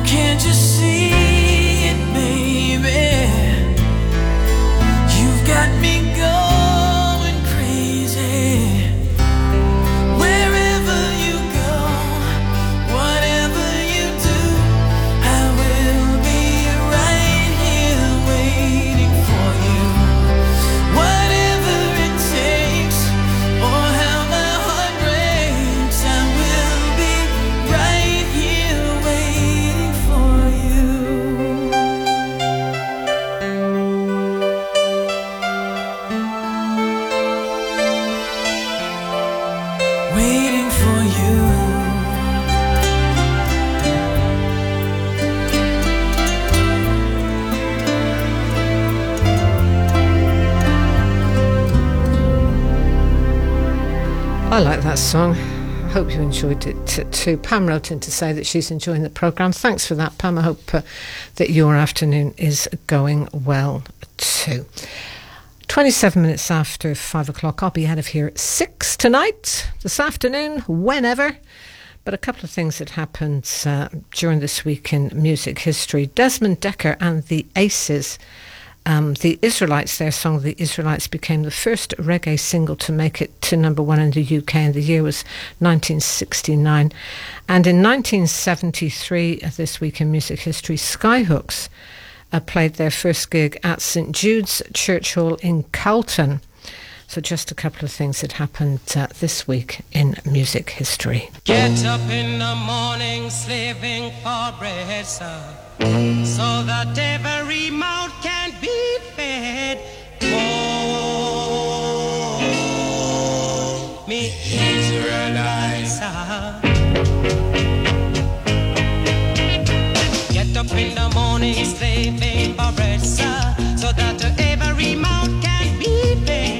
can't you see it, baby? You've got me going crazy. Wherever you go, whatever you do, I will be right here waiting for you. Whatever it takes, or how my heart breaks, I will be right here waiting for you. Waiting for you. I like that song. I hope you enjoyed it t- too. Pam wrote in to say that she's enjoying the programme. Thanks for that, Pam. I hope uh, that your afternoon is going well too. twenty-seven minutes after five o'clock. I'll be out of here at six tonight, this afternoon, whenever. But a couple of things that happened uh, during this week in music history. Desmond Dekker and the Aces, um, the Israelites, their song The Israelites became the first reggae single to make it to number one in the U K, and the year was nineteen sixty-nine. And in nineteen seventy-three, uh, this week in music history, Skyhooks uh, played their first gig at St Jude's Church Hall in Carlton. So just a couple of things that happened uh, this week in music history. Get up in the morning, slaving for bread, sir, so that every mouth can be fed. Oh, me Israelites, sir. Get up in the morning, slaving for bread, sir, so that every mouth can be fed.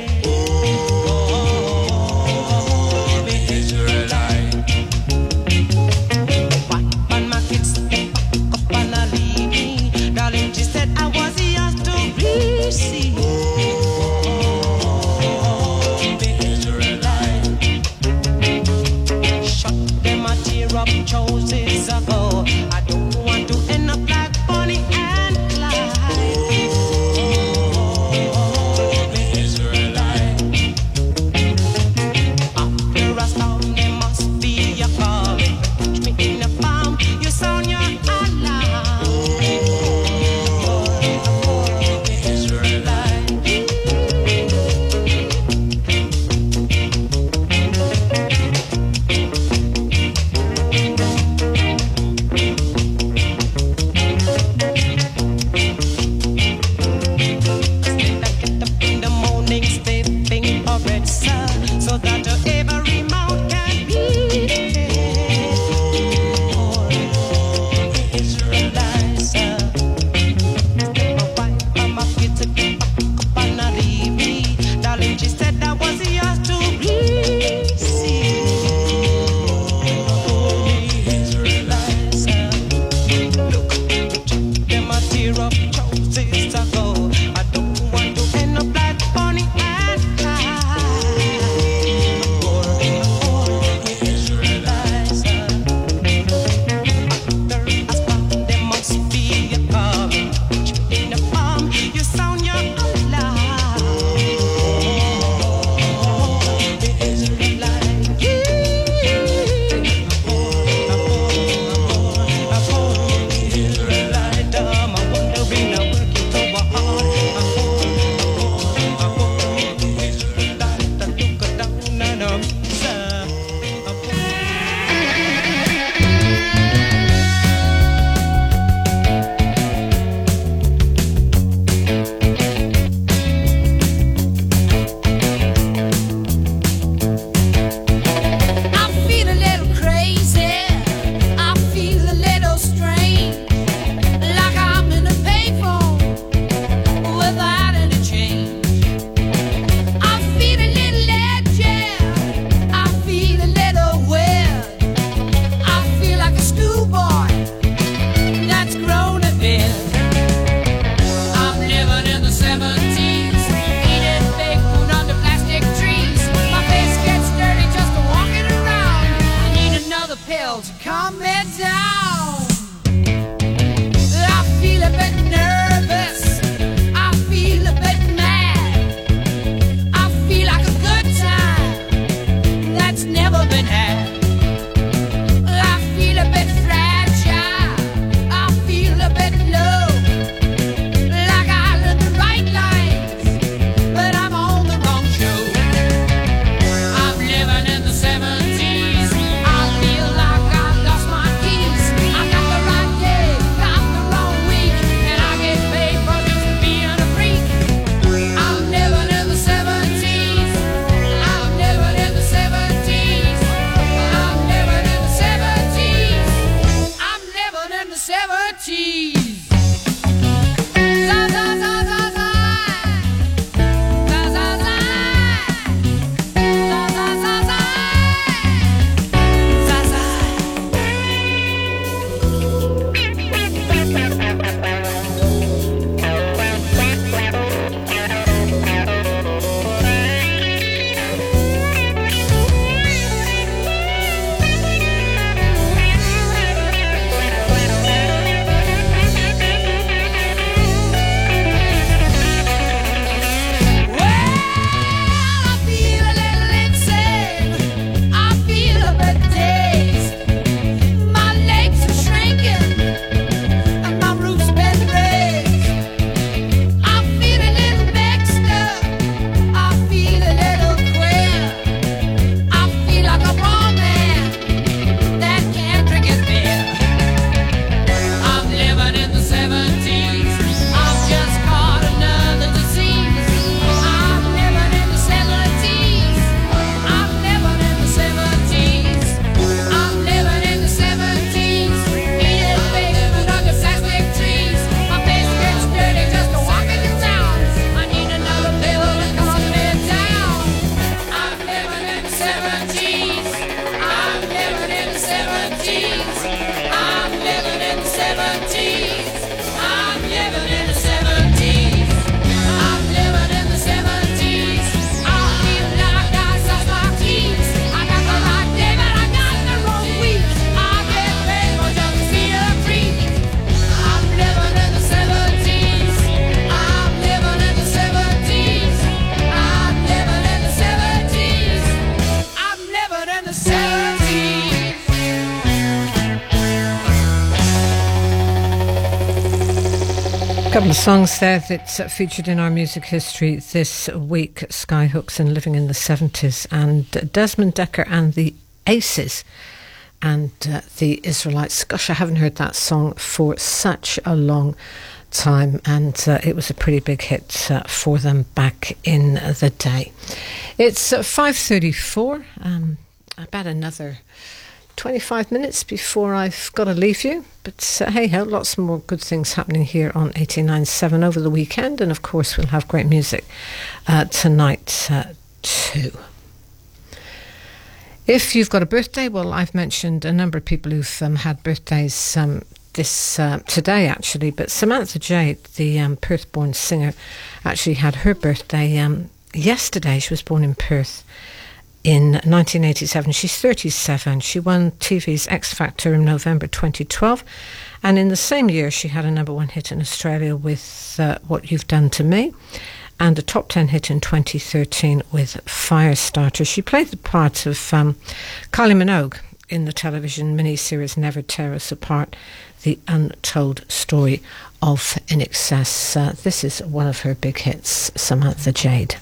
couple of songs there that's uh, featured in our music history this week. Skyhooks and Living in the seventies, and uh, Desmond Dekker and the Aces and uh, the Israelites. Gosh, I haven't heard that song for such a long time, and uh, it was a pretty big hit uh, for them back in the day. It's uh, five thirty-four, um, about another twenty-five minutes before I've got to leave you. But uh, hey ho, lots more good things happening here on eighty-nine point seven over the weekend, and of course we'll have great music uh, tonight uh, too. If you've got a birthday, well, I've mentioned a number of people who've um, had birthdays um, this uh, today actually, but Samantha Jade, the um, Perth-born singer, actually had her birthday um, yesterday. She was born in Perth in nineteen eighty-seven. She's thirty-seven. She won T V's X Factor in November twenty twelve, and in the same year she had a number one hit in Australia with uh, What You've Done to Me, and a top ten hit in twenty thirteen with Firestarter. She played the part of um, Kylie Minogue in the television miniseries Never Tear Us Apart, the untold story of I N X S. Uh, this is one of her big hits, Samantha Jade.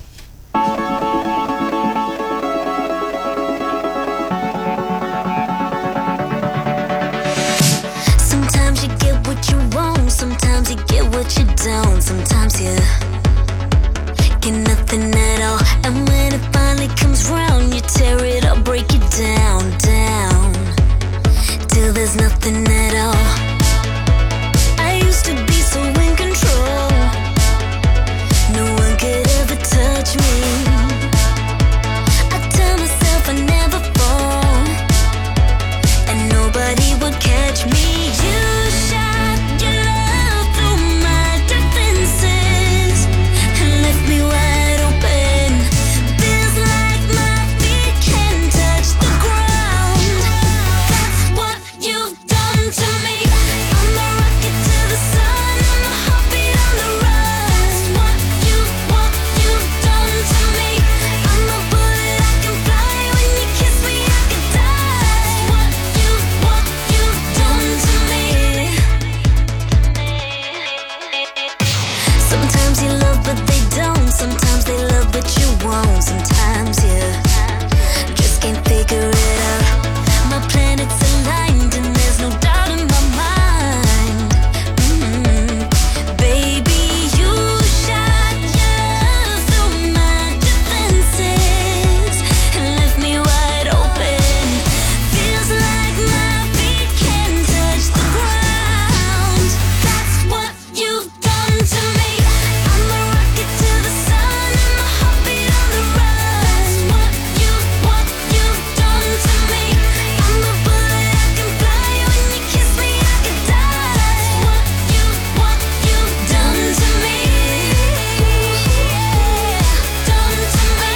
Sometimes you get what you want, sometimes you get what you don't, sometimes you get nothing at all, and when it finally comes round, you tear it up, break it down, down, till there's nothing at all. I used to be so in control, no one could ever touch me. I tell myself I never fall, and nobody would catch me. You shot your love through my defenses and left me wide open. Feels like my feet can't touch the ground. That's what you've done to me. I'm a rocket to the sun, I'm a heartbeat on the run. What you, what you've done to me. I'm a bullet I can fly, when you kiss me I can die. What you, what you've done to me. Sometimes you love but they don't, sometimes they love but you won't, sometimes you just can't figure it out. My planets aligned and there's no doubt in my mind. Mm-hmm. Baby, you shot your love through my defenses and left me wide open. Feels like my feet can't touch the ground. That's what you've done to me. I'm a rocket to the sun, I'm a heartbeat on the run. What you, what you've done to me. I'm a bullet I can fly, when you kiss me I can die. What you, what you've done to me. Yeah, done to me.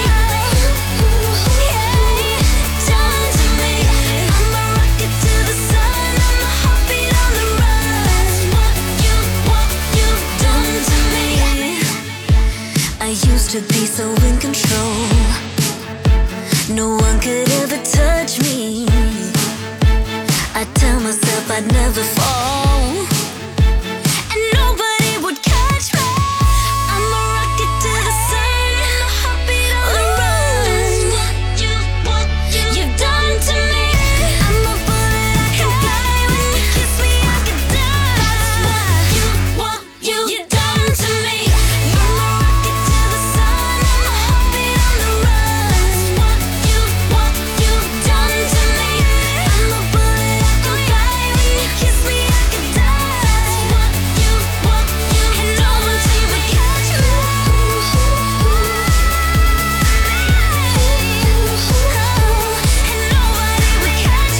Yeah, done to me. I'm a rocket to the sun, I'm a heartbeat on the run. What you, what you've done to me. I used to be so in control, no one could ever touch me. I tell myself I'd never fall, and nobody would catch me. I'm a rocket to the sun, and a heartbeat on the run. What you, what you've done to me. I'm a bullet I can fly, when you kiss me I can die. What you, what you've done to me. I'm a rocket to the sun, I'm a heartbeat on the run. What you, what you've done to me. I'm a bullet I can fly, when you kiss me I can die. What you, what you, and nobody would catch me. And nobody would catch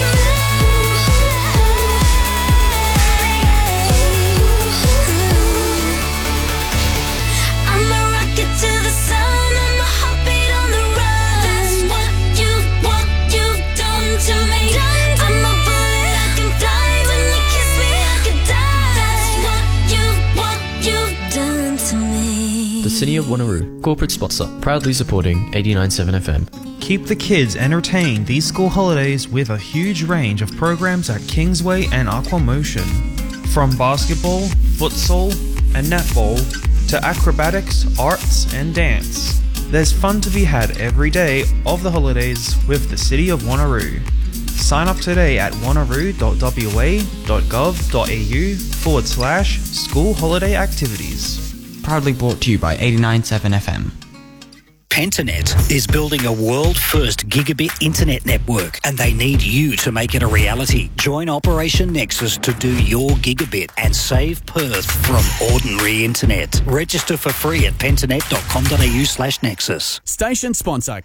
me. I'm a rocket to the sun, I'm a heartbeat on the run. That's what you, what you've done to me. I'm a bullet I can fly, when you kiss me I can die. That's what you, what you've done to me. The City of Wanneroo, corporate sponsor, proudly supporting eighty-nine point seven F M. Keep the kids entertained these school holidays with a huge range of programs at Kingsway and Aquamotion. From basketball, futsal, and netball to acrobatics, arts and dance. There's fun to be had every day of the holidays with the City of Wanneroo. Sign up today at wanneroo.wa.gov.au forward slash school holiday activities. Proudly brought to you by eighty-nine point seven F M. Pentanet is building a world-first gigabit internet network, and they need you to make it a reality. Join Operation Nexus to do your gigabit and save Perth from ordinary internet. Register for free at pentanet.com.au slash nexus. Station sponsor.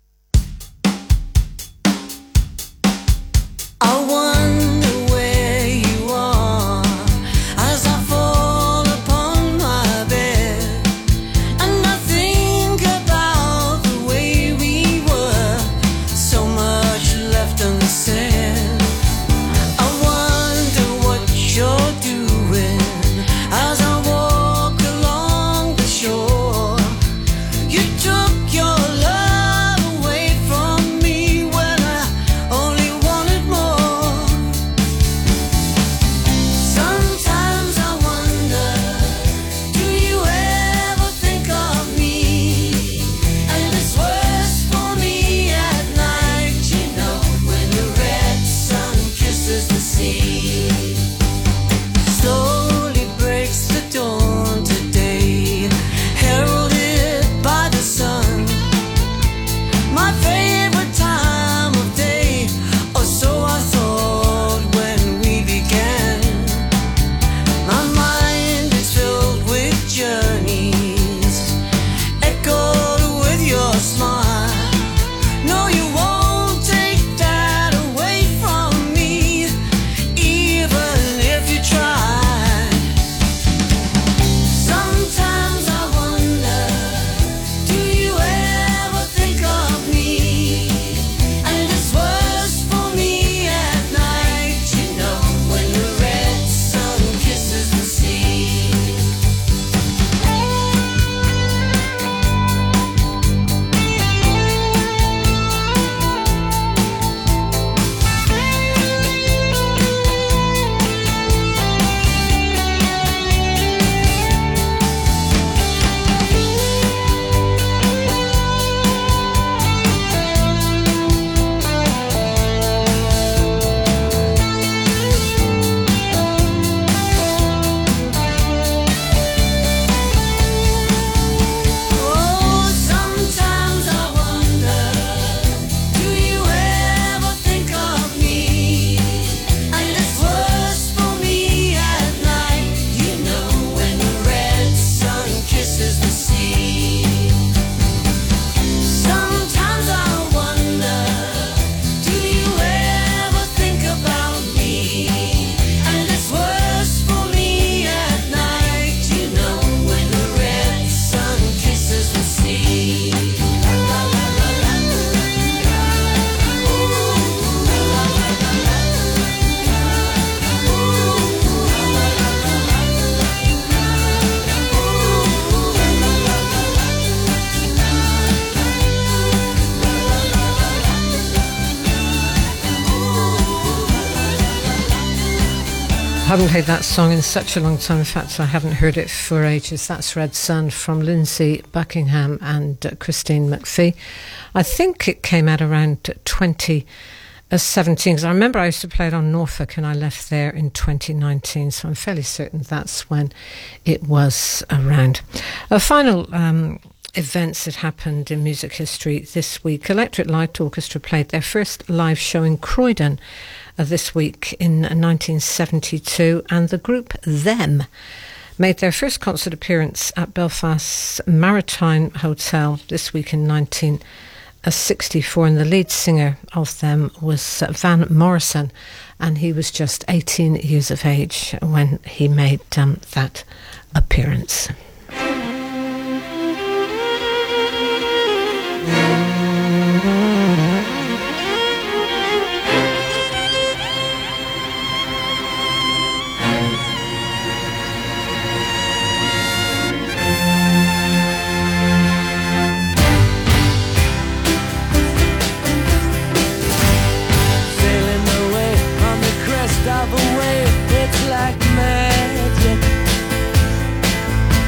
I wonder where you are as I fall upon my bed, and I think about the way we were, so much left unsaid. I wonder what you're doing as I walk along the shore. You took your love away from me when I only wanted more. Sometimes I wonder, do you ever think of me? And it's worse for me at night, you know, when the red sun kisses the sea. Slowly breaks the dawn today, heralded by the sun. My favorite time of day, or so I thought when we began. My mind is filled with journeys, echoed with your smile. No, you won't take that away from me, even if you try. Sometimes I wonder, do you ever think of me? And it's worse for me at night, you know, when the red sun kisses the sea. Oh, sometimes I wonder, do you ever think of me? And it's worse for me at night, you know, when the red sun kisses the sea. Sometimes I wonder, do you ever think about me? And it's worse for me at night, you know, when the red sun kisses the sea. Haven't played that song in such a long time. In fact, I haven't heard it for ages. That's Red Sun from Lindsay Buckingham and uh, Christine McPhee. I think it came out around twenty seventeen, because I remember I used to play it on Norfolk and I left there in twenty nineteen, so I'm fairly certain that's when it was around. A final um, events that happened in music history this week. Electric Light Orchestra played their first live show in Croydon uh, this week in nineteen seventy-two, and the group Them made their first concert appearance at Belfast's Maritime Hotel this week in nineteen sixty-four, and the lead singer of Them was Van Morrison, and he was just eighteen years of age when he made um, that appearance. Of a wave, it's like magic.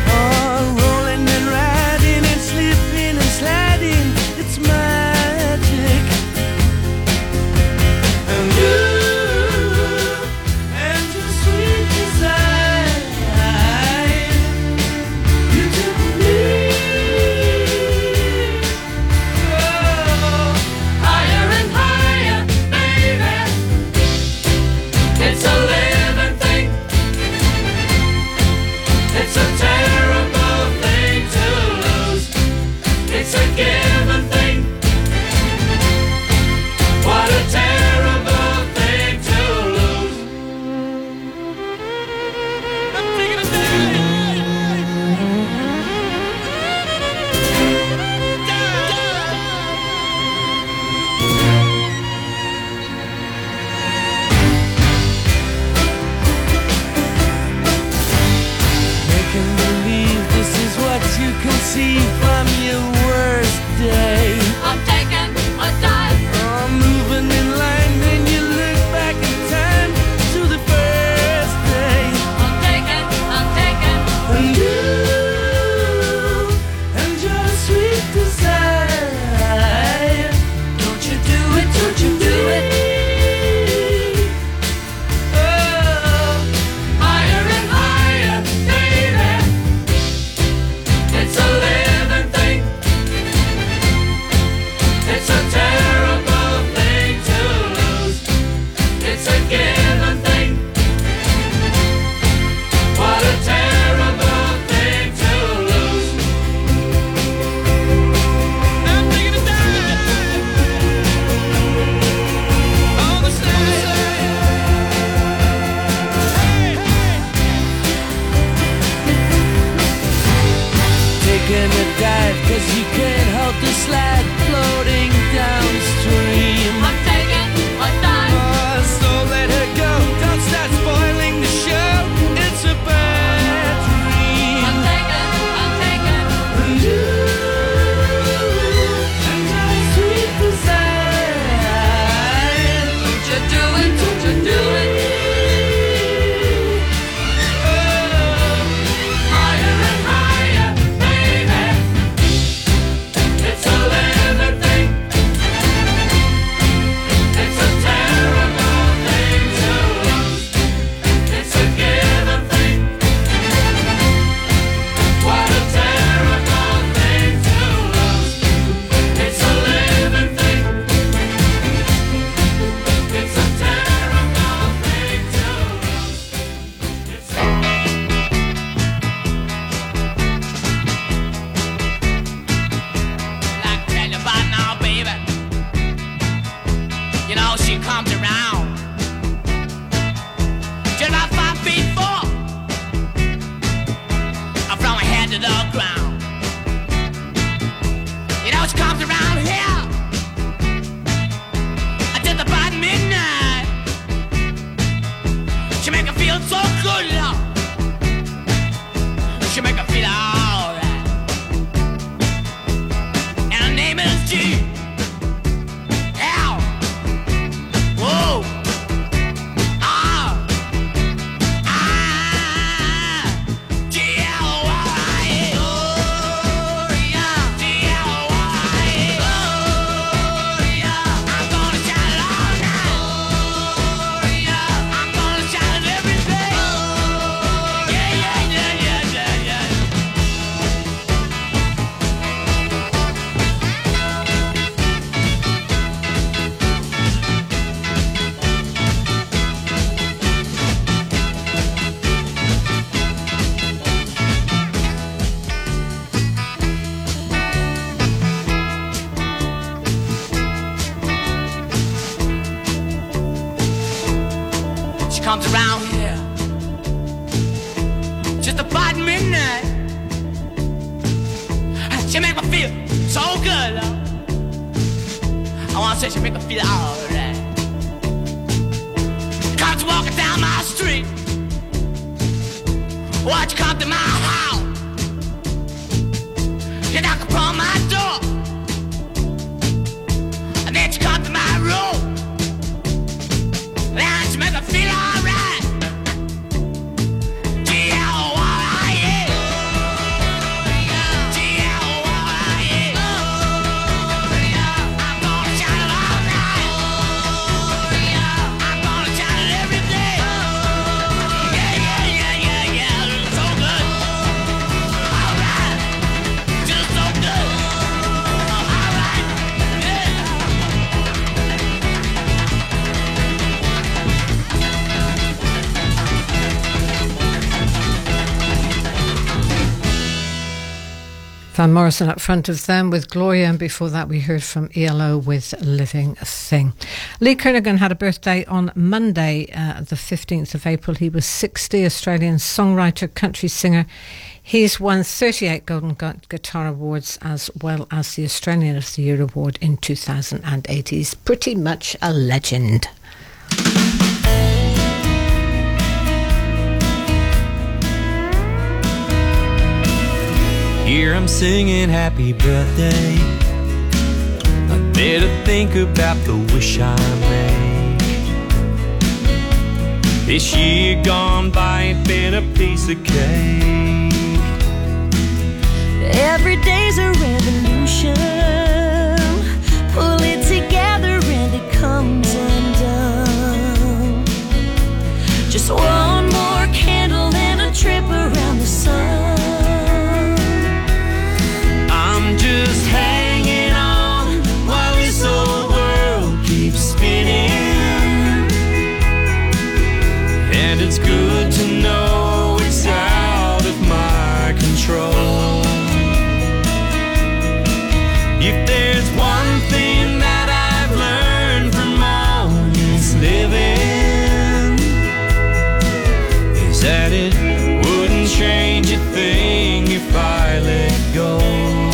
dive, cause you can't hold the slide floating downstream. I'm taking my time. Oh, so let her go. Don't start spoiling the show. It's a bad dream. I'm taking, I'm taking you. And my sweet desire. Don't you do it, don't you do it. Comes around here just about midnight. She make me feel so good, love. I wanna say she make me feel alright. Comes walking down my street. Watch you come to my house. You knock upon my door, and then you come to my room. And she make me feel alright. Van Morrison up front of them with Gloria, and before that we heard from E L O with Living Thing. Lee Kernaghan had a birthday on Monday, uh, the fifteenth of April. He was sixty, Australian songwriter, country singer. He's won thirty-eight Golden Guitar Awards as well as the Australian of the Year Award in two thousand eight. He's pretty much a legend. Here I'm singing happy birthday. I better think about the wish I made. This year gone by ain't been a piece of cake. Every day's a revolution. Pull it together and it comes undone. Just one more candle and a trip around the sun. I'm just hanging on while this old world keeps spinning. And it's good to know it's out of my control. If there's one thing that I've learned from all this living, is that it wouldn't change a thing if I let go.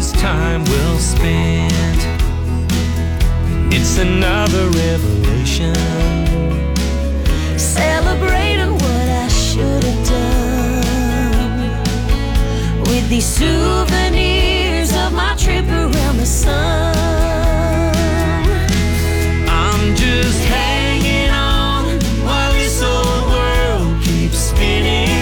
this time well spent. It's another revelation, Celebrating what I should have done with these souvenirs of my trip around the sun. I'm just hanging on while this old world keeps spinning.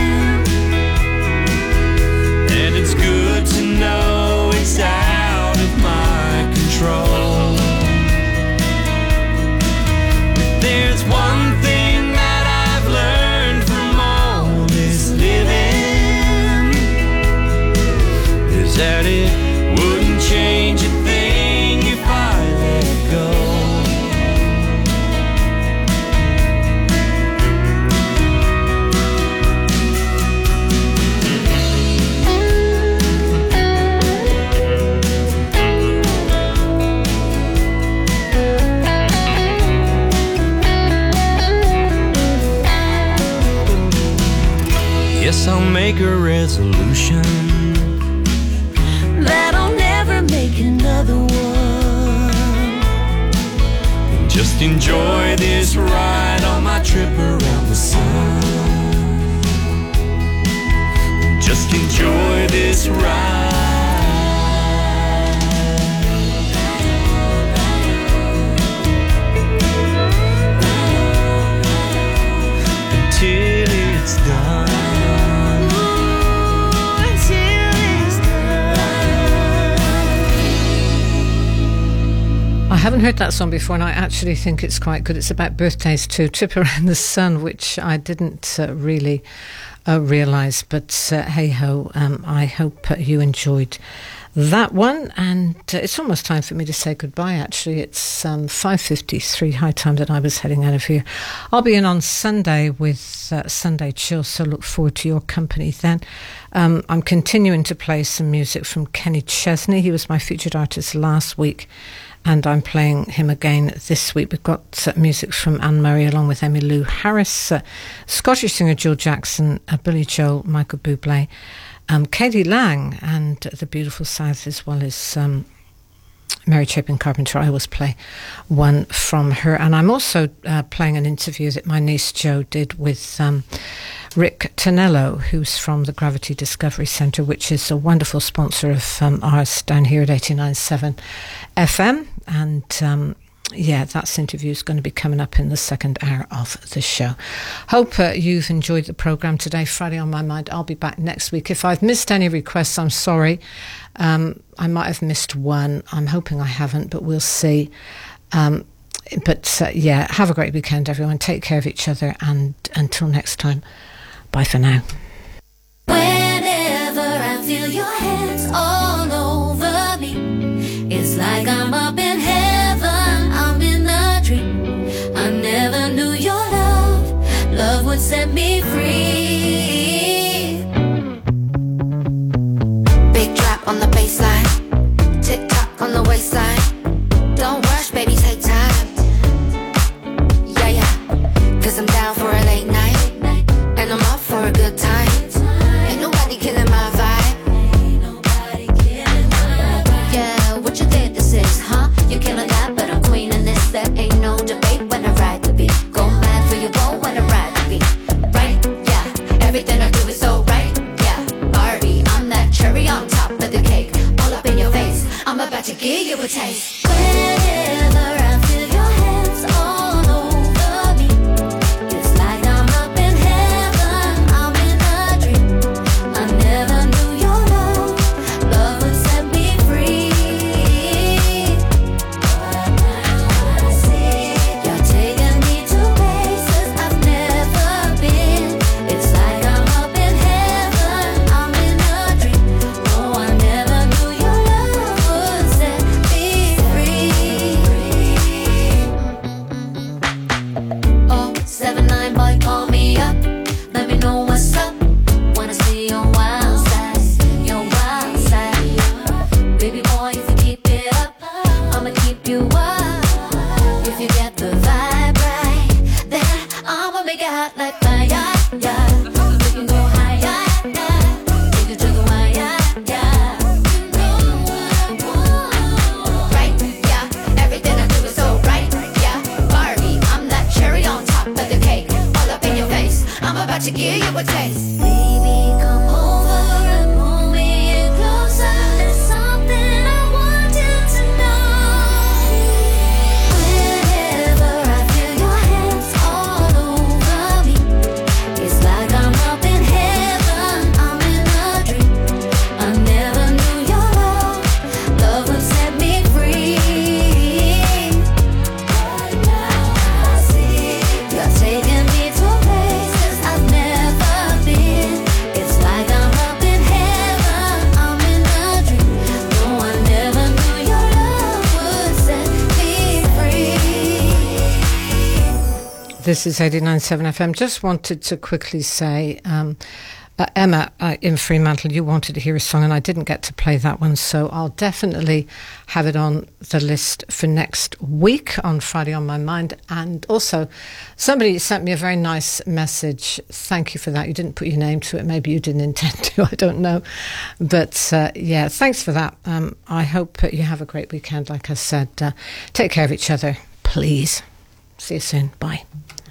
And it's good to know it's out of my control. But there's one thing that I've learned from all this living, is that it wouldn't change a thing if I let go. Yes, I'll make a resolution that I'll never make another one. and just enjoy this ride on my trip around the sun. Just enjoy this ride until it's done. I haven't heard that song before, and I actually think it's quite good. It's about birthdays too, Trip Around the Sun, which I didn't uh, really uh, realise. But uh, hey ho, um, I hope uh, you enjoyed that one. And uh, it's almost time for me to say goodbye, actually. It's um, five fifty-three, high time that I was heading out of here. I'll be in on Sunday with uh, Sunday Chill, so look forward to your company then. Um, I'm continuing to play some music from Kenny Chesney. He was my featured artist last week, and I'm playing him again this week. We've got uh, music from Anne-Marie along with Emmylou Harris, uh, Scottish singer Joe Jackson, uh, Billy Joel, Michael Bublé, um, Katie Lang, and uh, the Beautiful South, as well as um, Mary Chapin Carpenter. I always play one from her. And I'm also uh, playing an interview that my niece Jo did with um, Rick Tonello, who's from the Gravity Discovery Centre, which is a wonderful sponsor of um, ours down here at eighty-nine point seven F M. And um, yeah, that interview is going to be coming up in the second hour of the show. Hope uh, you've enjoyed the programme today. Friday on My Mind. I'll be back next week. If I've missed any requests, I'm sorry. Um, I might have missed one. I'm hoping I haven't, but we'll see. Um, but uh, yeah, have a great weekend, everyone. Take care of each other, and until next time, bye for now. Whenever I feel your hands all over me, it's like I'm up in heaven, I'm in a dream. I never knew your love, love would set me free. Big drop on the baseline, tick tock on the waistline. Don't rush, baby, take time. Yeah, yeah, cause I'm down for a late night, and I'm up for a good time. Ain't nobody killing my vibe. Ain't nobody killing my vibe. Yeah, what you think this is, huh? You're killing that, but I'm queen in this. There ain't no debate when I ride the beat. Go mad for your goal when I ride the beat. Right? Yeah, everything I do is so right. Yeah, Barbie, I'm that cherry on top of the cake. All up in your face, I'm about to give you a taste. Whenever I feel your hands all over me, it's like I'm up in heaven, I'm in a dream. I never knew your love, love would set me free. But now I see you're taking me to places I've never been. It's like I'm up in heaven, I'm in a dream. No, I never knew your love would set me free. Oh, seven nine boy, call me up. Let me know what's up. Wanna see your wild side, your wild side. Baby boy, if you keep it up, I'ma keep you up. If you get the vibe right, then I'ma make it hot like fire. Yeah, we can go higher. Yeah, take it to the wire. Yeah, you know about to give you a taste. Baby, come over and pull me in closer. There's something I want you to know. Whenever I feel your hands all over me, it's like I'm up in heaven, I'm in a dream. I never knew your love, love would set me free. Right now I see you're taking me to places I've never been. It's like I'm up in heaven, I'm in a dream. No, I never knew your love would set me free. This is eighty-nine point seven F M. Just wanted to quickly say, um, uh, Emma uh, in Fremantle, you wanted to hear a song and I didn't get to play that one, so I'll definitely have it on the list for next week on Friday on My Mind. And also, somebody sent me a very nice message. Thank you for that. You didn't put your name to it. Maybe you didn't intend to. I don't know. But uh, yeah, thanks for that. Um, I hope you have a great weekend. Like I said, uh, take care of each other, please. See you soon. Bye.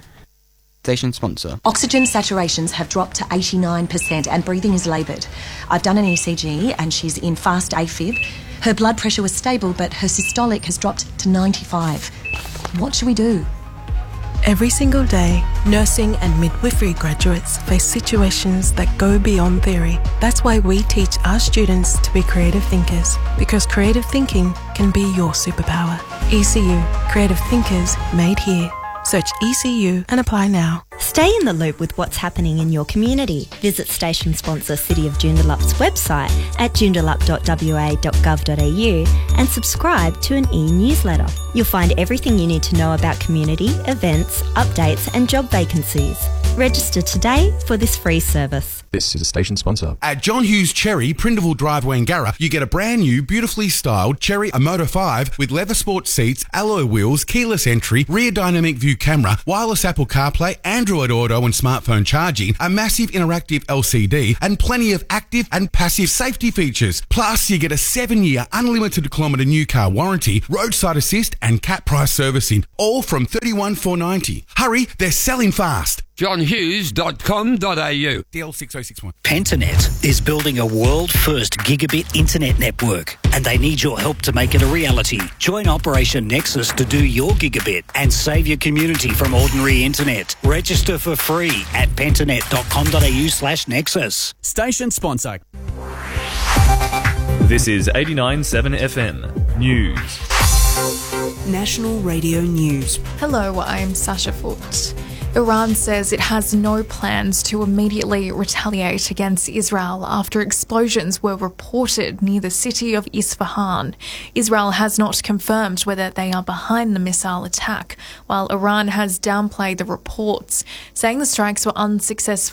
Station sponsor. Oxygen saturations have dropped to eighty-nine percent and breathing is laboured. I've done an E C G and she's in fast AFib. Her blood pressure was stable, but her systolic has dropped to ninety-five. What should we do? Every single day, nursing and midwifery graduates face situations that go beyond theory. That's why we teach our students to be creative thinkers, because creative thinking can be your superpower. E C U, creative thinkers made here. Search E C U and apply now. Stay in the loop with what's happening in your community. Visit station sponsor City of Joondalup's website at joondalup dot w a dot gov dot a u and subscribe to an e-newsletter. You'll find everything you need to know about community, events, updates and job vacancies. Register today for this free service. This is a station sponsor. At John Hughes Cherry, Prindiville Drive, Wangara, you get a brand new, beautifully styled Cherry Moto five with leather sport seats, alloy wheels, keyless entry, rear dynamic view camera, wireless Apple CarPlay, Android Auto and smartphone charging, a massive interactive L C D, and plenty of active and passive safety features. Plus, you get a seven-year unlimited kilometre new car warranty, roadside assist and cap price servicing, all from thirty-one thousand four hundred ninety dollars. Hurry, they're selling fast. john hughes dot com dot a u. D L six oh six one. Pentanet is building a world-first gigabit internet network, and they need your help to make it a reality. Join Operation Nexus to do your gigabit and save your community from ordinary internet. Register for free at pentanet dot com dot a u slash nexus. Station sponsor. This is eighty-nine point seven F M News. National Radio News. Hello, I'm Sasha Foot. Iran says it has no plans to immediately retaliate against Israel after explosions were reported near the city of Isfahan. Israel has not confirmed whether they are behind the missile attack, while Iran has downplayed the reports, saying the strikes were unsuccessful